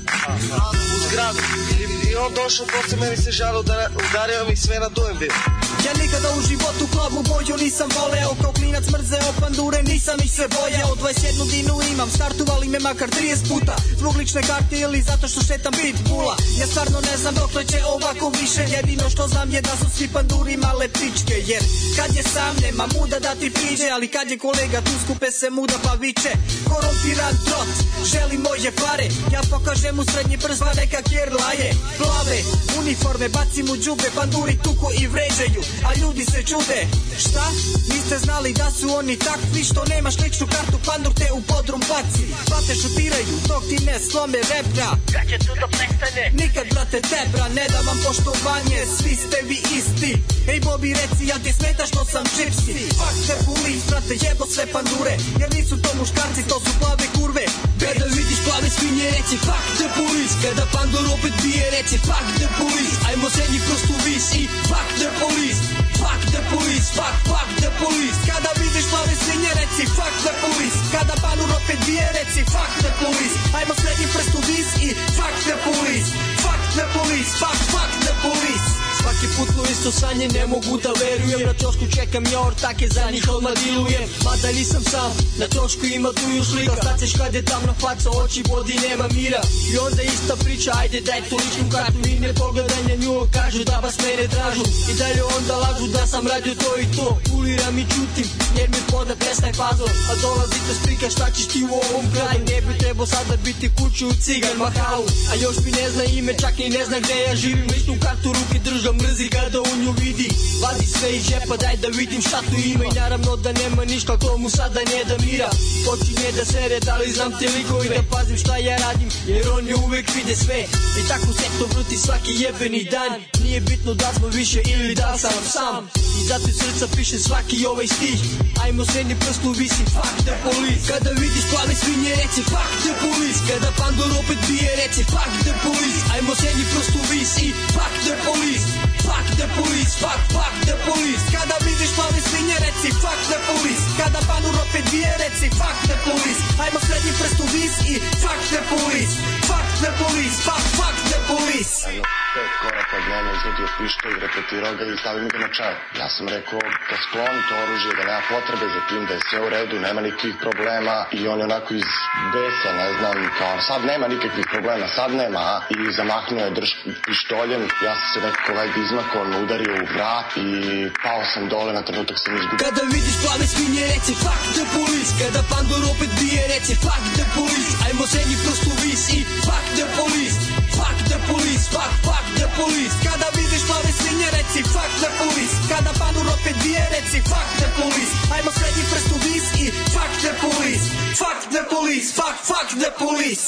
u zgradu. I, i on došao posle meni se žalio, udario mi sve na dujem bio. Ja nikada u životu plavu boju nisam voleo, kao klinac mrzeo pandure, nisam ih se bojao. dvadeset jednu dinu imam, startuvali me makar trideset puta, zbog lične karte ili zato što šetam bit pula. Ja stvarno ne znam dokle će ovako više, jedino što znam je da su svi panduri male pičke. Jer kad je sam nema muda da ti priđe, ali kad je kolega tu skupe se muda pa viče. Korumpiran trot, želi moje pare, ja pokažem mu srednji prst pa neka kjer laje. Plave uniforme, bacim u džube, panduri tuko i vređaju, a ljudi se čude. Šta? Niste znali da su oni takvi što nemaš ličnu kartu, pandur te u podrum baci. Plate šutiraju dok ti ne slome rebra. Kad će tu da prestane? Nikad brate tebra, ne da vam poštovanje, svi ste vi isti. Ej Bobi reci, ja ti smeta što sam čipsi. Fuck the police, brate jebo sve pandure, jer nisu to muškarci, to su plave kurve. Kada vidiš plave svinje reci fuck the police, kada pandur opet bije reci fuck the police. Ajmo srednji prst u vis i fuck the police. Fuck the police, fuck, fuck the police. Kada vidiš plave svinje reci fuck the police. Kada pandur opet bije reci fuck the police. Ajmo srednji prst u vis i fuck the police. Fuck the police, fuck, fuck the police. Svaki put u isto sanje ne mogu da verujem. Na čošku čekam ja ortake, za njih odmah dilujem. Mada nisam sam, na čošku ima tu još lika. Sad seš kad je tamna faca, oči bodi, nema mira. I onda ista priča, ajde daj tu ličnu kartu. I ne pogledanja nju, kažu da vas mene tražu. I dalje onda lažu da sam radio to i to. Uliram i čutim, jer mi podne prestaje fazon. A dolazite sprika šta ćeš ti u ovom kraju. Ne bi trebao sada biti kuću u cigan mahalu. A još mi ne zna ime, čak i ne zna gde ja živim. Ličnu kartu ruke držam, mrzi kada u nju vidi. Vadi sve iz džepa, daj da vidim šta tu ima. I naravno da nema ništa, to mu sada ne da mira. Počinje da sere, da li znam te likove. Da pazim šta ja radim, jer on je uvek vide sve. I tako se to vrti svaki jebeni dan. Nije bitno da smo više ili da sam sam. I zato iz srca piše svaki ovaj stih. Ajmo srednji prst u visi, fuck the police. Kada vidiš plave svinje reci fuck the police. Kada pandur opet bije reci fuck the police. Ajmo srednji prst u visi, fuck the police. Fuck the police, fuck, fuck the police. Kada vidiš plave svinje reci fuck the police. Kada pandur opet bije reci fuck the police. Ajmo srednji prst u vis i fuck the police. Fuck the police, fuck, fuck the police. Pet koraka od mene izvodio pištolj, repetirao ga i stavio mi ga na čar. Ja sam rekao da skloni to oružje, da nema potrebe za tim, da je sve u redu, nema nikakvih problema. I on je onako iz besa, ne znam, kao sad nema nikakvih problema, sad nema, a? I zamahnuo je drž pištoljem, ja sam se neko kolega izmakao, on udario u vrat i pao sam dole, na trenutak sam izgubio. Kada vidiš plave svinje reci fuck the police. Kada pandur opet bije reci fuck the police. Ajmo srednji prst u vis i fuck the police. Fuck the police, fuck, fuck the police. Kada vidiš plave svinje reci fuck the police. Kada pandur opet bije reci fuck the police. Ajmo srednji prst u vis i fuck the police. Fuck the police, fuck, fuck the police.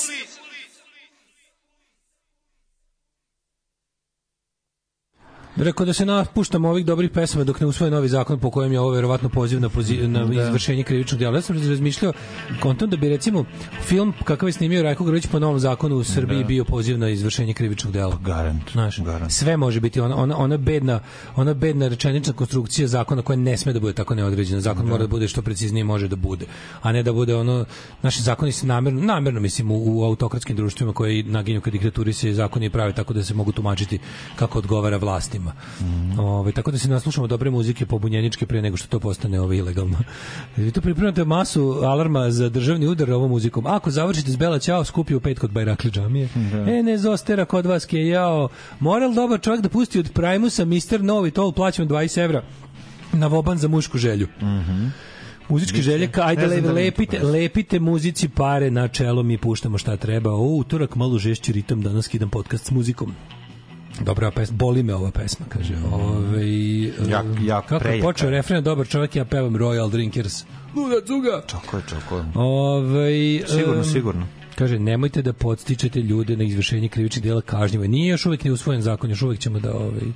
Rekao da se napuštamo ovih dobrih pesama dok ne usvoje novi zakon po kojem je ovo verovatno poziv na, poziv, na da. izvršenje krivičnog djela. Ja sam razmišljao kontom da bi recimo film kakav je snimio Rajko Grlić po novom zakonu u Srbiji da. bio poziv na izvršenje krivičnog djela. Garant. Znaš, Garant. Sve može biti ona, ona, ona, bedna, ona bedna rečenična konstrukcija zakona koja ne sme da bude tako neodređena. Zakon da. mora da bude što preciznije može da bude. A ne da bude ono, naši zakoni se namerno, namerno mislim u, u autokratskim društvima koji naginju ka diktaturi se zakoni prave tako da se mogu tumačiti kako odgovara vlastima. Mm. Ove, tako da se naslušamo dobre muzike pobunjeničke pre nego što to postane ovo ilegalno. Vi tu pripremate masu alarma za državni udar ovom muzikom. Ako završite s Bela Ćao, skupi u pet kod Bajrakli džamije. Da. E, ne zostera kod vas ke jao. Moral dobar čovjek da pusti od Primusa mister Novi, to plaćam dvadeset evra na voban za mušku želju. Mhm. Muzičke želje, ajde le, lepite, lepite muzici pare na čelo, mi puštamo šta treba. O, utorak malo žešći ritam, danas skidam podcast s muzikom. Dobra pesma, boli me ova pesma, kaže. Ove, jak, jak kako je počeo refren, dobar čovjek, ja pevam Royal Drinkers. Luda cuga! Čoko je, čoko je. Ove, sigurno, um, sigurno. Kaže, nemojte da podstičete ljude na izvršenje krivičnih dela kažnjivo. Nije još uvijek ni usvojen zakon, još uvijek ćemo da... Ovaj,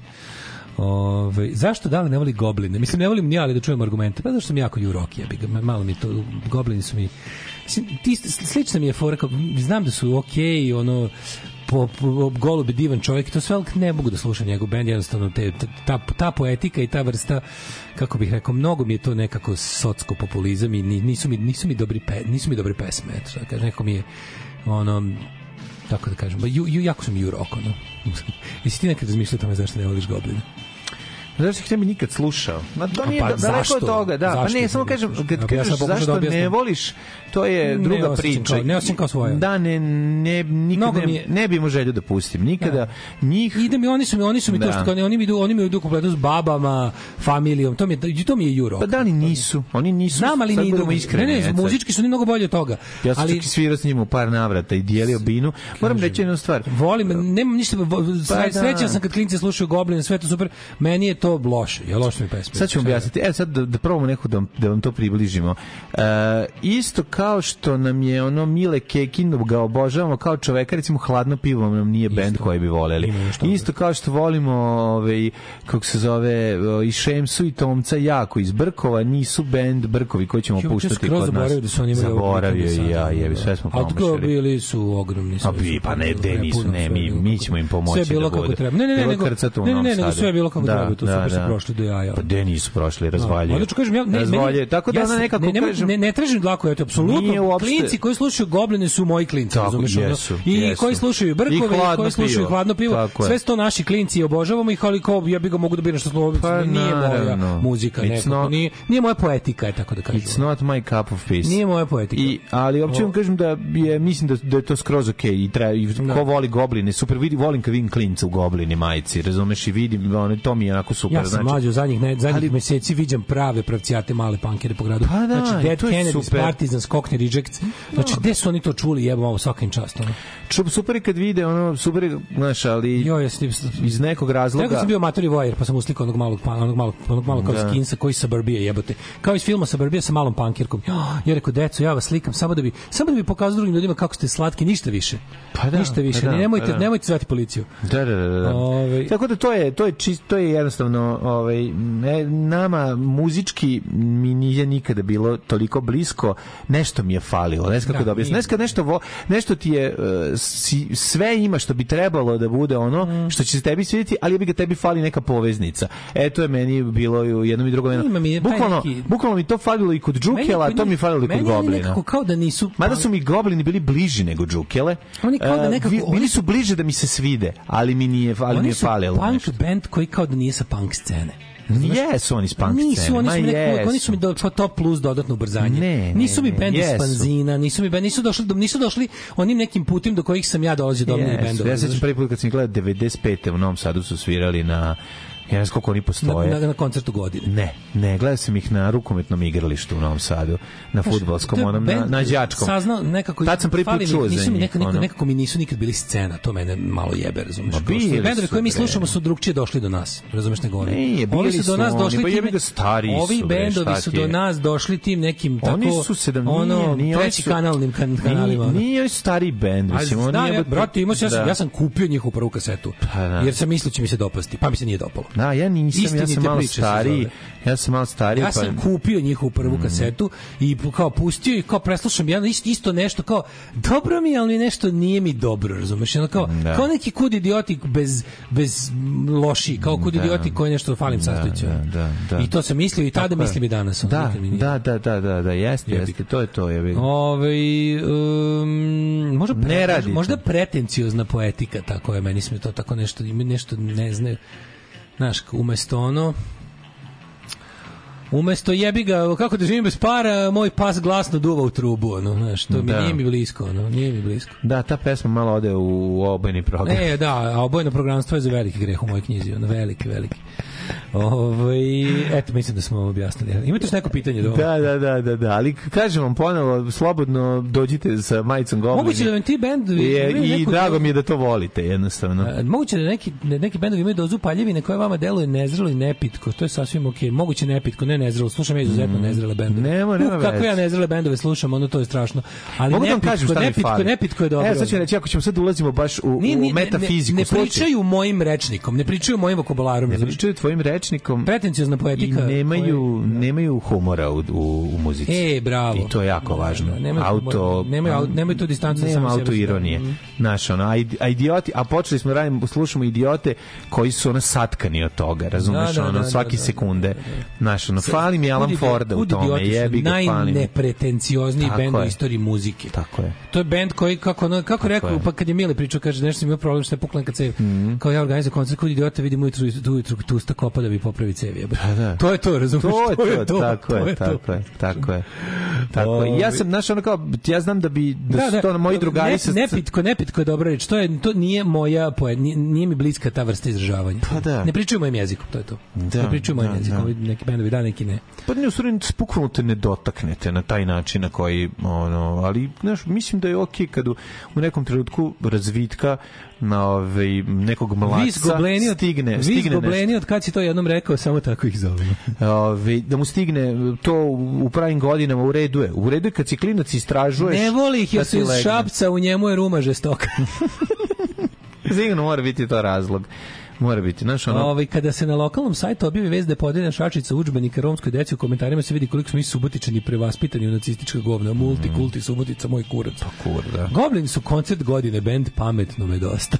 Ove, zašto da li ne voli Gobline? Mislim, ne volim ni ali da čujem argumente. Pa zašto sam jako juroki, ja malo mi to, Goblini su mi... Mislim, ti, slično mi je fora, kao, znam da su okej, okay, ono... Po, po Golub je divan čovjek, to sve, ali ne mogu da slušam njegov bend, jednostavno te, ta, ta poetika i ta vrsta, kako bih rekao, mnogo mi je to nekako socko populizam i nisu mi, nisu mi dobri pe, nisu mi dobre pesme, eto, šta kažem, neko mi je ono, tako da kažem, ju, ju, jako sam jurok, ono. Jesi ti nekad razmišljao tome zašto ne voliš Gobline? Zašto ih ne bi nikad slušao? Ma to nije pa, daleko od toga, da. Zašto? Pa ne, samo kažem, kad ja kažeš zašto da ne voliš, to je druga ne priča. Kao, ne osim kao svoja. Da, ne, ne, nikad ne, je... ne bi imao želju da pustim. Nikada ja. njih... Ide mi, oni su mi, oni su mi da. to što, oni mi idu, oni mi idu kompletno s babama, familijom, to mi je, to mi je juro. Pa da, oni nisu, oni nisu. Znam, ali mi idu, iskreni. Ne, ne, muzički su ni mnogo bolje od toga. Ja sam ali... čak i svirao s njima u par navrata i dijelio binu. Moram reći jednu stvar. Volim, nemam ništa, srećan sam kad klinci slušaju Goblin, sve to super, meni je to loše, je loše mi pesme. Sad ćemo objasniti. Evo sad da, da probamo neko da, da vam to približimo. Uh, isto kao što nam je ono Mile Kekin, ga obožavamo kao čoveka, recimo Hladno pivo nam nije bend koji bi voleli. Isto kao što volimo ovaj, kako se zove, i Šemsu i Tomca jako iz Brkova, nisu bend Brkovi koji ćemo jo, puštati kod nas. Da su oni zaboravio i ja, jebi, sve smo promašili. A bili su ogromni. A bi, pa ne, de nisu, ne, mi, mi ćemo im pomoći. Sve bilo da kako treba. Ne, ne, ne, nego, ne, ne, ne, nego sve bilo kako treba. To super su prošli do jaja. Pa de nisu prošli, razvalje. Onda ću kažem, ja, ne, meni, tako da ja ona nekako ne, ne, kažem... Ne, ne tražim dlaku, eto, apsolutno, uopšte... klinci koji slušaju Gobline su moji klinci, razumiješ? Jesu, I jesu. koji slušaju Brkove, i koji slušaju pivo. Hladno pivo, sve su to naši klinci i obožavamo ih, ali kao, ja bih ga mogu da biram što slovo, pa, nije moja muzika, nekako, not... nije, nije moja poetika, je tako da kažem. It's not my cup of peace. Nije moja poetika. I, ali uopće vam kažem da je, mislim da, da je to skroz okej okay, i, treba, i no. ko voli Gobline, super, vidi, volim kad vidim klinca u Goblini majici, razumeš, i vidim, ono, to mi je onako super. Ja sam znači, mlađo, zadnjih, ne, zadnjih ali, meseci viđam prave pravcijate male punkere po gradu. Pa da, znači, Dead Kennedys, super. Partizans, Cockney Rejects. Znači, gde su oni to čuli, jebom ovo svakim čast. Ono. Čup, super je kad vide, ono, super je, znaš, ali jo, ja iz nekog razloga... Nekog sam bio amatori vojer, pa sam uslikao onog malog, onog malog, onog malog kao da. Skinsa koji Suburbia jebote. Kao iz filma Suburbia sa malom punkirkom. Ja rekao, deco, ja vas slikam samo da bi, samo da bi pokazao drugim ljudima kako ste slatki, ništa više. Pa da, ništa više. Pa da, nemojte, pa da. nemojte zvati policiju. Da, da, da. da. Ove... Tako da to je, to je čisto, to je jednostavno, ovaj, ne, nama muzički mi nije nikada bilo toliko blisko, nešto mi je falilo, ne znam kako da, da objasnim. Ne znam nešto, vo, nešto ti je, uh, si, sve ima što bi trebalo da bude ono, mm. što će se tebi svidjeti, ali bi ga tebi fali neka poveznica. E, to je meni bilo u jednom i drugom. Mi, bukvalno, neki... bukvalno mi to falilo i kod Džukela, to mi falilo i kod Goblina. Kao da nisu... Mada su mi Goblini bili bliži nego Džukele. Oni kao da nekako... Uh, bili su bliže da mi se svide, ali mi nije, ali mi je falilo. Oni su punk band koji kao da nije sa punk scene. Jesu oni iz punk scene. Nisu, oni su mi nekako, oni su mi do top plus dodatno ubrzanje. Ne, nisu mi bend iz jesu. Panzina, nisu mi bend, nisu došli, nisu došli onim nekim putem do kojih sam ja dolazio do omiljenih bendova. Ja se sećam prvi put kad sam gledao devedeset pete u Novom Sadu su svirali na ja ne znam koliko oni postoje. Na, na, na koncertu godine. Ne, ne, gledao sam ih na rukometnom igralištu u Novom Sadu, na fudbalskom, onom, na, na đačkom. Saznao nekako... Tad sam prvi put čuo za njih. Nekako, nekako, nekako mi nisu nikad bili scena, to mene malo jebe, razumiješ? Bendovi koje mi slušamo su drugčije došli do nas, razumiješ nego oni. Ne, bili su, do nas oni, došli pa jebi ga stari su. Ovi bendovi su do nas došli tim nekim tako... Oni su sedam, ono, nije, treći kanalnim kanalima. Nije stari bend, mislim, on nije... Brate, imao ja sam kupio njihovu prvu kasetu, jer sam mislio će mi se dopasti, pa mi se nije dopalo. Da, ja nisam, ja sam malo stariji, ja sam malo stariji. Ja sam pa... kupio njihovu prvu kasetu i kao pustio i kao preslušam ja isto, isto nešto kao dobro mi, ali nešto nije mi dobro, razumeš? Kao, da. kao neki kud idioti bez, bez loši, kao kud da. idioti koji nešto falim sastojci. Da, da, da. I to sam mislio i tada mislim i danas. Da, da, da, da, da, da, jeste, jeste, to je to. Je Ove, um, možda, pre, ne možda, možda pretenciozna poetika, tako je, meni smo to tako nešto, nešto ne znaju. Znaš, umesto ono umesto jebi ga, kako da živim bez para, moj pas glasno duva u trubu, ono, znaš, to mi da. nije mi blisko, ono, nije mi blisko. Da, ta pesma malo ode u obojni program. E, da, a obojno programstvo je za veliki greh u mojoj knjizi, ono, veliki, veliki. Ovaj, eto, mislim da smo objasnili. Imate još neko pitanje do Da, da, da, da, da, ali kažem vam ponovo, slobodno dođite sa majicom Goblini. Moguće da vam ti bendovi I, i neku... drago mi je da to volite, jednostavno. A, moguće da neki, neki bendovi imaju dozu paljevine koja vama deluje nezrelo i nepitko, to je sasvim okej. Moguće nepitko, ne nezrelo, slušam ja izuzetno mm. nezrele bendove. Nema, nema uh, kako ja nezrele bendove slušam, ono to je strašno. Ali mogu nepitko, da kažem šta nepitko, nepitko, nepitko je dobro. Evo sad ću reći, ako ćemo sad ulazimo baš u, ni, ni, u metafiziku. Ne, ne, ne pričaju mojim rečnikom, ne pričaju mojim vokabularom. Ne pričaju tvojim rečnikom. Pretenciozna poetika. I nemaju, koje... nemaju humora u, u, u muzici. E, bravo. I to je jako važno. Da, nemaju, auto, nemaju, nemaju tu distancu. Nema auto ironije. Mm. Naš, ono, a idioti, a počeli smo radimo, slušamo idiote koji su ono satkani od toga, razumeš, da, da, ono, da, svaki da, da, sekunde. Da, da, da. Naš, ono, fali mi Alan Forda u tome, jebi ga, fali mi. Najnepretenciozniji bend u istoriji muzike. Tako je. To je bend koji, kako, ono, kako rekao, pa kad je Mile pričao, kaže, nešto sam imao problem što je puklen kad cev. Mm. Kao ja organizujem koncert, kod idiota vidim ujutru, ujutru tusta kopa da bi popravi cev. Da, da. To je to, razumiješ? To je to, tako je, tako je, tako je. Tako je. Ja sam, znaš, ono kao, ja znam da bi, da, da su to na moji drugari... Ne, sa... Nepitko, nepitko je dobra reč. To, je, to nije moja poet, nije, nije mi bliska ta vrsta izražavanja. Pa da. Ne pričaju mojim jezikom, to je to. Da, ne pričaju mojim da, jezikom, da. neki bendovi da, neki ne. Pa ne, u stvari, bukvalno te ne dotaknete na taj način na koji, ono, ali, znaš, mislim da je okej okay kad u, u nekom trenutku razvitka na ovaj nekog mladca stigne, stigne vis gobleni od kad si to jednom rekao, samo tako ih zovemo. Ove, da mu stigne to u pravim godinama, u redu je. U redu je kad si klinac istražuješ. Ne voli ih jer da su iz legne. Šapca, u njemu je ruma žestoka. Sigurno mora biti to razlog. Mora biti, znaš, ono... Ovaj, kada se na lokalnom sajtu objavi vest da je podeljena šačica udžbenika romskoj deci, u komentarima se vidi koliko smo mi Subotičani prevaspitani u nacistička govna. Multikulti, Subotica, moj kurac. Pa kur, da. Goblini su koncert godine, bend pametno me dosta.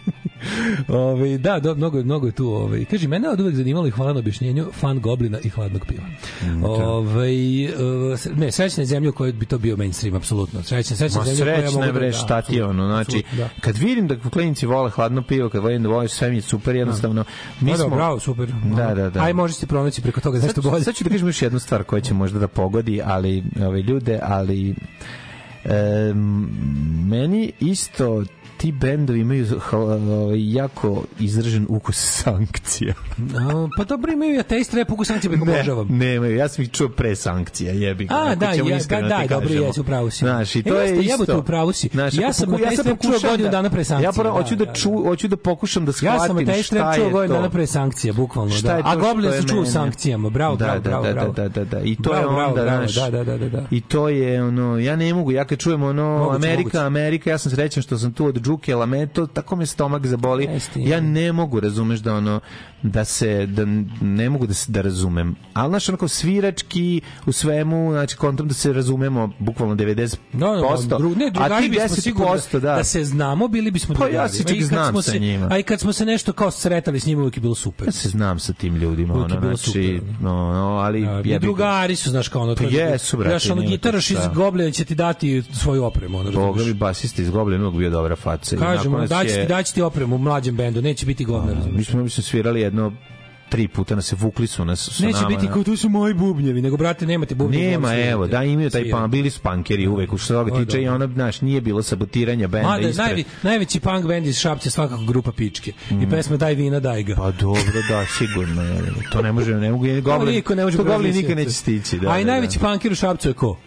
Ove, da, do, mnogo, mnogo je tu. Ove. Kaži, mene od uvek zanimalo i hvala na objašnjenju fan Goblina i hladnog piva. Mm, ove, ne, srećna je zemlja u kojoj bi to bio mainstream, apsolutno. Srećna, srećna zemlja koja ja mogu da... Bre, šta ti je ono, znači, da. Kad vidim da klinici vole hladno pivo, kad vidim da vole sve mi je super, jednostavno. Mi da, smo... bravo, super. Da, da, da. Aj, možeš ti pronaći preko toga nešto bolje. Sad ću da kažem još jednu stvar koja će možda da pogodi, ali, ove, ljude, ali... E, meni isto ti bendovi imaju jako izražen ukus sankcija. No, pa dobro imaju ja taste rap ukus sankcija, bih obožavam. Ne, nemaju, ja sam ih čuo pre sankcija, jebi ga. A, da, ja, da, da, dobro, jesu, upravo si. Znaš, i to e, je isto. Jebote, upravo si. Znaš, ja sam na taste rap čuo godinu dana pre sankcija. Ja prvo hoću da, da, ču, hoću da pokušam da shvatim šta je to. Ja sam na taste rap čuo godinu dana pre sankcija, bukvalno, da. A Goblin se čuo sankcijama, bravo, bravo, bravo. Da, da, da, i to je onda, znaš, da, da, da, da. I to je, ono, ja ne mogu, ja kad čujem, ono, Amerika, Amerika, ja sam srećan što sam tu od Džukela, me to, tako me stomak zaboli. Ja ne mogu, razumeš, da ono da se da ne mogu da se da razumem. Al naš onako svirački u svemu, znači kontrom da se razumemo bukvalno devedeset posto. No, no, ne, drugari bismo sigurno da, da se znamo, bili bismo drugari. Pa ja se čak znam sa njima. A i kad smo se nešto kao sretali s njima, uvijek je bilo super. Ja se znam sa tim ljudima, ono, znači, no, no, ali ja, ja drugari su, znaš, kao ono, pa jesu, brate. Znaš, ono, gitaraš iz Goblina će ti dati svoju opremu, ono, Boga mi basista iz Goblina uvijek bio dobra faca. Kažemo, daći ti, daći ti opremu u mlađem bendu, neće biti govna, razumiješ. Mi smo, mi smo svirali jedno tri puta nas se vukli su nas sa neće nama. Neće biti kao tu su moji bubnjevi, nego brate nemate bubnjevi. Nema, evo, da imaju taj pan, bili su punkeri uvek, u što toga tiče i ono, znaš, nije bilo sabotiranja benda Mada, ispred. Najvi, najveći punk bend iz Šapca svakako grupa Pičke. Mm. I pesma Daj vina, daj ga. Pa dobro, da, sigurno. Je. To ne može, ne mogu, Goblin, to Goblin nikad neće stići. Da, a i da, najveći da. punker u Šapcu je ko?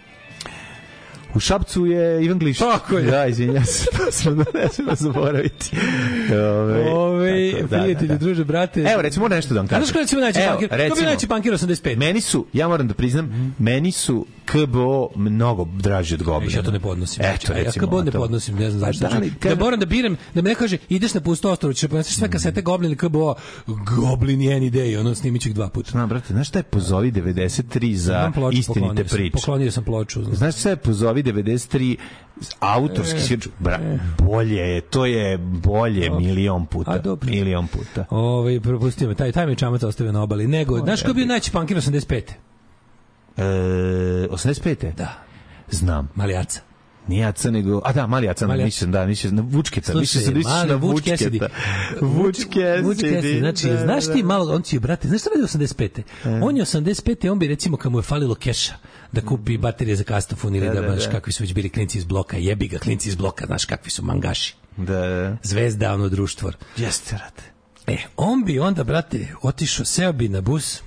U Šapcu je Ivan Glišić. Tako je. Da, izvinjam se, to sam da ne smemo zaboraviti. Ove, Ove tako, da, prijatelji, da, da. druže, brate. Evo, recimo nešto da vam kažem. Znaš kada ćemo naći punkir? To bi naći punkir osamdeset pet. Meni su, ja moram da priznam, mm. meni su K B O mnogo draži od Goblina. Ja to ne podnosim. Eto, ja K B O ne podnosim, ne znam zašto. Da, da moram da biram, da me ne kaže, ideš na pusto ostrvo, ćeš poneseš sve kasete Goblin ili K B O. Goblin je any day, ono snimić ih dva puta. Znam, brate, znaš šta je Pozovi devedeset tri za istinite priče? Poklonio sam ploču. Znaš šta je Pozovi devedeset tri autorski e, svirč, e. bolje je, to je bolje o, milion puta. A, milion puta. Ovaj propustio me, taj taj mi čamac ostavio na obali. Nego, o, znaš ko bio najveći punkir osamdeset pete? E, osamdeset pete? Da. Znam. Malijaca. Nije Aca, nego... A da, mali Aca, mislim, da, mislim, na Vučketa. Mislim se da na Vučketa. Vučketa. Vučketa, znači, da, znaš ti malo, on će, brate, znaš šta radi osamdeset pete? E. On je osamdeset pete, on bi, recimo, kad mu je falilo keša, da kupi baterije za kastofon ili da, da, da, znaš, kakvi su već bili klinci iz bloka, jebi ga, klinci iz bloka, znaš, kakvi su mangaši. Da, da. Zvezda, ono, društvo. Jeste, rade. E, on bi onda, brate, otišao, seo bi na bus,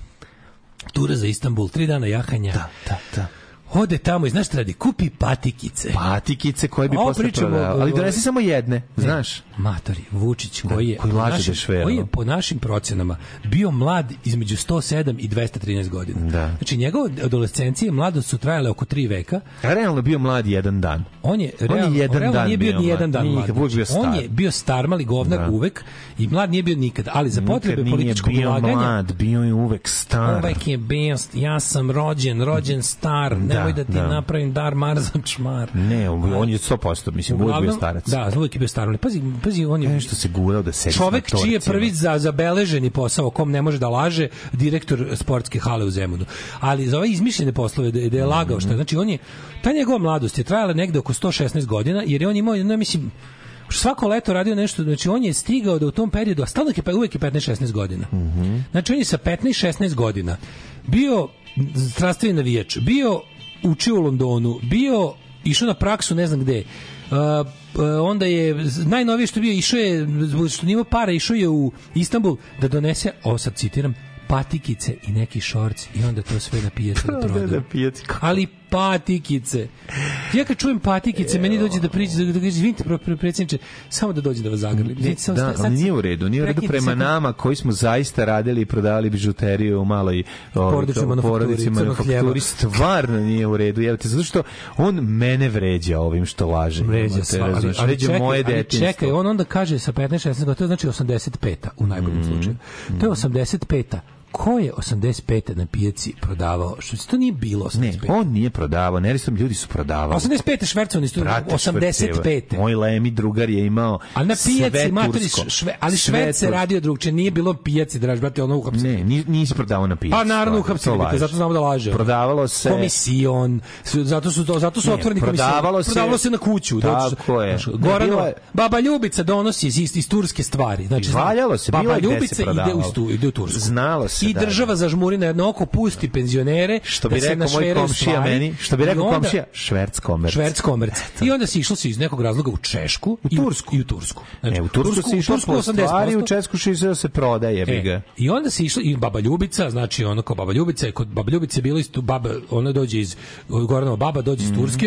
tura za Istanbul, tri dana jahanja. Da, da, da. Ode tamo i znaš šta radi, kupi patikice. Patikice koje bi posle prodao. Ali donesi samo jedne, znaš. Matori, Vučić koji je, koji po laže našim, da švera. koji je po našim procenama bio mlad između sto sedam i dvesta trinaest godina. Da. Znači, njegova adolescencija i mladost su trajale oko tri veka. A realno bio mlad jedan dan. On je, realno, on je jedan realno dan nije bio, bio ni jedan dan mlad. mlad. Nije, bio star. On je bio star, mali govnar Da. uvek i mlad nije bio nikad. Ali za potrebe Nikad političkog nije bio ulaganja... mlad, bio je uvek star. Uvek je bio, ja sam rođen, rođen star, Da, nemoj da ti da. napravim dar marzan čmar. Ne, on je sto posto, mislim, uvek bio Uglavnom, starac. Da, uvek je bio star. Ali Pazi, pazi, on je... Nešto se gurao da sedi čovek na čiji je torcima. prvi za zabeleženi posao, kom ne može da laže, direktor sportske hale u Zemunu. Ali za ove izmišljene poslove da, da je lagao što je, znači on je, ta njegova mladost je trajala negde oko sto šesnaest godina, jer je on imao, no, mislim, svako leto radio nešto, znači on je stigao da u tom periodu, a stalno je uvek je petnaest šesnaest godina. Znači on je sa petnaest šesnaest godina bio strastveni navijač, bio učio u Londonu, bio išao na praksu ne znam gde. Uh, uh, onda je najnovije što bio išao je što nima para išao je u Istanbul da donese, ovo sad citiram, patikice i neki šorci i onda to sve na pijacu da proda. Ali patikice. Ja kad čujem patikice, meni dođe da priđe, da kaže, izvinite, predsjedniče, samo da dođe da vas zagrlim. Da, ali nije u redu, nije u redu prema nama koji smo zaista radili i prodavali bižuteriju u maloj porodici manufakturi. Stvarno nije u redu, jevite, zato što on mene vređa ovim što laže. Vređa se, ali, ali vređa čekaj, moje ali detinjstvo. čekaj, on onda kaže sa petnaest šesnaest godina, to znači osamdeset peta u najboljem mm, slučaju. To je osamdeset peta Ko je osamdeset pete na pijaci prodavao? Što se to nije bilo osamdeset pete? Ne, on nije prodavao, Neristom ljudi su prodavali. osamdeset pete švercovani su osamdeset pete Moj lemi drugar je imao ali na pijaci, sve matori, tursko. Šve, ali šved se radio drugče, nije bilo pijaci, draž, brate, ono uhapsili. Ne, nisi prodavao na pijaci. Pa naravno uhapsili, zato znamo da laže. Prodavalo se... Komision, zato su, to, zato su ne, otvoreni komision. Prodavalo se... Prodavalo se na kuću. Tako je. Goranova, baba Ljubica donosi iz, iz, iz turske stvari. Znači, valjalo se, baba bilo Ljubica ide u, ide u Tursku. Znalo se, I država zažmuri na jedno oko, pusti penzionere, što bi rekao moj komšija meni, što bi rekao komšija, šverc komerc. Šverc komerc. I onda se išlo se iz nekog razloga u Češku u Tursku i u Tursku. Znači, e, u Tursku, Tursku se išlo po stvari, u Česku se se prodaje, bi ga. E, I onda se išlo i baba Ljubica, znači ono kao baba Ljubica, kod baba Ljubice bilo isto, baba, ona dođe iz Goranova baba dođe iz mm. Turske,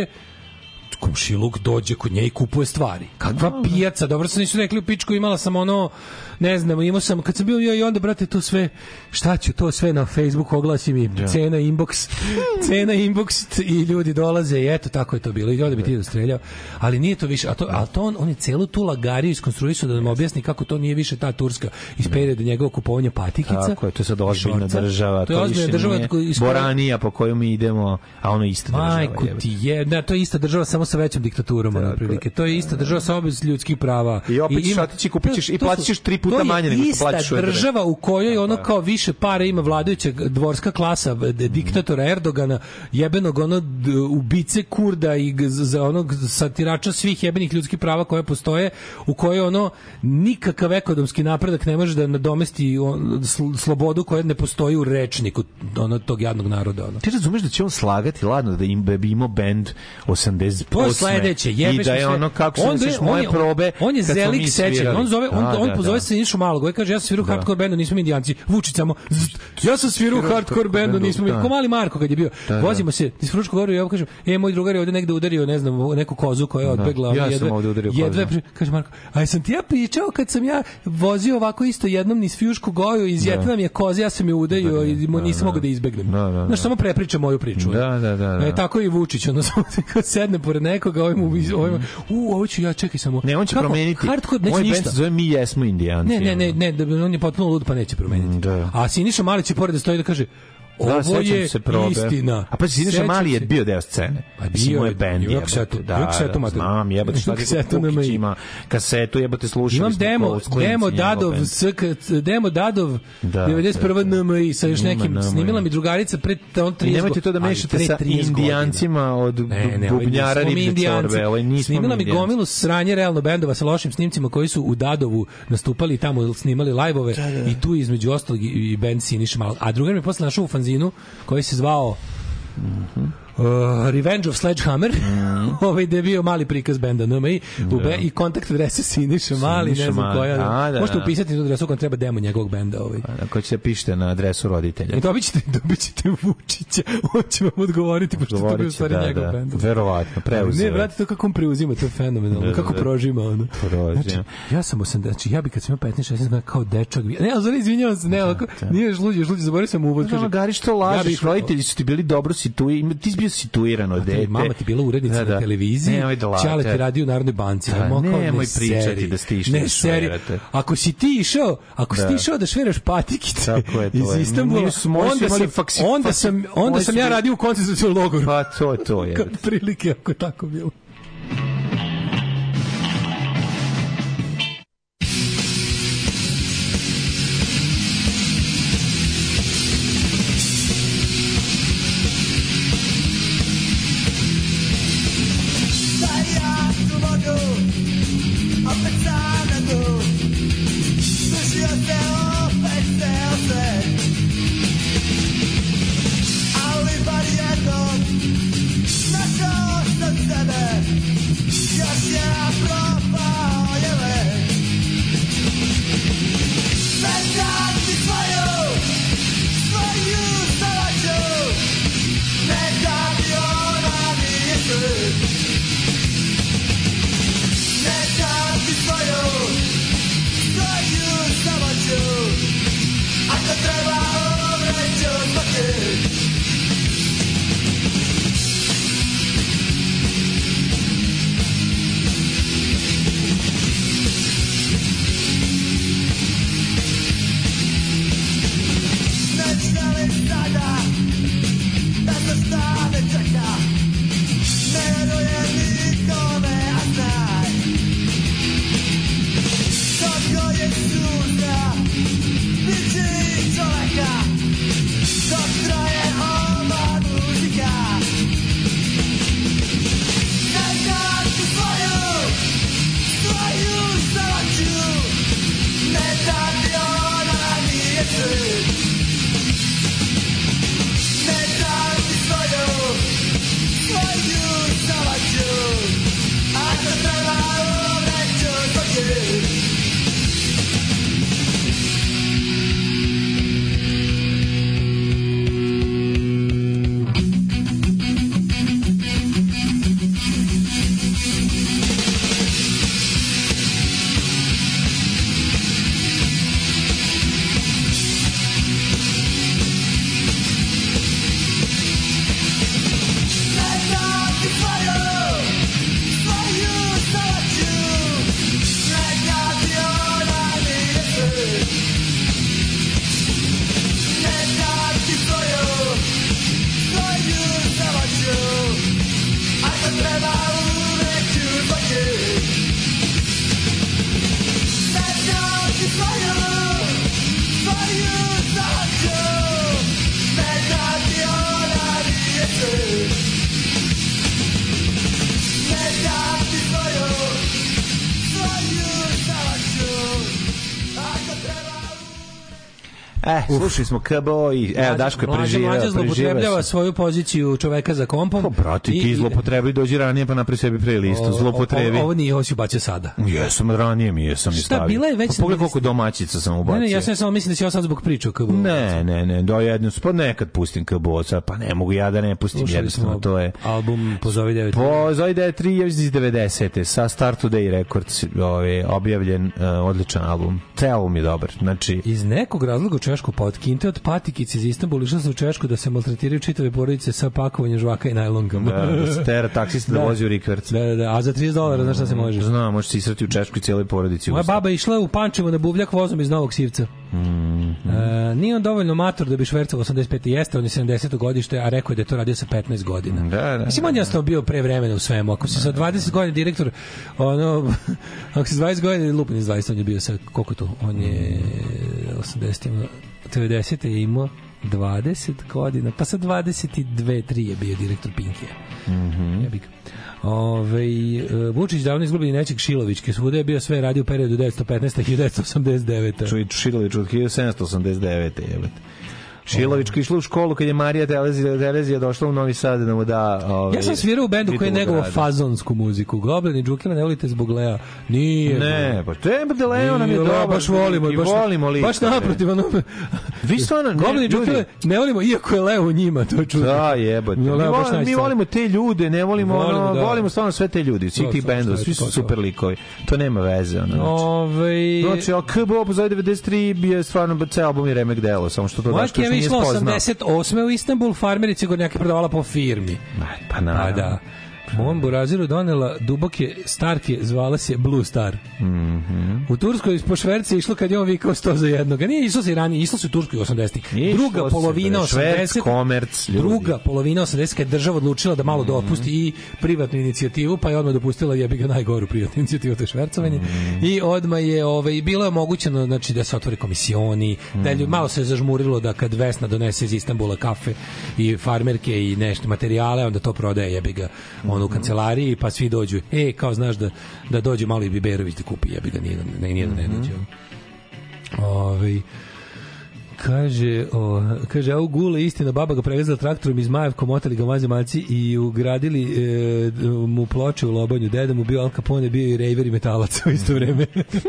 komšiluk dođe kod nje i kupuje stvari. Kakva pijaca, dobro se nisu rekli u pičku, imala sam ono, ne znam, imao sam, kad sam bio ja i onda, brate, to sve, šta ću, to sve na Facebook oglasi mi, ja. cena inbox, cena inbox i ljudi dolaze i eto, tako je to bilo. I onda bi ti dostreljao, ali nije to više, a to, a to on, on je celu tu lagariju iskonstruisao da nam objasni kako to nije više ta Turska iz perioda njegovog kupovanja patikica. Tako je, to je sad ozbiljna država, to, to više država nije iskora... Boranija po kojoj mi idemo, a ono ista država. Majku ti je, da, to je ista država, samo sa većom diktaturom, ono prilike. To je ista država sa obez ljudskih prava. I opet ćeš otići, kupit ćeš i platit ćeš tri puta manje nego što plaćaš u ista država u kojoj ono kao više para ima vladajuća dvorska klasa diktatora Erdogana, jebenog ono ubice Kurda i za onog satirača svih jebenih ljudskih prava koje postoje, u kojoj ono nikakav ekonomski napredak ne može da nadomesti on, slobodu koja ne postoji u rečniku ono tog jadnog naroda. Ono. Ti razumeš da će on slagati ladno da im bi imao bend osamdeset osme sledeće, i da je ono kako se misliš moje probe on je Zelik Sečen, on zove on, da, on da, pozove da. se Sinišu Malog, on kaže ja sam svirao da. hardcore bendu, nismo indijanci, Vučić samo ja sam svirao hardcore bendu, nismo mi, ko mali Marko kad je bio, da, vozimo se iz Fruškog Goru i ja kažem, e moj drugar je ovde negde udario, ne znam, neku kozu koja je odbegla, ja jedve, jedve, kaže Marko, a sam ti ja pričao kad sam ja vozio ovako isto jednom niz Frušku Goru, izjetila mi je koza, ja sam je udario i nisam mogao da izbegnem. Znaš, samo prepričam moju priču. Da, da, da. E, tako i Vučić, ono samo sedne pored nekoga, ovim ovim u ovo ću ja čekaj samo. Ne, on će kako? promeniti. Hardcore, moj bend se zove Mi jesmo Indijanci. Ne, ne, ne, ne, ne, on je potpuno lud pa neće promeniti. Da. A Siniša Mali će pored da stoji da kaže ovo da, je se istina. A pa Siniša Mali je bio deo scene. Pa bio je bend. Ja kasetu, da, kasetu da, znam, jebote šta ti ima kasetu, jebote slušali. Imam demo, demo Dadov, demo Dadov devedeset prva N M I sa još nekim, snimila mi drugarica pred on trideset. Nemojte to da mešate sa Indijancima od bubnjara riblje čorbe, ovaj nismo. Snimila mi gomilu sranje realno bendova sa lošim snimcima koji su u Dadovu nastupali tamo, snimali live-ove i tu između ostalog i bend Siniša Malog. A drugar mi posle našao u fanzinu koji se zvao Uh, Revenge of Sledgehammer, mm. ovaj gde je bio mali prikaz benda N M I, u be, i kontakt adrese Siniša Mali, ne znam koja. A, da, možete da. Upisati tu adresu kad treba demo njegovog benda. Ovaj. Ako ćete pišete na adresu roditelja. I dobit ćete, dobit ćete Vučića, on će vam odgovoriti, pošto to bi u stvari da, njegov da. Bend. Verovatno, preuzeo. Ne, vrati to kako on preuzima, to je fenomenalno, da, kako da, prožima ono. Prožima. Znači, ja sam osamdeset, znači ja bi kad sam imao petnaest šesnaest godina kao dečak, ne, ali zove, izvinjavam se, ne, ovako, nije još luđi, još luđi, zaboravio sam uvod. Kaže, Gari, što lažeš, roditelji su ti bili dobro situirani, ti si bio situirano dete. Mama ti bila urednica da, da. Na televiziji, Ćale ti radio u Narodnoj banci. Da, nemoj pričati da ste išli ne, seri. Ako si ti išao, ako da. si ti išao da šveraš patikice iz Istanbula, onda sam, faksi, onda sam, onda sam ja radio u koncentracionom logoru. Pa to je to. Kad prilike, ako tako bilo. Eh, slušali smo K B O i evo Daško je preživeo. Mlađa zloupotrebljava svoju poziciju čoveka za kompom. Pa brate, ti zloupotrebi dođi ranije pa napravi sebi playlistu. Zloupotrebi. Ovo nije, ovo si bacio sada. Jesam, ranije mi jesam i stavio. Šta, bila je već... Pa pogledaj koliko domaćica sam ubacio. Ne, ne, ja sam samo mislim da si ja sad zbog priče o K B O. Ne, ne, ne, do jednu, pa nekad pustim K B O, pa ne mogu ja da ne pustim, jednostavno to je... Album Pozovi devet tri. Pozovi devet tri je iz devedesete sa Start Today Records, ovaj, objavljen, uh, odličan album. Taj album je dobar, znači... Iz nekog razloga u Češku pa od Kinte od patikice iz Istanbula išla sam u Češku da se maltretiraju čitave porodice sa pakovanjem žvaka i najlonkama. Da, da se tera taksista da, da vozi u rikverc. Da, da, da, a za trideset dolara, znaš šta se može? Znam, možeš se israti u Češku i cijeloj porodici. Moja baba išla u Pančevo na buvljak vozom iz Novog Sivca. Mm -hmm. e, nije on dovoljno mator da bi švercao osamdeset pete jeste, on je sedamdeseto godište, a rekao je da je to radio sa petnaest godina. Da, da. Mislim, on je jednostavno bio pre vremena u svemu. Ako si sa dvadeset godina direktor, ono, ako si dvadeset godina, lupin iz dvadeset, on je bio sa, koliko to? On je osamdeset, devedesete je imao dvadeset godina, pa sa dvadeset dve tri je bio direktor Pinkija. Mhm. Ja bih Ove, Vučić davno izgubili nečeg Šilovićke, svuda je bio sve radio u periodu devetsto petnaeste do hiljadu devetsto osamdeset devete. Čuj, Šilović od hiljadu sedamsto osamdeset devete jebate. Šilovićka išla u školu kad je Marija Terezija, Terezija došla u Novi Sad da mu da... Ovaj, ja sam svirao u bendu koji je negovao grada. fazonsku muziku. Goblin i Džukila ne volite zbog Lea. Nije. Ne, pa te Leo nam je Nije, dobar. baš volimo. I Baš, volimo lično. baš naprotiv. Ono, Vi stvarno... Goblin i Džukila ne volimo, iako je Leo u njima, to je čudno. Da, jebote. Mi, Leo baš volimo, mi najstar. volimo te ljude, ne volimo, Volimo, ono, da. volimo stvarno sve te ljudi, svih Da, tih samo bendova, što je svi to su to. super likovi. To nema veze, ono. Znači, Ovaj znači a K B O pozove devedeset tri je stvarno ceo album i remek delo, samo što to Moja Daško još Keva nije išla spoznao. osamdeset osme u Istanbul, farmerice gornjake prodavala po firmi. Pa naravno. Pa da. Mom buraziru donela duboke starke, zvala se Blue Star. Mhm. U Turskoj po šverci išlo kad je on vikao sto za jednog. Nije išlo se i ranije, išlo se u Turskoj osamdesetih. Druga se, polovina bre, šverc, osamdesetih. komerc, ljudi. Druga polovina osamdesetih kad je država odlučila da malo dopusti i privatnu inicijativu, pa je odmah dopustila jebi ga najgoru privatnu inicijativu, to je švercovanje. I odmah je ovaj bilo je omogućeno znači da se otvore komisioni, da je malo se zažmurilo da kad Vesna donese iz Istanbula kafe i farmerke i nešto materijale, onda to prodaje jebi ga ono u kancelariji, pa svi dođu. E, kao znaš da da dođe malo i Biberović da kupi, jebi ga, nije ne nije ne dođe. Ovaj kaže, o, kaže, a u Gule istina, baba ga prevezla traktorom iz Majevko, motali ga mazimalci i ugradili e, mu ploče u lobanju. Deda mu bio Al Capone, bio i rejver i metalac u isto vreme.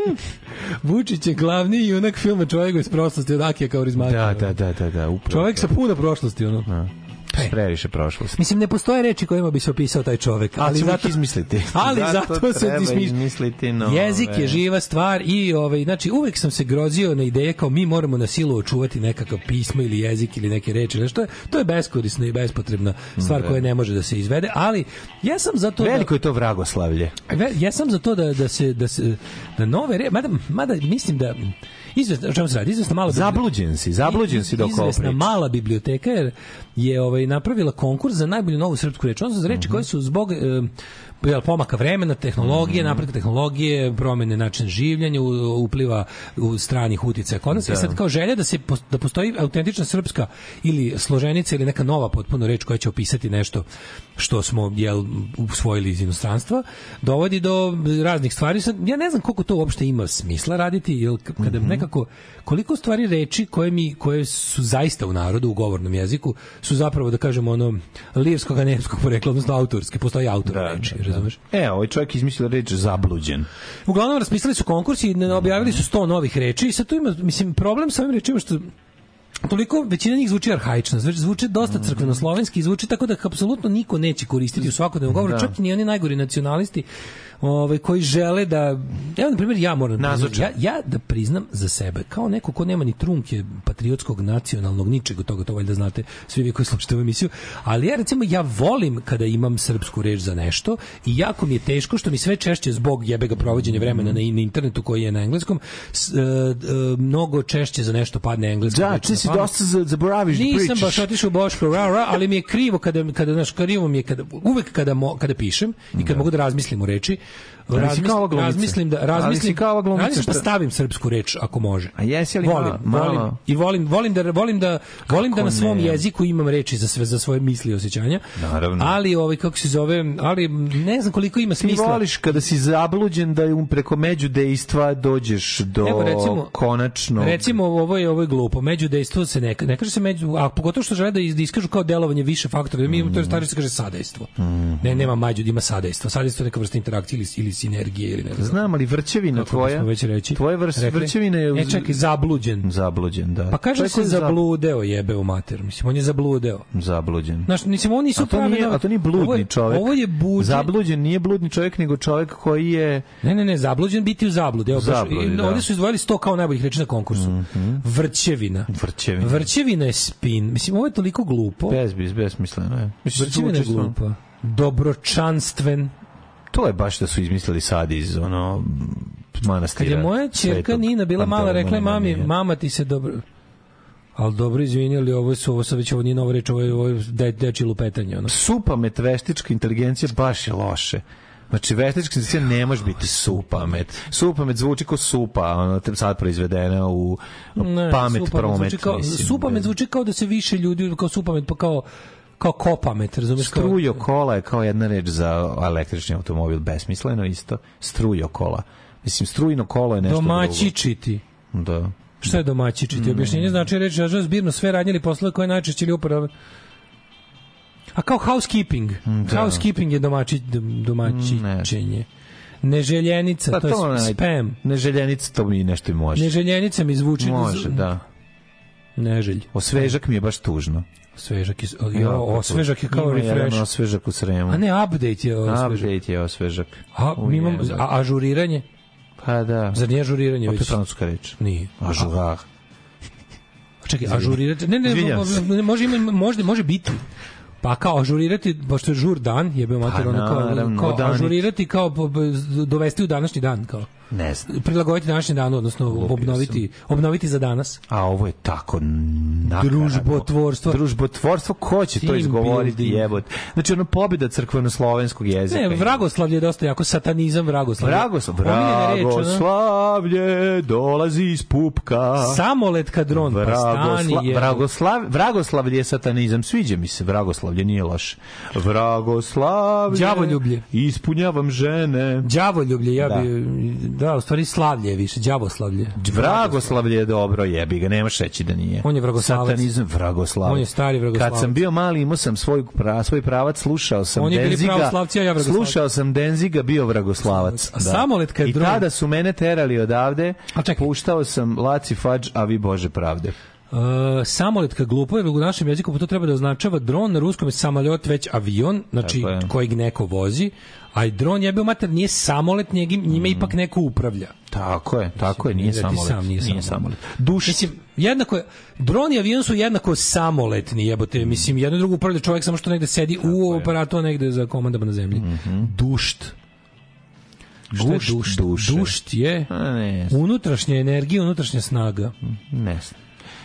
Vučić je glavni junak filma Čovjek iz prošlosti od Akija Kaurismäkija. Da, da, da, da, da, upravo. Čovjek sa puno prošlosti, ono. Da. Previše prošlosti. Mislim, ne postoje reči kojima bi se opisao taj čovjek, ali, ali zato izmisliti. Ali zato, zato se treba izmisliti nove. Jezik je živa stvar i ovaj znači uvek sam se grozio na ideje kao mi moramo na silu očuvati nekakav pismo ili jezik ili neke reči, nešto je to je beskorisna i bespotrebna stvar koja ne može da se izvede, ali ja sam za to veliko da, je to vragoslavlje. Ja sam za to da da se da se da nove re, mada, mada mislim da izvesna, o čemu se radi? Izvesna mala zabluđen si, zabluđen si dok ovo izvesna mala biblioteka jer je ovaj napravila konkurs za najbolju novu srpsku reč. On su za reči uh-huh. koje su zbog e, pomaka vremena, tehnologije, mm-hmm. napretka tehnologije, promene načina življenja, upliva u stranih uticaja kod nas. I sad kao želja da se da postoji autentična srpska ili složenica ili neka nova potpuno reč koja će opisati nešto što smo jel usvojili iz inostranstva, dovodi do raznih stvari. Sad, ja ne znam koliko to uopšte ima smisla raditi, jel kada mm-hmm. nekako koliko stvari reči koje mi koje su zaista u narodu u govornom jeziku su zapravo da kažemo ono lirskog nemskog porekla, odnosno autorske, postoji autor da, reči, da, razumeš? E, ovaj čovjek izmislio reč zabluđen. Uglavnom raspisali su konkurs i objavili su sto novih reči i sad tu ima, mislim, problem sa ovim rečima što toliko većina njih zvuči arhaično, zvuči dosta crkveno-slovenski, zvuči tako da apsolutno niko neće koristiti u svakodnevnom govoru, čak i ni oni najgori nacionalisti ovaj koji žele da evo na primjer ja moram ja ja da priznam za sebe kao neko ko nema ni trunke patriotskog nacionalnog ničeg od toga, to valjda znate svi vi koji slušate ovu emisiju, ali ja recimo ja volim kada imam srpsku reč za nešto i jako mi je teško što mi sve češće zbog jebega provođenja vremena na, na internetu koji je na engleskom s, e, e, mnogo češće za nešto padne engleski. Da, ti si dosta zaboraviš da pričaš. Nisam baš otišao Boško, ra, ra, ali mi je krivo kada kada znaš krivo mi je kada uvek kada mo, kada pišem i kad da. mogu da razmislim o reči. Razmislim, razmislim da razmislim kao glumica pa stavim srpsku reč ako može. A jesi li volim, malo, volim malo. i volim volim da volim da kako volim da na svom ne? jeziku imam reči za sve za svoje misli i osjećanja. Naravno. Ali ovaj kako se zove, ali ne znam koliko ima smisla. Ti voliš kada si zabluđen da um preko međudejstva dođeš do Evo, recimo, konačno. Recimo ovo je ovo je glupo. Međudejstvo se ne ne kaže se među, a pogotovo što žele da iskažu kao delovanje više faktora. Mi mm. to je stari se kaže sadejstvo. Mm. Ne nema među, ima sadejstvo. Sadejstvo je neka vrsta interakcije ili, ili sinergije ili ne znam. Znam, ali vrčevina tvoja, tvoje vrste vrčevina je ne čekaj, zabluđen. Zabluđen, da. Pa kaže se zabludeo, jebe u mater. Mislim, on je zabludeo. Zabluđen. Znaš, mislim, oni su pravi. A to nije bludni čovjek. Ovo je buđe. Zabluđen nije bludni čovjek, nego čovjek koji je... Ne, ne, ne, zabluđen biti u zabludi. Evo, zabludi, da. Ovdje su izdvojili sto kao najboljih reči na konkursu. Mm-hmm. Vrčevina. Vrčevina. Vrčevina je spin. Mislim, ovo je toliko glupo. Bez, bez, besmisleno je. Vrčevina je glupa. Dobročanstven. To je baš da su izmislili sad iz ono manastira. Kad je moja ćerka Nina bila mala, rekla je mami, mama ti se dobro... Ali dobro, izvini, ali ovo su ovo sad već ovo nije nova reč, ovo je, ovo je de, deči lupetanje. Ono. Supamet, veštička inteligencija baš je loše. Znači, veštička inteligencija ne može biti supamet. Supamet zvuči kao supa, ono, sad proizvedena u ne, pamet promet. Kao, supamet zvuči kao da se više ljudi, kao supamet, pa kao kao kopamet, razumiješ? Strujo kola je kao jedna reč za električni automobil, besmisleno isto. Strujo kola. Mislim, strujno kolo je nešto domaćičiti. Da. Šta je domaćičiti? Objašnjenje znači reći da zbirno sve radnje ili poslove koje najčešće ili upravo. A kao housekeeping. Da. Housekeeping je domaći, domaćičenje. Neželjenica, Pa to je to ne- spam. Neželjenica, to mi nešto i može. Neželjenica mi zvuči... Može, da. Neželj. Osvežak mi je baš tužno. Osvežak je, jo, osvežak je kao Ima refresh. jedan osvežak u Sremu. A ne, update je osvežak. Update je osvežak. A, mi imamo, a ažuriranje? Pa da. Zar nije ažuriranje A to je već? francuska reč. Nije. Ažurar. Čekaj, ažurirati. Ne, ne, Izvinjam se. ne, može, ima, može, može biti. Pa kao ažurirati, pošto je žur dan, jebe mater, Pa ono kao, naravno, kao odanit. ažurirati, kao po- po- dovesti u današnji dan, kao. Ne znam. Prilagoditi današnji dan, odnosno obnoviti, obnoviti za danas. A ovo je tako nakaradno. Družbotvorstvo. Družbotvorstvo, ko će to Team izgovoriti, building. jebot? Znači, ono pobjeda crkveno-slovenskog jezika. Ne, vragoslavlje je dosta jako, satanizam, vragoslavlje. Vragoslavlje, Omiljena reč, ono. vragoslavlje dolazi iz pupka. Samoletka dron, pa stani Vragosla, je. vragoslav, vragoslavlje je satanizam. Sviđa mi se vragoslavlje, nije loše. Vragoslavlje. Đavoljublje. Ispunjavam žene. Đavoljublje, ja Da. bi... Da, u stvari slavlje je više, đavoslavlje. Vragoslavlje je dobro, jebi ga, nemaš reći da nije. On je vragoslavac. Satanizam, vragoslavac. On je stari vragoslavac. Kad sam bio mali, imao sam svoj, pra, svoj pravac, slušao sam Oni bili Denziga. pravoslavci, a ja vragoslavac. Slušao sam Denziga, bio vragoslavac. A Samoletka je I dron. tada su mene terali odavde, puštao sam Laci Fadž, a vi Bože pravde. Uh, samoletka glupo, jer u našem jeziku to treba da označava dron, na ruskom je samoljot već avion, znači Tako je. kojeg neko vozi, a i dron jebeo mater nije samolet, njegi, njime ipak neko upravlja. Tako je, tako je, nije Ne da ti samolet. sam nije Nije samolet. samolet. Duš. Mislim, jednako je, dron i avion su jednako samoletni, jebote, mislim, jedno i drugo upravlja čovjek samo što negde sedi u aparatu, a negde za komandama na zemlji. Dušt. Šta je Gušt dušt? duše. Dušt je A, ne znam. unutrašnja energija, unutrašnja snaga. Ne znam.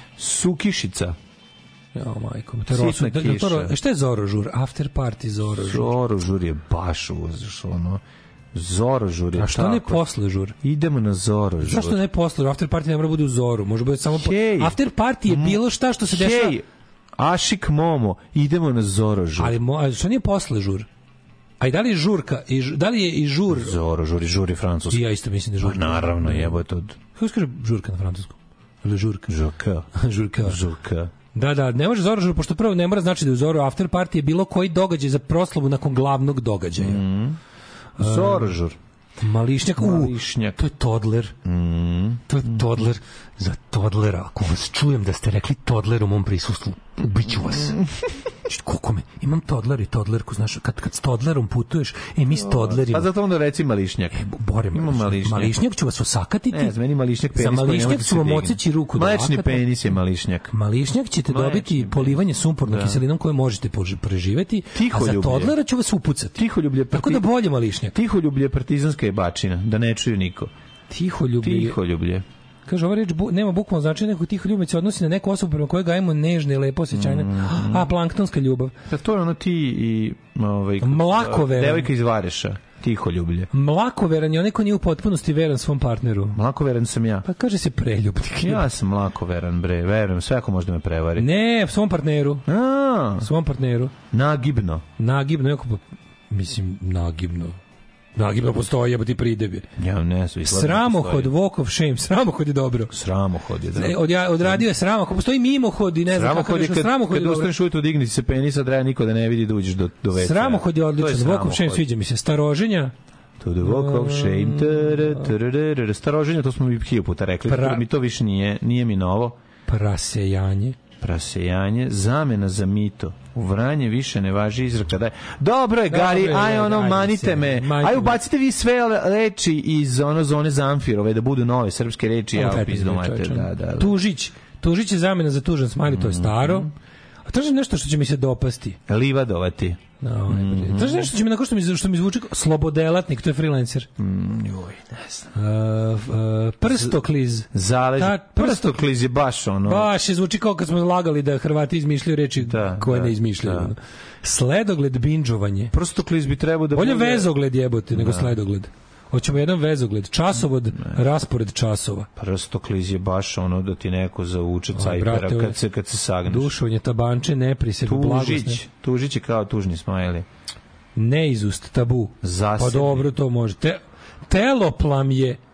Sukišica. Jo, majko, te Sitna rosu, da, da, to, kiša. ro- šta je Zorožur? After party Zorožur. Zorožur je baš uzeš, ono. Zorožur je A što tako. ne posle žur? Idemo na Zorožur. Zašto ne posle? After party ne mora bude u Zoru, može bude samo po... Hej. After party je bilo šta što se dešava. Hej, Ašik Momo, idemo na Zorožur. Ali mo, a što nije posle žur? A i da li je žurka? I, ž- da li je i žur? Zorožur i žur je francuski. I ja isto mislim da je Pa žurka. naravno, jebote od... Kako se kaže žurka na francuskom? Ili žurka? Žurka. Žurka. Žurka. Da, da, ne može Zorožur, pošto prvo ne mora znači da je u Zoru after party je bilo koji događaj za proslavu nakon glavnog događaja. Mm. Zorožur. Mališnjak, u, Mališnjak. to je Todler. Mm. To je Todler. Za Todlera, ako vas čujem da ste rekli Todler u mom prisustvu, ubiću vas. Znači, koliko me, imam Todler i Todlerku, znaš, kad, kad s Todlerom putuješ, e, mi s Todlerima. Pa zato onda reci Mališnjak. E, Bore me, Imam Mališnjak. Mališnjak ću vas osakatiti. Ne, za meni Mališnjak penis. Za koji ne Mališnjak može da ću vam se digne. odseći ruku do Mlečni lakata. penis je Mališnjak. Mališnjak ćete Mlečni dobiti penis. polivanje sumpornom Da. kiselinom koje možete pož- preživeti, a za Tiholjublje. Todlera ću vas upucati. Tiholjublje. Tako da bolje Mališnjak. Tiholjublje je partizanska jebačina, da ne čuju niko. Tiholjublje. Tiholjublje. Kaže, ova reč bu, nema bukvalno značenje, nego tiho ljubav se odnosi na neku osobu prema kojoj gajimo nežne i lepo osjećanje. Mm. A, planktonska ljubav. Da, to je ono ti i... Ovaj, Mlakoveran. Devojka iz Vareša. Tiholjublje. Mlakoveran je onaj ko nije u potpunosti veran svom partneru. Mlakoveran sam ja. Pa kaže se preljubnik. Ja sam mlakoveran, bre. Verujem, sve ako možda me prevari. Ne, svom partneru. A, Svom partneru. nagibno. Nagibno, jako, pa- mislim, nagibno. Nagibno postoji, jebo ti pridebi. Ja ne znam. Sramohod, walk of shame. Sramohod je dobro. Sramohod je E, dobro. Od, ja, odradio je sramohod. Postoji mimohod i ne znam kako Sramohod je nešto. kad, Sramohod je kad dobro. ustaneš ujutru, digni se penisa, da niko da ne vidi da uđeš do, do veća. Sramohod je odličan. Walk of shame sviđa mi se. Staroženja. To the walk of shame. Tere, tere, tere. Staroženja, to smo mi hiljadu puta rekli. Pra- Mi to više nije, nije mi novo. Prasejanje. Prasejanje, zamena za mito. U Vranje više ne važi izreka da je. Dobro je, Dobro Gari, je, aj ono, ajde manite se, me. majte Aj me. ubacite vi sve reči iz ono zone Zamfirove, da budu nove srpske reči. Ja Ovo pizdu, majte, čovječe. da, da, da. Tužić. Tužić je zamena za tužan smajli, to je staro. A tražim nešto što će mi se dopasti. Livadovati. No, mm-hmm. Tražim nešto što će mi, nakon što mi, što mi zvuči kao slobodelatnik, to je freelancer. Mm, joj, ne znam. Uh, uh, prstokliz. Zaleži. Ta- Prstokliz je baš ono... Baš je zvuči kao kad smo lagali da Hrvati izmišljaju reči Da, koje da, ne izmišljaju. da. Sledogled binđovanje. Prstokliz bi trebao da Bolje bude... vezogled jebote nego sledogled. Hoćemo jedan vezogled. Časovod, raspored časova. Prstokliz je baš ono da ti neko zauče Aj, cajpera brate, kad se, kad se sagneš. Dušovanje, tabanče, nepriseg, blagosne. Tužić. Tužić je kao tužni smajli. Neizust, tabu. Zasebni. Pa dobro, to može. Te, teloplam je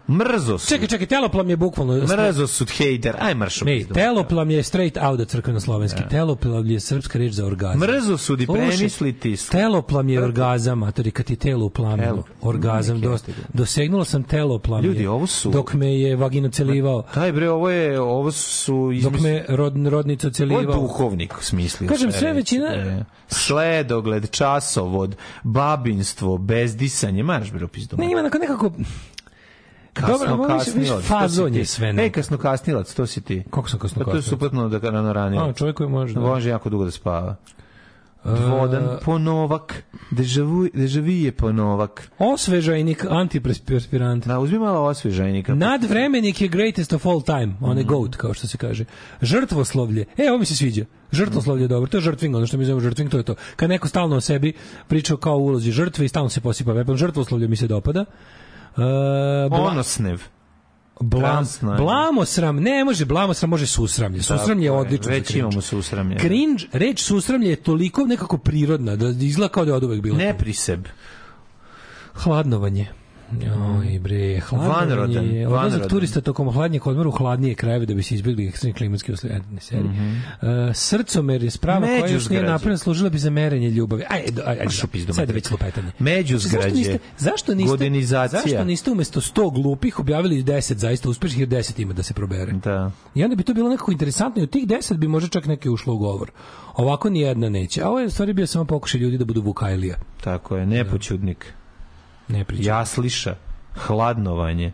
Mrzo su. Čekaj, čekaj, teloplam je bukvalno... Mrzo su hejter. Aj marš. Ne, teloplam je straight out crkveno-slovenski. Teloplam je srpska reč za orgazam. Mrzo su di premisliti. Teloplam je orgazam, matori, kad ti telo u plamenu. Orgazam. Dosegnulo sam teloplam. Ljudi, ovo su... Dok me je vagino celivao. Taj bre, ovo je... Ovo su... Dok me rod, rodnica celivao. Ovo je duhovnik smislio. Kažem, sve većina... Sledogled, časovod, babinstvo, bezdisanje. Maraš bre opis doma. Ne, ima nekako... Kasno kasnilac. Fazon je sve. Ne, kasno kasnilac, to si ti. Kako sam kasno kasnilac? To je suprotno da ga rano ranio. A, čovjek koji može. Da. Može jako dugo da spava. Dvodan ponovak, dežavije ponovak. Osvežajnik, antiperspirant. Da, uzmi malo osvežajnika. Nadvremenik je greatest of all time, on je goat, kao što se kaže. Žrtvoslovlje, e, ovo mi se sviđa. Žrtvoslovlje je dobro, to je žrtving, ono što mi zovemo žrtving, to je to. Kad neko stalno o sebi priča kao u ulozi žrtve i stalno se posipa vepom, žrtvoslovlje mi se dopada. Uh, Onosnev. Blam, blamosram, ne može blamosram, može susramlje. Susramlje je odlično. Već imamo susramlje. Cringe, reč susramlje je toliko nekako prirodna, da izgleda kao da je od uvek bila. Ne priseb. Hladnovanje. Oj bre, hladnovanje. Odlazak turista tokom hladnjeg odmora u hladnije krajeve da bi se izbjegli ekstremni klimatski uslovi. Mm -hmm. uh, srcomer je sprava koja još nije napravljena, služila bi za merenje ljubavi. Ajde, ajde, ajde. Sad je već lupetanje. Međuzgrađe. Zašto niste, zašto niste umesto sto glupih objavili deset zaista uspešnih, jer deset ima da se probere? Da. I onda bi to bilo nekako interesantno i od tih deset bi možda čak neke ušlo u govor. Ovako ni jedna neće. A ovo je u stvari bio samo pokušaj ljudi da budu Vukajlija. Tako je, nepoćudnik. Ne pričam. Jasliša, hladnovanje,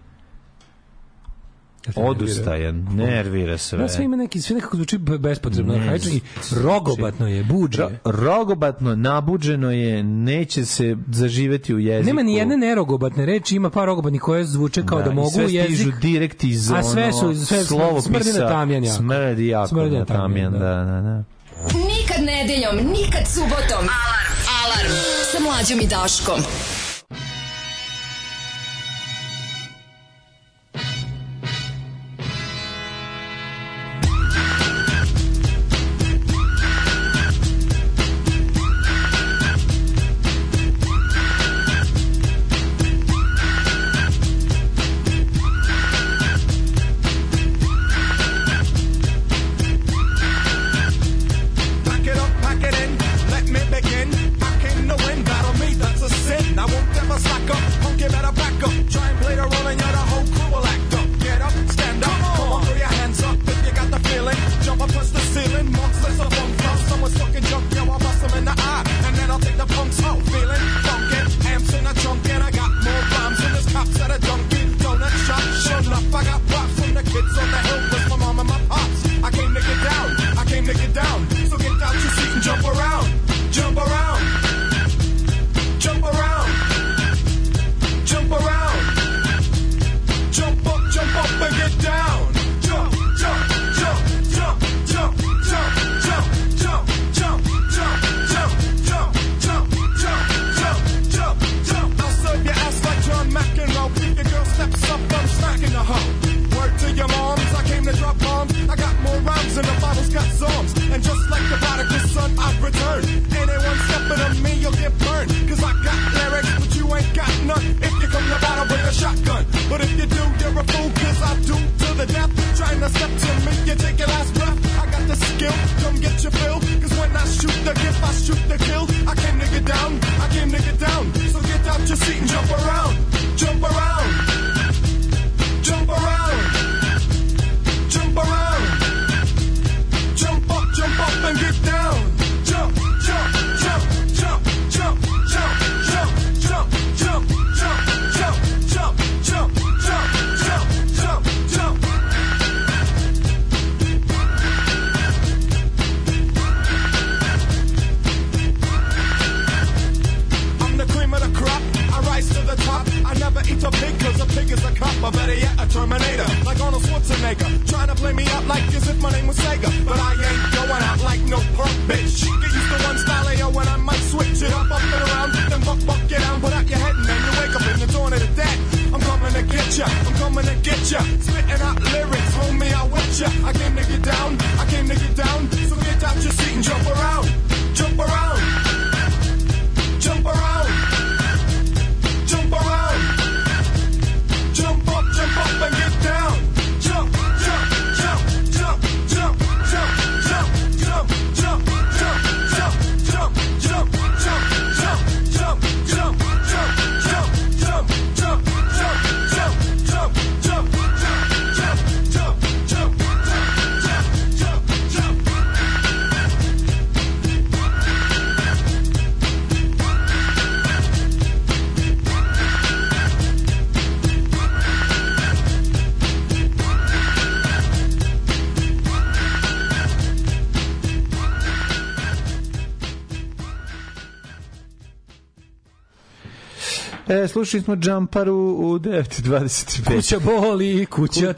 odustajan, nervira sve. Da, sve ima neki, sve nekako zvuči bespotrebno. Ne, i rogobatno je, buđe. Ro, rogobatno, nabuđeno je, neće se zaživeti u jeziku. Nema ni jedne nerogobatne reči, ima par rogobatnih koje zvuče kao da, da mogu u jezik. I sve stižu direkt iz ono, a sve su, sve slovopisa. Smrdi na tamjan jako. Smrdi jako smrdi na tamjan, da, da, da. Nikad nedeljom, nikad subotom. Alarm, alarm, sa Mlađom i Daškom. Jump up, jump E, slušali smo Džamparu u devet dvadeset pet. Kuća boli, kuća, kuća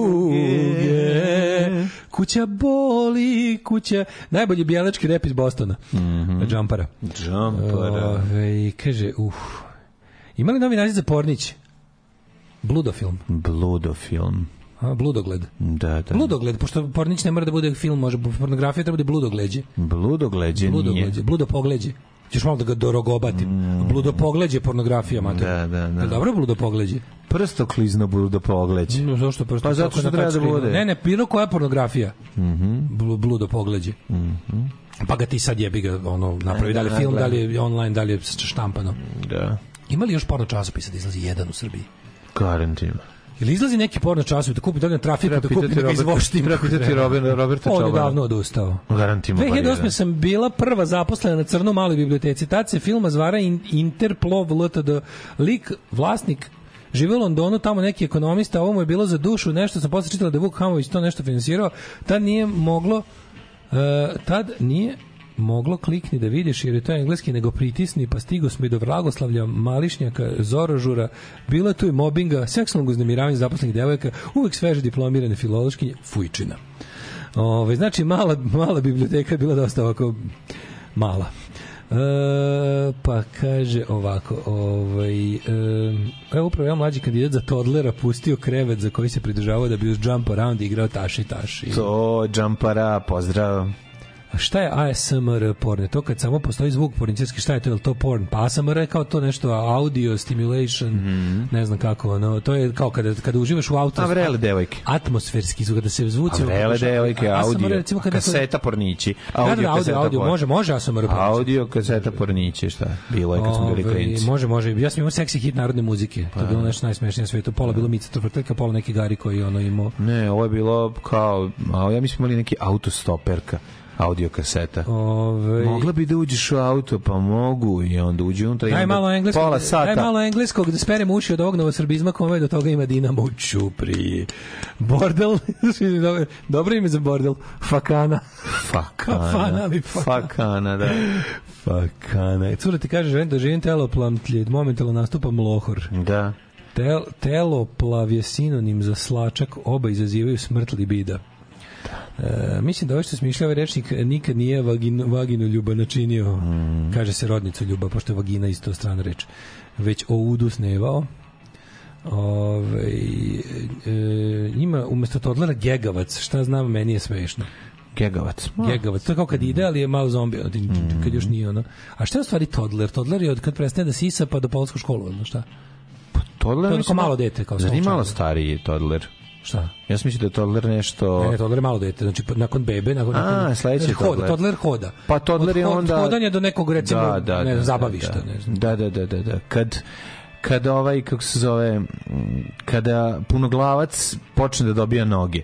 tuge, kuća boli, kuća... Najbolji bijelački rep iz Bostona. Mm-hmm. Džampara. Džampara. Ove, kaže, uh, ima li novi naziv za Pornić? Bludofilm. Bludofilm. A, bludogled. Da, da. Bludogled, pošto Pornić ne mora da bude film, može pornografija, treba da bude bludogleđe. Bludogleđe, bludogleđe nije. Bludopogleđe. Ćeš malo da ga dorogobatim. Mm. Bludopogleđe pornografija, mater. Da, da, da. Je dobro bludopogleđe? Prstoklizno bludopogleđe. No, zašto prsto? Pa zato što treba da bude. Ne, ne, bilo koja pornografija. Mhm. Bludopogleđe. Mhm. Pa ga ti sad jebi ga, ono, napravi, da li film, da li je online, da li je štampano. Da. Ima li još porno časopisa da izlazi jedan u Srbiji? Garantim. Ili izlazi neki porno časopis da kupi, da na trafiku, da kupi, da ga izvoštim. Treba pitati Roberta Čobana. On je davno odustao. Garantimo. dve hiljade osme sam bila prva zaposlena na crno maloj biblioteci. Tad se filma zvara Interplov L T D. Lik, vlasnik, žive u Londonu, tamo neki ekonomista, ovo mu je bilo za dušu, nešto sam posle čitala da je Vuk Hamović to nešto finansirao. Tad nije moglo, uh, tad nije moglo klikni da vidiš jer je to engleski, nego pritisni, pa stigo smo i do Vragoslavlja, Mališnjaka, Zorožura, bilo je tu i mobinga, seksualnog uznemiravanja zaposlenih devojaka, uvek sveže diplomirane filološkinje, fujčina. Ove, znači, mala, mala biblioteka je bila dosta ovako mala. E, pa kaže ovako, ovaj, e, evo upravo ja mlađi kandidat za Toddlera pustio krevet za koji se pridržavao da bi uz Jump Around igrao taši taši. To, Jumpara, pozdrav. A šta je A S M R porn? To kad samo postoji zvuk porničarski, šta je to? Je li to porn? Pa A S M R je kao to nešto audio stimulation, mm-hmm. ne znam kako, no, to je kao kada, kada uživaš u auto. A vrele devojke. Atmosferski zvuk, kada se zvuci. A vrele devojke, audio, recimo, kada kaseta pornići. Audio, da, da, audio, audio, može, može A S M R pornići. Audio, kaseta pornići, šta? Bilo je kad smo bili klinci. Može, može. Ja sam imao seksi hit narodne muzike. To je bilo nešto najsmešnije na svetu. Pola bilo Mica Trvrteljka, pola neki Gari koji ono imao. Ne, ovo je bilo kao, a ja mislim imali neki autostoperka. Audio kaseta. Ove... Mogla bi da uđeš u auto, pa mogu i onda uđe unutra i onda pola sata. Daj malo engleskog da sperem uši od ovog novosrbizma kome do toga ima Dinamo u Ćupriji. Bordel, dobro ime za bordel. Fakana. Fakana. Fakana, ali fakana. Fakana, da. Fakana. Cura ti kaže, želim da živim teloplamtlje, momentalno nastupa mlohor. Da. Tel, teloplav je sinonim za slačak, oba izazivaju smrt libida. E, mislim da ovo što smišlja ovaj rečnik nikad nije vaginu, vaginu ljuba načinio, mm. kaže se rodnicu ljuba, pošto je vagina isto strana reč, već o udu snevao. Ove, e, ima umjesto Toddlera gegavac, šta znam, meni je smešno. Gegavac. Gegavac, to je kao kad ide, ali je malo zombi, mm. kad još nije ono. A šta je u stvari Toddler? Toddler je od kad prestane da sisa pa do polsku školu, ono šta? Pa Toddler je kao malo dete. Kao zar nije malo stariji Toddler? Šta? Ja sam mislio da je Toddler nešto... Ne, ne, Toddler je malo dete, znači nakon bebe... Nakon, A, nakon, sledeći hoda, Toddler. Toddler hoda. Pa Toddler je od, onda... Od hodanja do nekog, recimo, da, da, ne, da, zabavišta. Da, ne znam. da, da, da, da, da. Kad, kad ovaj, kako se zove, kada punoglavac počne da dobija noge,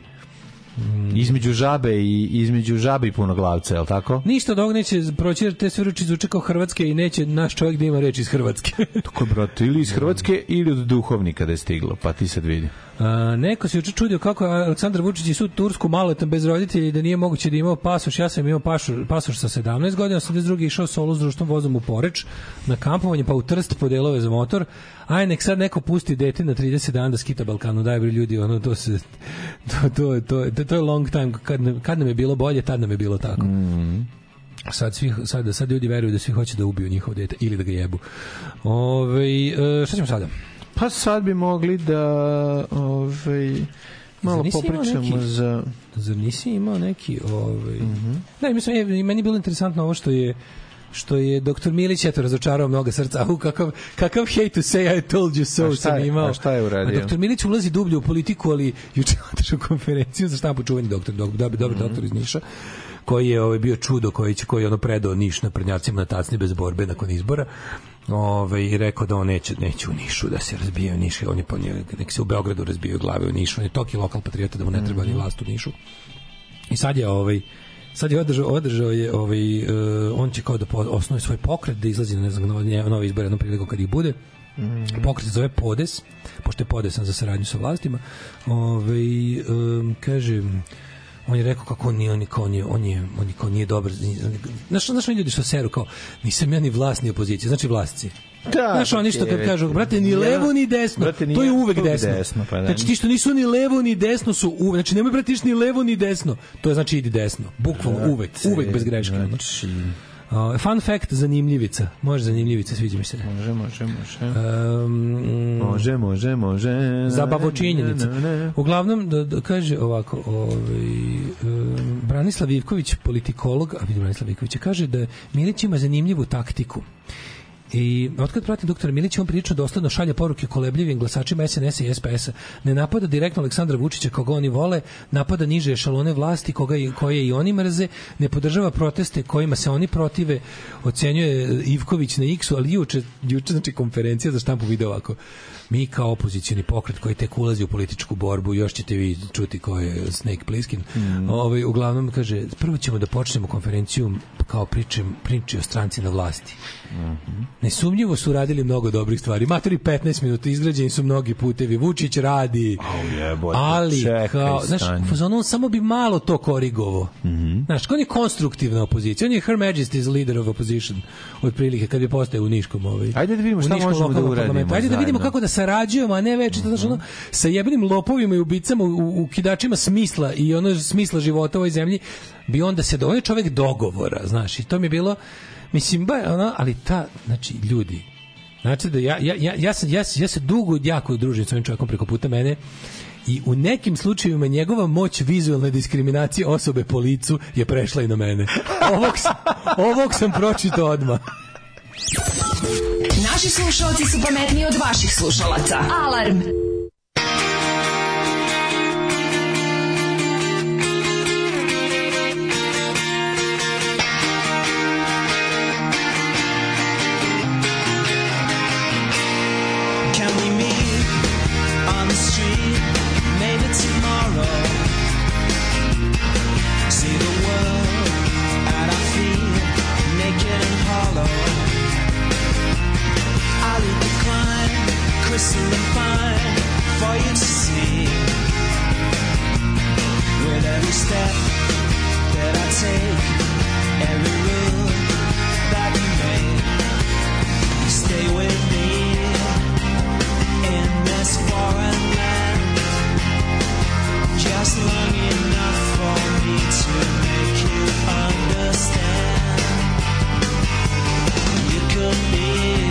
između žabe i između žabe i punoglavca, je li tako? Ništa od ovog neće proći, jer te sve reči zvuče kao hrvatske i neće naš čovjek da ima reči iz Hrvatske. Tako, brate, ili iz Hrvatske ili od duhovnika da je stiglo, pa ti sad vidi. A, neko se juče čudio kako Aleksandar Vučić i sud Tursku maloletan bez roditelja i da nije moguće da imao pasoš. Ja sam imao pasoš, pasoš sa sedamnaest godina, osamdeset drugi išao solo s društvom vozom u Poreč na kampovanje, pa u Trst po delove za motor. Aj, nek sad neko pusti dete na trideset dana da skita Balkanu. Daj, bre, ljudi, ono, to se... To, to, to, to, to je long time. Kad, kad nam je bilo bolje, tad nam je bilo tako. Mm. Sad, svi, sad, sad ljudi veruju da svi hoće da ubiju njihov dete ili da ga jebu. Ove, šta ćemo sada? Pa sad bi mogli da ovaj malo popričamo neki, za... Zar nisi imao neki... Ovaj... Mm-hmm. Ne, mislim, je, meni je bilo interesantno ovo što je što je doktor Milić eto razočarao mnoga srca. U kakav, kakav hate to say I told you so sam imao. A šta je uradio? A doktor Milić ulazi dublje u politiku, ali juče otišao konferenciju za štampu čuveni doktor, dobar, dobar, dobar mm-hmm. doktor iz Niša, koji je ovaj, bio čudo, koji, koji je ono predao Niš na prednjacima na tacni bez borbe nakon izbora. Ove, i rekao da on neće, neće u Nišu da se razbijaju Niš, on je po njoj, nek se u Beogradu razbijaju glave u Nišu, on je toki lokal patriota da mu ne treba ni vlast u Nišu. I sad je ovaj sad je održao, održao je ovaj, uh, on će kao da osnuje svoj pokret, da izlazi na ne znam, nove izbore jednom priliku kad ih bude. Mm-hmm. Pokret se zove Podes, pošto je podesan za saradnju sa vlastima. Ovaj um, kaže on je rekao kako on nije, on je, on je, on je, on je, on nije dobar. Znaš, znaš oni ljudi što seru kao, nisam ja ni vlast ni opozicija, znači vlasci. Da, znaš, oni što kad kažu, brate, ni levo ni desno, brate, to je uvek desno. desno pa znači, ti što nisu ni levo ni desno su uvek, znači nemoj brate ni levo ni desno, to je znači idi desno, bukvalno uvek, uvek bez greške. Znači... Uh, fun fact, zanimljivica. Može zanimljivica, sviđa mi se. Može, može, može. Um, može, može, može. Zabavočinjenica. Uglavnom, da, da kaže ovako, ovaj, um, Branislav Ivković, politikolog, a vidi Branislav Ivković, kaže da Milić ima zanimljivu taktiku. I otkad pratim doktora Milića, on prilično dosledno šalje poruke kolebljivim glasačima es en es i es pe es-a. Ne napada direktno Aleksandra Vučića koga oni vole, napada niže ešalone vlasti koga, koje i oni mrze, ne podržava proteste kojima se oni protive, ocenjuje Ivković na X-u, ali juče, juče znači konferencija za štampu video ovako. Mi kao opozicioni pokret koji tek ulazi u političku borbu, još ćete vi čuti ko je Snake Plissken. Mm. Ovaj, uglavnom kaže, prvo ćemo da počnemo konferenciju kao pričem, priči o stranci na vlasti. Mm-hmm. Nesumnjivo su radili mnogo dobrih stvari. Matori petnaest minuta, izgrađeni su mnogi putevi, Vučić radi, oh, jebote, ali čekaj, kao, znaš, on samo bi malo to korigovo. Mm-hmm. Znaš, on je konstruktivna opozicija, on je Her Majesty's leader of opposition, otprilike, kad bi postao u Niškom. Ovaj, ajde da vidimo šta možemo da uradimo. Ajde da vidimo kako da sarađujemo, a ne već mm-hmm. ono, sa jebenim lopovima i ubicama, u, u kidačima smisla i ono smisla života u ovoj zemlji, bi onda se do, on je čovjek dogovora, znaš, i to mi je bilo, mislim, ba, ono, ali ta, znači, ljudi, znači da ja, ja, ja, ja, sam, ja, ja se dugo jako družim s ovim čovjekom preko puta mene i u nekim slučajevima njegova moć vizualne diskriminacije osobe po licu je prešla i na mene. Ovog sam, ovog sam pročitao odmah. Naši slušalci su pametniji od vaših slušalaca. Alarm! Crystal and fine for you to see. With every step that I take, every rule that you make, stay with me in this foreign land, just long enough for me to make you understand. You could be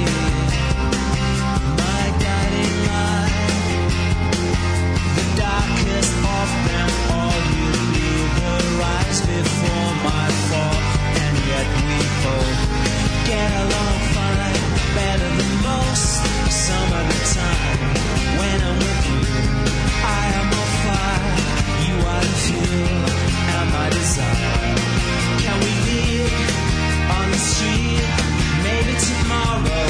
of them all, you knew the rise before my fall, and yet we both get along fine, better than most some of the time. When I'm with you, I am on fire, you are the fuel and my desire. Can we meet on the street, maybe tomorrow?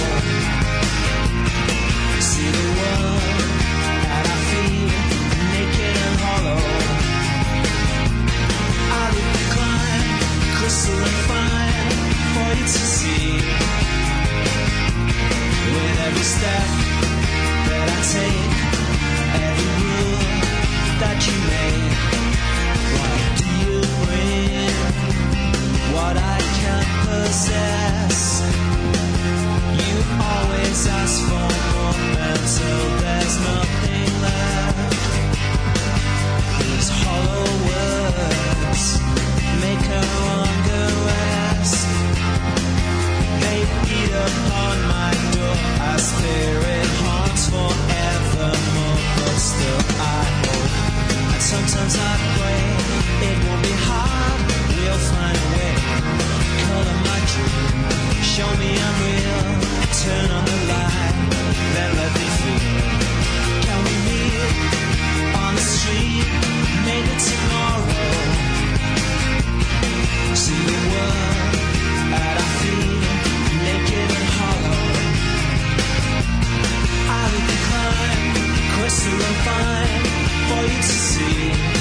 See the world at our feet, naked and hollow. I would climb, crystal and fine, for you to see. With every step that I take, every rule that you make, what do you bring? What I can't possess. You always ask for more until there's nothing left. These hollow words make a longer rest. They beat upon my door, our spirit haunts forevermore. But still I hope, and sometimes I pray, it won't be hard, we'll find a way. Color my dream, show me I'm real, turn on the light, then let me feel. Can we meet on the street, maybe tomorrow? See the world at our feet, naked and hollow. I would climb, crystal and fine, for you to see.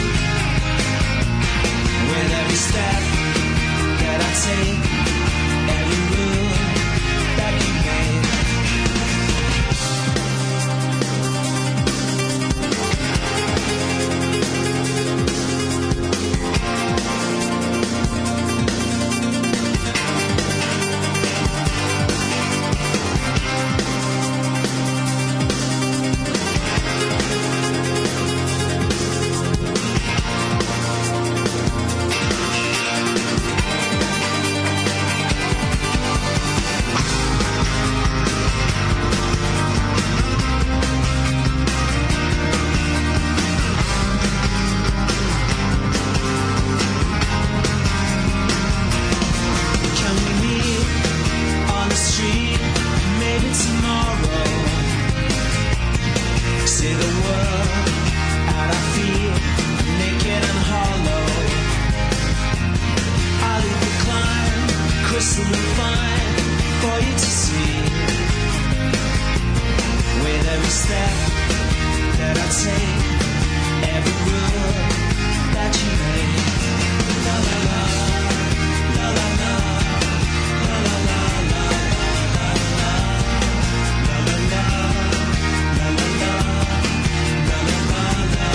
With every step that I take, every rule that you make. soon find for you to see. With every step that I take, every word that you make. La la la, la la la, la la la, la la la, la la la, la la la, la la la, la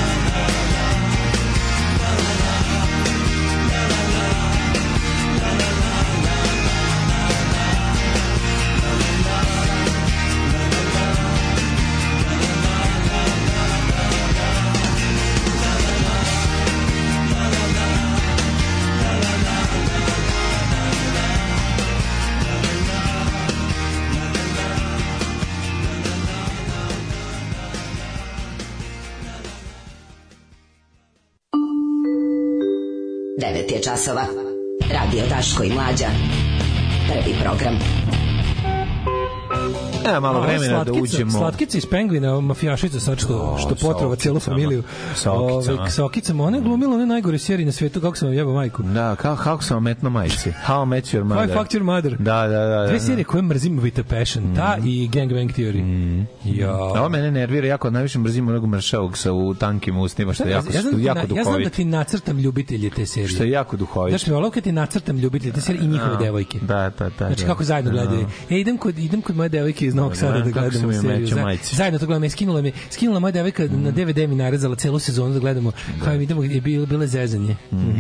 devet je časova. Radio Daško i Mlađa. Prvi program. E, malo vremena da uđemo. Slatkica iz Pengvina, mafijašica sad što, što potrova cijelu familiju. Sa okicama. Ove, sa okicama. Ona je glumila one najgore serije na svetu, kako sam vam jebao majku. Da, kao, kako sam vam metno majici. How I Met Your Mother. How I Fucked Your Mother. Da, da, da. Dve serije koje mrzim with a passion. Mm. Ta i Gang Bang Theory. Mm. Ja. Ovo mene nervira jako, najviše mrzim onog mršavog sa u tankim ustima, što je jako, ja, znam, jako na, duhovit. ja znam da ti nacrtam ljubitelje te serije. Što je jako duhovit. Znaš mi, ovo kad ti nacrtam ljubitelje te serije i njihove devojke. Da, da, da. Znači kako zajedno gledaju. E, idem kod, idem kod moje devojke iz Novog Sada da gledamo seriju. Zajedno to gledamo. Skinula me, skinula moja devojka na D V D mi narezala celu sezonu da gledamo. Kao idemo, je bilo bile zezanje.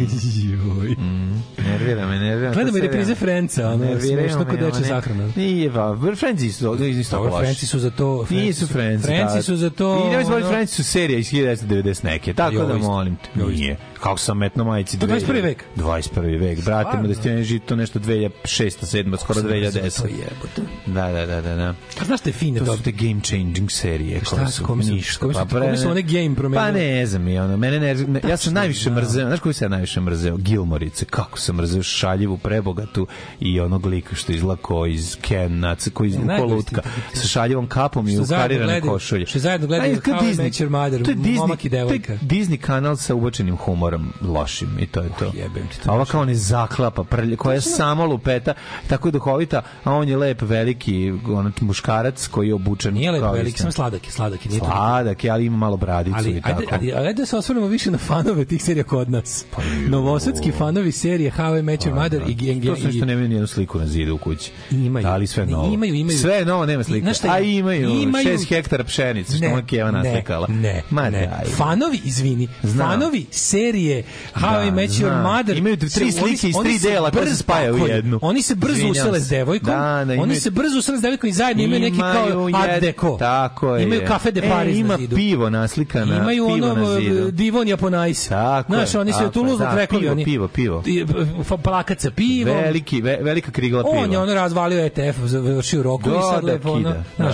Joj. Nervira me, nervira. Gledamo i reprize Friendsa, ono, smešno kod dečja sahrana. Nije, va, Friendsi su isto loši. Friendsi su za to. Nisu Friendsi. Friendsi su za to. I nemoj zbog Friendsi su serija iz hiljadu devetsto devedeset neke. Tako da molim te. Nije. Kako sam metno majici. To dvadeset prvi vek. dvadeset prvi vek. Brate, mu da ste živite to nešto dve hiljade šeste, sedme, skoro dve hiljade desete. Da, da, da, da, da. A znaš te fine to? To su te game changing serije. Šta su, kome su, kome su, kome su one game promenili? Pa ne znam, i ono, mene ne, ja sam najviše mrzeo, znaš koji se ja najviše mrzeo? Gilmorice, kako sam mrzeo šaljivu, prebogatu i onog lika što izlako iz Kenac, koji iz polutka, sa šaljivom kapom i u karirane košulje. Što zajedno gledaju How I Met Your Mother, momak i devojka. Disney kanal sa ubačenim humorom lošim i to je to. A ova kao ne zaklapa, prlje, koja je samo lupeta, tako duhovita, a on je lep, veliki muškarac koji je obučen. Nije lep, veliki, sam sladak je, sladak je. Sladak je, ali ima malo bradicu ali, i tako. Ali, ali, ajde da se osvrnemo više na fanove tih serija kod nas. Pa, novosadski fanovi serije How I Met Your Mother i Gang. To su što nemaju nijednu sliku na zidu u kući. Imaju. Ali sve novo. Imaju, imaju. Sve je novo, nema slika. A imaju, imaju šest hektara pšenice, što moja Keva naslikala. Ne, Ma, ne. Daj. Fanovi, izvini, Znam. fanovi serije How da, I Met Your Mother. Imaju tri slike iz tri dela koje se spajaju u jednu. Oni se brzo usele s devojkom. Da, da, imaju, oni se brzo usele s devojkom i zajedno imaju neki kao art deco. Tako je. Imaju kafe de Paris e, na zidu. Ima pivo naslikana. Imaju pivo ono divon Japonajs. Tako je. Znaš, oni se Toulouse trekovi. Pivo, pivo, pivo. Plakat sa pivom. Veliki, ve, velika krigla piva. On je ono razvalio E T F, završio roku i sad lepo ono.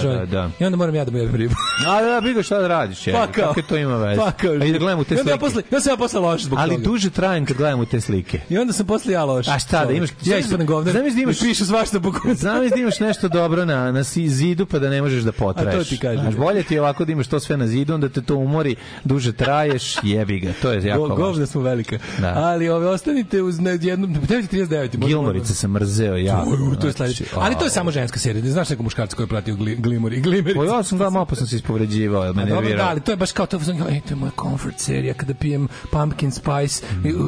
I onda moram ja da mu jebim ribu. A da, briga šta da radiš. Kako to ima veze? A i da gledamo te slike. Ja sam ja posle loš zbog toga. Ali duže trajem kad gledamo te slike. I onda sam posle ja loš. A šta da imaš? Ja ispadnem govnar. Znam da imaš pišu svašta po kuću. Znam da imaš nešto dobro na na zidu pa da ne možeš da potraješ. A to ti kažem. Znaš, bolje ti je ovako da imaš to sve na zidu, onda te to umori, duže traješ, jebi ga. To je jako važno. Govna smo velika. Da. Ali ove ostanite uz jednom devet trideset devet. Gilmorice sam mrzeo ja. To je sledeće. Ali to je samo ženska serija. Ne znaš nekog muškarca koji je pratio Glimmer i Glimerice. Pa ja sam gledao, malo pa sam se ispovređivao, el me nervirao. Da, ali to je baš kao to, ej, to je moja comfort serija kada pijem pumpkin spice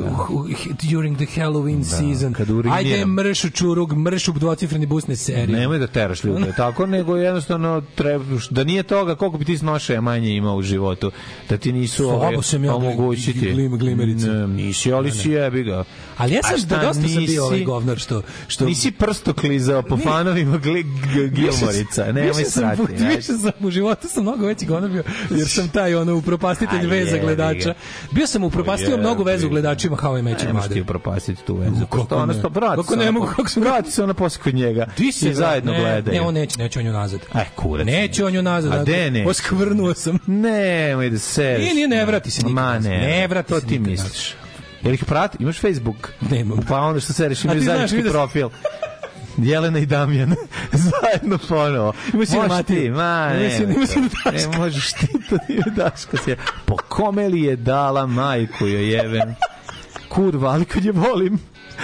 during the Halloween season. Ajde mršu čurug, mršu dvocifreni busne serije. Nemoj da teraš ljude tako, nego jednostavno treba, da nije toga koliko bi ti snošaja manje imao u životu, da ti nisu ove omogućiti. Glimerice. Nisi, ali si jebi ga. Ali ja sam da dosta sam bio ovaj govnar što što nisi prsto klizao po fanovima Gilmorica. Nemoj srati. Više sam u životu sam mnogo veći govnar bio, jer sam taj ono upropastitelj veza gledača. Bio sam upropastio mnogo vezu gledačima How I Met Your Mother. Možeš ti upropastiti tu vezu. Kako ono sto brati. Kako ne mogu, kako sam vrati se ona posle kod njega. Ti se zajedno gledaju. Ne, on neće, neće on ju nazad. Aj, kurac. Neće on ju nazad. A de ne? Oskvrnuo sam. Nemoj da se. Nije, nije, ne vrati se nikad. Ma ne. Ne vrati se. To ti misliš. Jel ih prati? Imaš Facebook? Nemam. Pa onda što se reši, imaju zajednički profil. Jelena i Damjan zajedno ponovo. Ima si na mati. Ma ne, ne možeš ti to nije Daško. Po kome li je dala majku joj jebem? Kurva, ali kad je volim.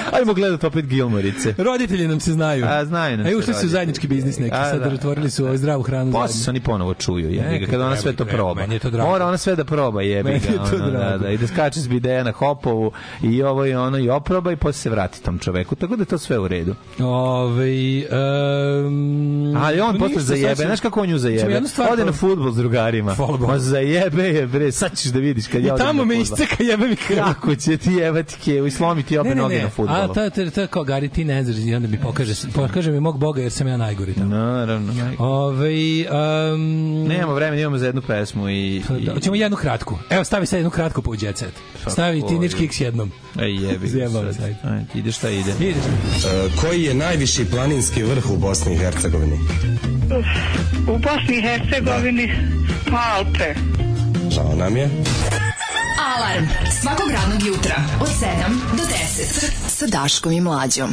Ajmo gledati opet Gilmorice. Roditelji nam se znaju. A, znaju nam se. se. A ušli su u zajednički biznis neki, a, sad da. otvorili su zdravu hranu. Posle se oni ponovo čuju, jebi ga, kada ona sve to proba. To mora ona sve da proba, jebi ga. Ono, da, da, i da skače s bideja na Hopovu i ovo i ono i oproba i posle se vrati tom čoveku. Tako da je to sve u redu. Ove, um, ali on posle zajebe, znaš kako on nju zajebe? Ode na fudbal s drugarima. Ma zajebe je, bre, sad ćeš da vidiš kad ja odem na fudbal. I tamo me isceka, jebe mi krv. Kako će ti jebati kevu i slomiti obe noge na fudbalu. A to je kao Gari, ti ne znaš i onda mi pokaže, pokaže mi mog Boga jer sam ja najgori tamo. Naravno. Ove, um, nemamo vremena, imamo za jednu pesmu i... Hoćemo jednu kratku. Evo, stavi sad jednu kratku po Jet Set. Stavi Teenage Kicks jednom. Ej, jebi. Zjebamo sad. Ajde, ide šta ide. Ideš. Uh, koji je najviši planinski vrh u Bosni i Hercegovini? U Bosni i Hercegovini Alpe. Žao nam je. Alarm svakog radnog jutra od sedam do deset sa Daškom i Mlađom.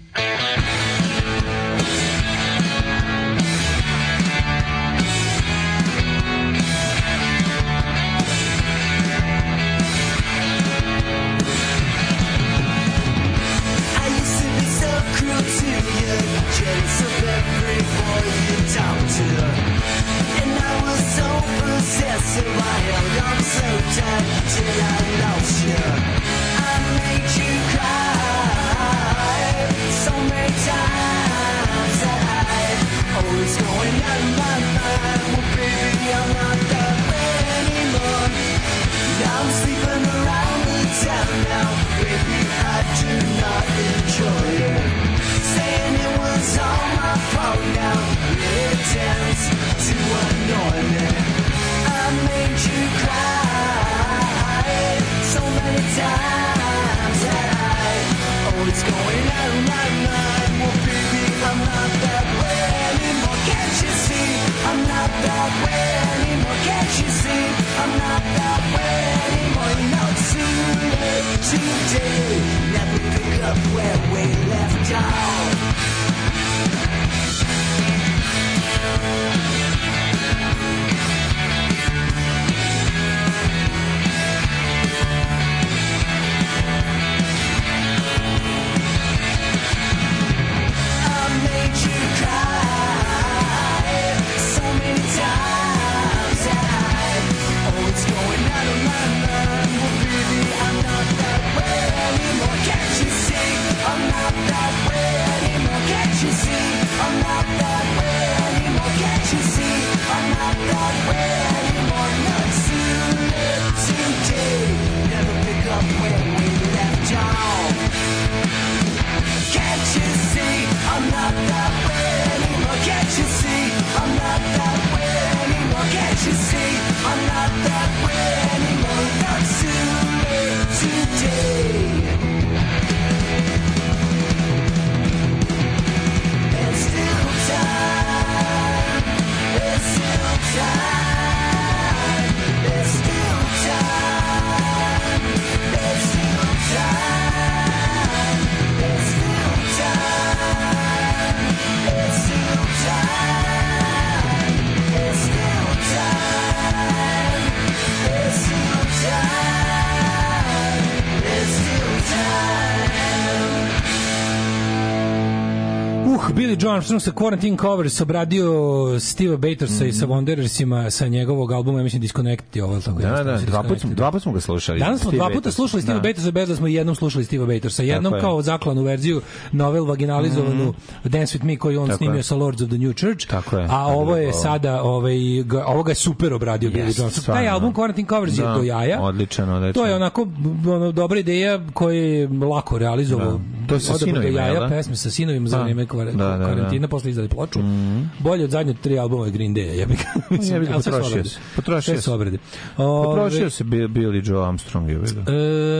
Billy Joe Armstrong sa Quarantine Covers obradio Steve Batorsa mm. i sa Wanderersima sa njegovog albuma, ja mislim Disconnect je ovo tako. Da, da, dva puta smo, dva puta smo ga slušali. Danas smo dva puta slušali Steve Batorsa, bez da smo jednom slušali Steve Batorsa, jednom tako kao je. Zaklanu verziju novel vaginalizovanu mm. Dance With Me koju on tako snimio je. Sa Lords of the New Church, tako je. a ovo je sada, ovaj, ovoga je super obradio yes, Billy Joe Armstrong. Taj album Quarantine Covers da, je do jaja. Odličan, odličan. To je onako ono, dobra ideja koju je lako realizovao. To je sa sinovima, jaja, pesme sa sinovima za vreme karantina, posle izdali ploču. Mm. Bolje od zadnje tri albuma Green Day, ja bih mislim, ja potrošio se. Potrošio se. Potrošio se Billy Joe Armstrong, je vidio.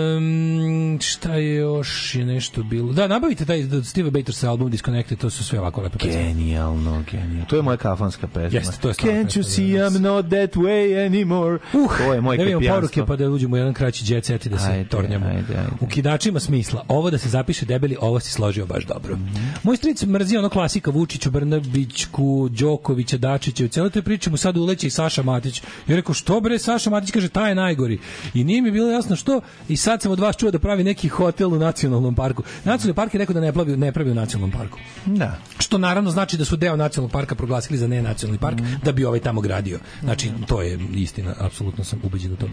Um, šta je još je nešto bilo? Da, nabavite taj Steve Bators album Disconnected, to su sve ovako lepe pesme. Genijalno, genijalno. To je moja kafanska pesma. Jeste, to je Can't you see I'm not that way anymore? Uh, to je moj kapijanstvo. Da poruke pa da uđemo u jedan kraći jet set i da se ajde, tornjamo. Ajde, ajde. Ukidač ima smisla. Ovo da se zapiše debeli, ovo si složio baš dobro. Mm -hmm. Moj stric mrzi ono klasika Vučiću, Brnabićku, Đokovića, Dačića, u celoj toj priči mu sad uleće i Saša Matić. Ja rekao, što bre, Saša Matić kaže, taj je najgori. I nije mi bilo jasno što, i sad sam od vas čuo da pravi neki hotel u nacionalnom parku. Nacionalni park je rekao da ne pravi, ne pravi u nacionalnom parku. Da. Što naravno znači da su deo nacionalnog parka proglasili za nenacionalni park, mm. da bi ovaj tamo gradio. Znači, to je istina, apsolutno sam ubeđen u to.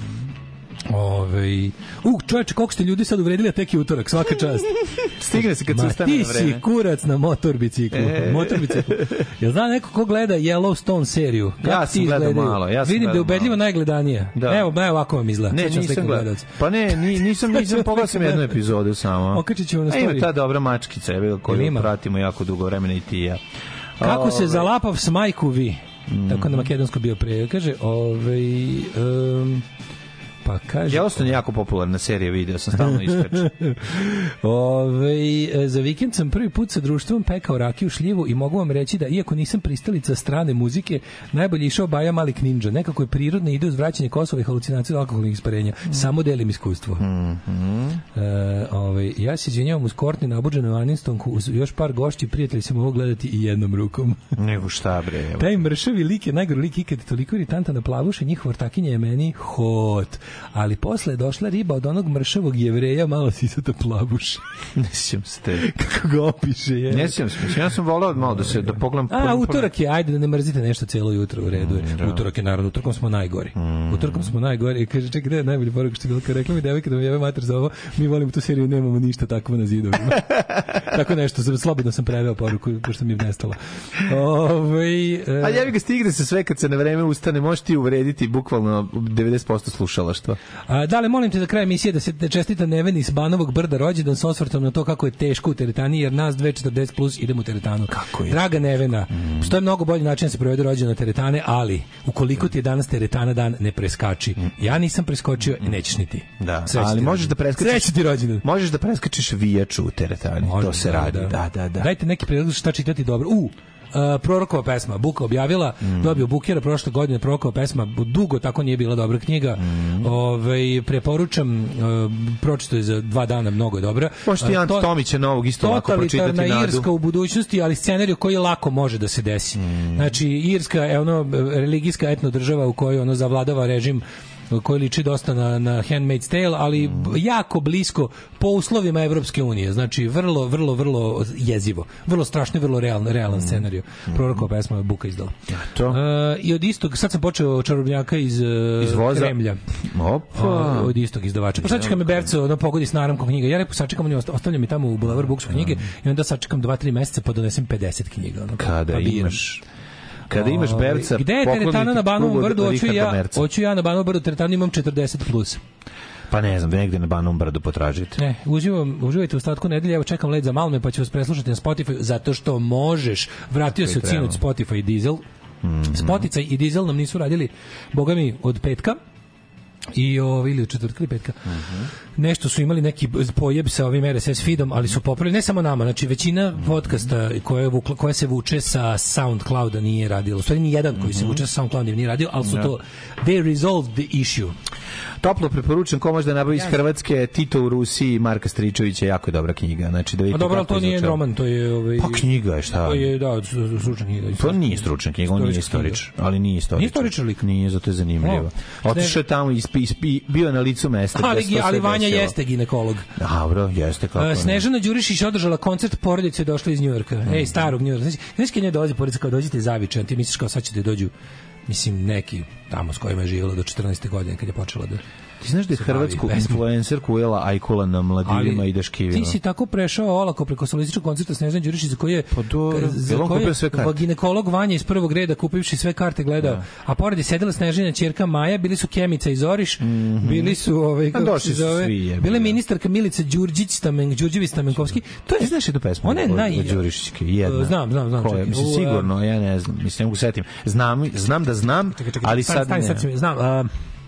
Ove, u, čoveče, koliko ste ljudi sad uvredili, a tek je utorak, svaka čast. Stigne se kad se ustane na vreme. Ti si kurac na motor biciklu. E. Motor biciklu. Jel zna neko ko gleda Yellowstone seriju? Kako ja sam gledao malo. Ja sam Vidim da je ubedljivo malo. Najgledanija. Da. Evo, evo ovako vam izgleda. Ne, nisam gledao. Pa ne, nisam, nisam pogledao sam jednu epizodu samo. Okačit ćemo na story. A ima ta dobra mačkica, koju pratimo jako dugo vremena i ti ja. Kako se zalapav s majku vi? Mm. Tako na makedonsko bio pre. Kaže, ovaj... Um, pa kaže... Ja ostane jako popularna serija, video sam stalno iskaču. Ove, za vikend sam prvi put sa društvom pekao rakiju šljivu i mogu vam reći da, iako nisam pristalica strane muzike, najbolje išao Baja Malik Ninja. Nekako je prirodna ide uz vraćanje Kosova i halucinacije od alkoholnih isparenja. Mm. Samo delim iskustvo. Mm -hmm. e, ove, ja se izvinjavam uz Kortni na obuđenoj Anistonku, uz još par gošći, prijatelji se mogu gledati i jednom rukom. Nego šta bre. Evo. Taj mršavi lik je najgori lik ikad, toliko iritanta na plavuše, njihova ortakinja je meni hot. Ali posle je došla riba od onog mršavog Jevreja, malo sisata plavuša. Ne sjećam se te. Kako ga opiše je. Ne sjećam se. Ja sam volao malo da se da pogledam. A, utorak je, ajde da ne mrzite nešto celo jutro, u redu je. Mm, utorak je, naravno, utorkom smo najgori. Mm. Utorkom smo najgori. I kaže, čekaj, da je najbolji poruka što je bilo, kad rekla mi devojka da mi jebe mater za ovo, mi volimo tu seriju, nemamo ništa takvo na zidovima. Tako nešto, slobodno sam preveo poruku, pošto mi je nestala. Ove, e... A jebi ga, stigne se sve kad se na vreme ustane, možeš ti uvrediti bukvalno devedeset posto slušalaštva. A, da li molim te za kraj emisije da se čestita Neveni s Banovog brda rođendan s osvrtom na to kako je teško u teretani, jer nas dve četrdeset plus idemo u teretanu. Kako je? Draga Nevena, mm. što je mnogo bolji način da se provede rođendan na teretane, ali ukoliko ti je danas teretana dan, ne preskači. Mm. Ja nisam preskočio i nećeš ni ti. Da, ali možeš da preskačiš. Sreće ti rođendan. Možeš da preskačiš vijaču u teretani. Može, to se da, radi. Da, da, da. da. Dajte neki predlog šta čitati dobro. U Uh, Prorokova pesma, Buka objavila, mm. dobio Bukera prošle godine, Prorokova pesma, dugo tako nije bila dobra knjiga. Mm. Ovaj preporučam, uh, pročito je za dva dana, mnogo je dobra. Možete i Ante Tomića novog isto lako pročitati. Totalna Irska u budućnosti, ali scenariju koji lako može da se desi. Mm. Znači, Irska je ono religijska etno država u kojoj ono zavladava režim koji liči dosta na, na Handmaid's Tale, ali mm. jako blisko po uslovima Evropske unije. Znači, vrlo, vrlo, vrlo jezivo. Vrlo strašno i vrlo realan, realan mm. scenariju. Mm. Prorokova pesma je Buka izdala. To. Uh, I od istog, sad sam počeo Čarobnjaka iz, iz voza. Kremlja. Opa. Uh, od istog izdavača. Pa sačekam me Berco, ono pogodi s naramkom knjiga. Ja repu sačekam, oni ostavljam mi tamo u Boulevard Books knjige i onda sačekam dva tri meseca pa donesem pedeset knjiga. Ono, kada pa imaš... Kada imaš berca, gde je teretana na Banovom brdu? Hoću ja, hoću ja na Banovom brdu teretanu, imam četrdeset plus. Pa ne znam, da negde na Banovom brdu potražite. Ne, uživam, uživajte u ostatku nedelje, evo čekam let za Malme, pa ću vas preslušati na Spotify, zato što možeš. Vratio se od sinoć Spotify i Diesel. Mm -hmm. Spotify i Diesel nam nisu radili, boga mi, od petka. I ovo, ili od četvrtka ili petka. Uh -huh. Nešto su imali neki pojeb sa ovim R S S feedom, ali su popravili, ne samo nama, znači većina podcasta koje, koje se vuče sa SoundClouda nije radilo. U stvari ni jedan koji se vuče sa SoundClouda nije radio, ali su to, they resolved the issue. Toplo preporučujem ko može da nabavi iz Hrvatske, Tito u Rusiji, Marka Stričevića, jako je dobra knjiga. Znači da vidite. A dobro, ali to nije roman, to je ovaj. Pa knjiga je šta? To je da, stručna knjiga. To nije stručna knjiga, on nije istoričar, ali nije istoričar. Nije istoričar lik. Nije, zato je zanimljivo. Otišao je tamo i bio na licu mesta. Ali, ali Vanja jeste ginekolog. Dobro, jeste kako. Uh, Snežana Đurišić održala koncert porodice došla iz Njujorka. Mm. Ej, starog Njujorka. Znaš kad nje dolazi porodica kao dođite iz Zavičaja, ti misliš kao sad ćete dođu, mislim, neki tamo s kojima je živjela do četrnaeste godine kad je počela da... Ti znaš da je hrvatsku influencerku ujela Ajkula na mladinima i da škivila? Ti si tako prešao olako preko solističkog koncerta Snežane Đurišić za koje, pa dobro, za koje ginekolog Vanja iz prvog reda kupivši sve karte gledao, da. A pored je sedela Snežana ćerka Maja, bili su Kemica i Zoriš, mm -hmm. bili su ovaj, kako se zove, svi, bile ministarka Milica Đurđić Stamen, Đurđević Stamenkovski. To je, znaš jednu pesmu? Ona je naj... Đurišićke, jedna. Znam, znam, znam. Koja, mislim, sigurno, ja ne znam, mislim, ne mogu setim. Znam, znam da znam, čekaj, čekaj, ali sad ne. Sad znam, a...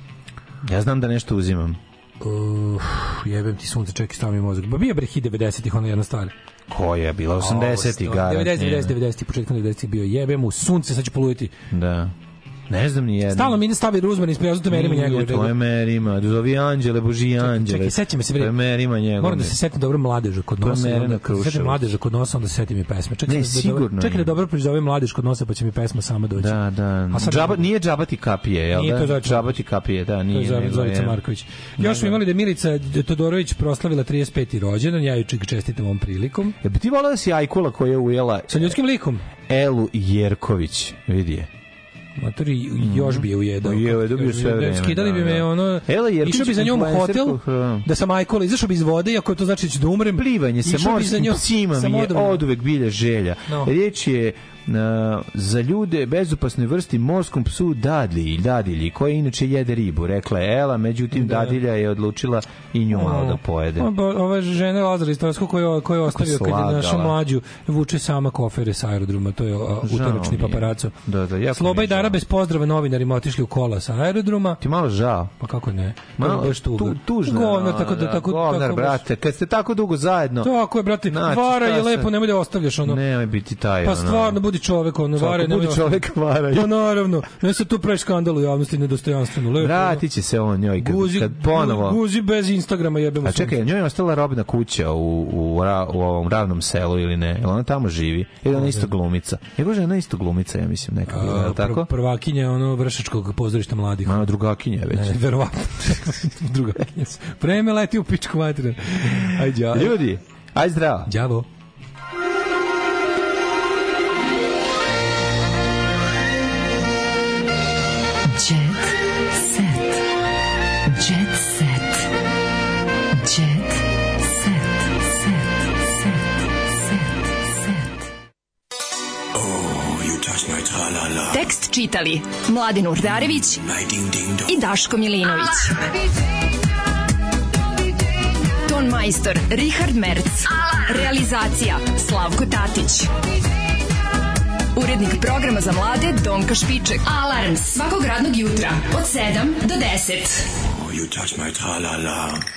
Ja znam da nešto uzimam. Uh, jebem ti sunce, čekaj, stavi mi mozak. Ba bio bre hit devedesetih, ona jedna stvar. Koja je bila osamdesetih, garantije. devedeset, devedeset, devedeset, početkom devedesetih bio jebem u sunce, sad ću poluditi. Da. Ne znam ni jedno. Stalno mi ne stavi Ruzman ispred, ja zato Merima njegove. To je Merima, zovi Anđele, Boži Anđele. Čekaj, sećam se. To je Merima njegove. Moram da se setim dobro Mladeža kod nosa. To je Merina Kruševac. Setim Mladeža kod nosa, onda se setim i pesme. Čekaj, ne, da, sigurno. Čekaj da dobro prizovem Mladež kod nosa, pa će mi pesma sama doći. Da, da. Džaba, nije Džabati kapije, jel da? Nije to Džabati kapije, da, nije. To je Zorica Marković. Još smo imali da Milica Todorović proslavila trideset peti rođendan, ja ju čestitam ovom prilikom. Ja bi ti volila da si Ajkula koja je ujela sa ljudskim likom? Elu Jerković, vidi je. Matori, još bi je ujedao. Je, je dobio sve vreme. Skidali bi me, ono, išao bi za njom u hotel, da sam Ajkola, izašao bi iz vode, iako to znači da ću da umrem. Plivanje sa morskim psima mi je oduvek bilje želja. Riječ je na, za ljude bezopasnoj vrsti morskom psu dadilji, dadilji koja inače jede ribu, rekla je Ela, međutim da. Dadilja je odlučila i nju malo da pojede. Ova žena Lazara iz Tarskog koja, koja je ostavio kad je naša mlađu vuče sama kofere sa aerodroma, to je utorečni paparaco. Da, da, Sloba i Dara bez pozdrava novinarima otišli u kola sa aerodroma. Ti malo žao. Pa kako ne? Malo baš tu, tužno. Govnar, tako da, tako, govnar, tako, brate, kad ste tako dugo zajedno. Tako je, brate, znači, vara je lepo, nemoj da ostavljaš ono. Nemoj biti taj. Pa stvarno, budi čovek, ono, vara, budi čovek, vara. Pa naravno, ne se tu pravi skandal u javnosti, nedostojanstveno. Lepo. Vratit će se on njoj kad, guzi, kad ponovo. Guzi bez Instagrama jebemo. A čekaj, njoj je ostala robna kuća u, u, u ovom ravnom selu ili ne? Jel ona tamo živi? Ili ona isto glumica? Jego žena isto glumica, ja mislim, nekako. Je tako? Prvakinja ono Vršačkog pozorišta mladih. A drugakinja već. Ne, verovatno. drugakinja. Vreme leti u pičku materinu. Ajde, ja. Ljudi, aj zdravo. Đavo. Jet set. Jet set. Jet set. Set. Set. Set. Oh, you touch my tra-la-la. Tekst čitali Mladin Urdarević i Daško Milinović. Ton majstor Richard Merc. Realizacija Slavko Tatić. Urednik programa za mlade Donka Špiček. Alarms svakog radnog jutra od sedam do deset. Oh, you touch my tra-la-la.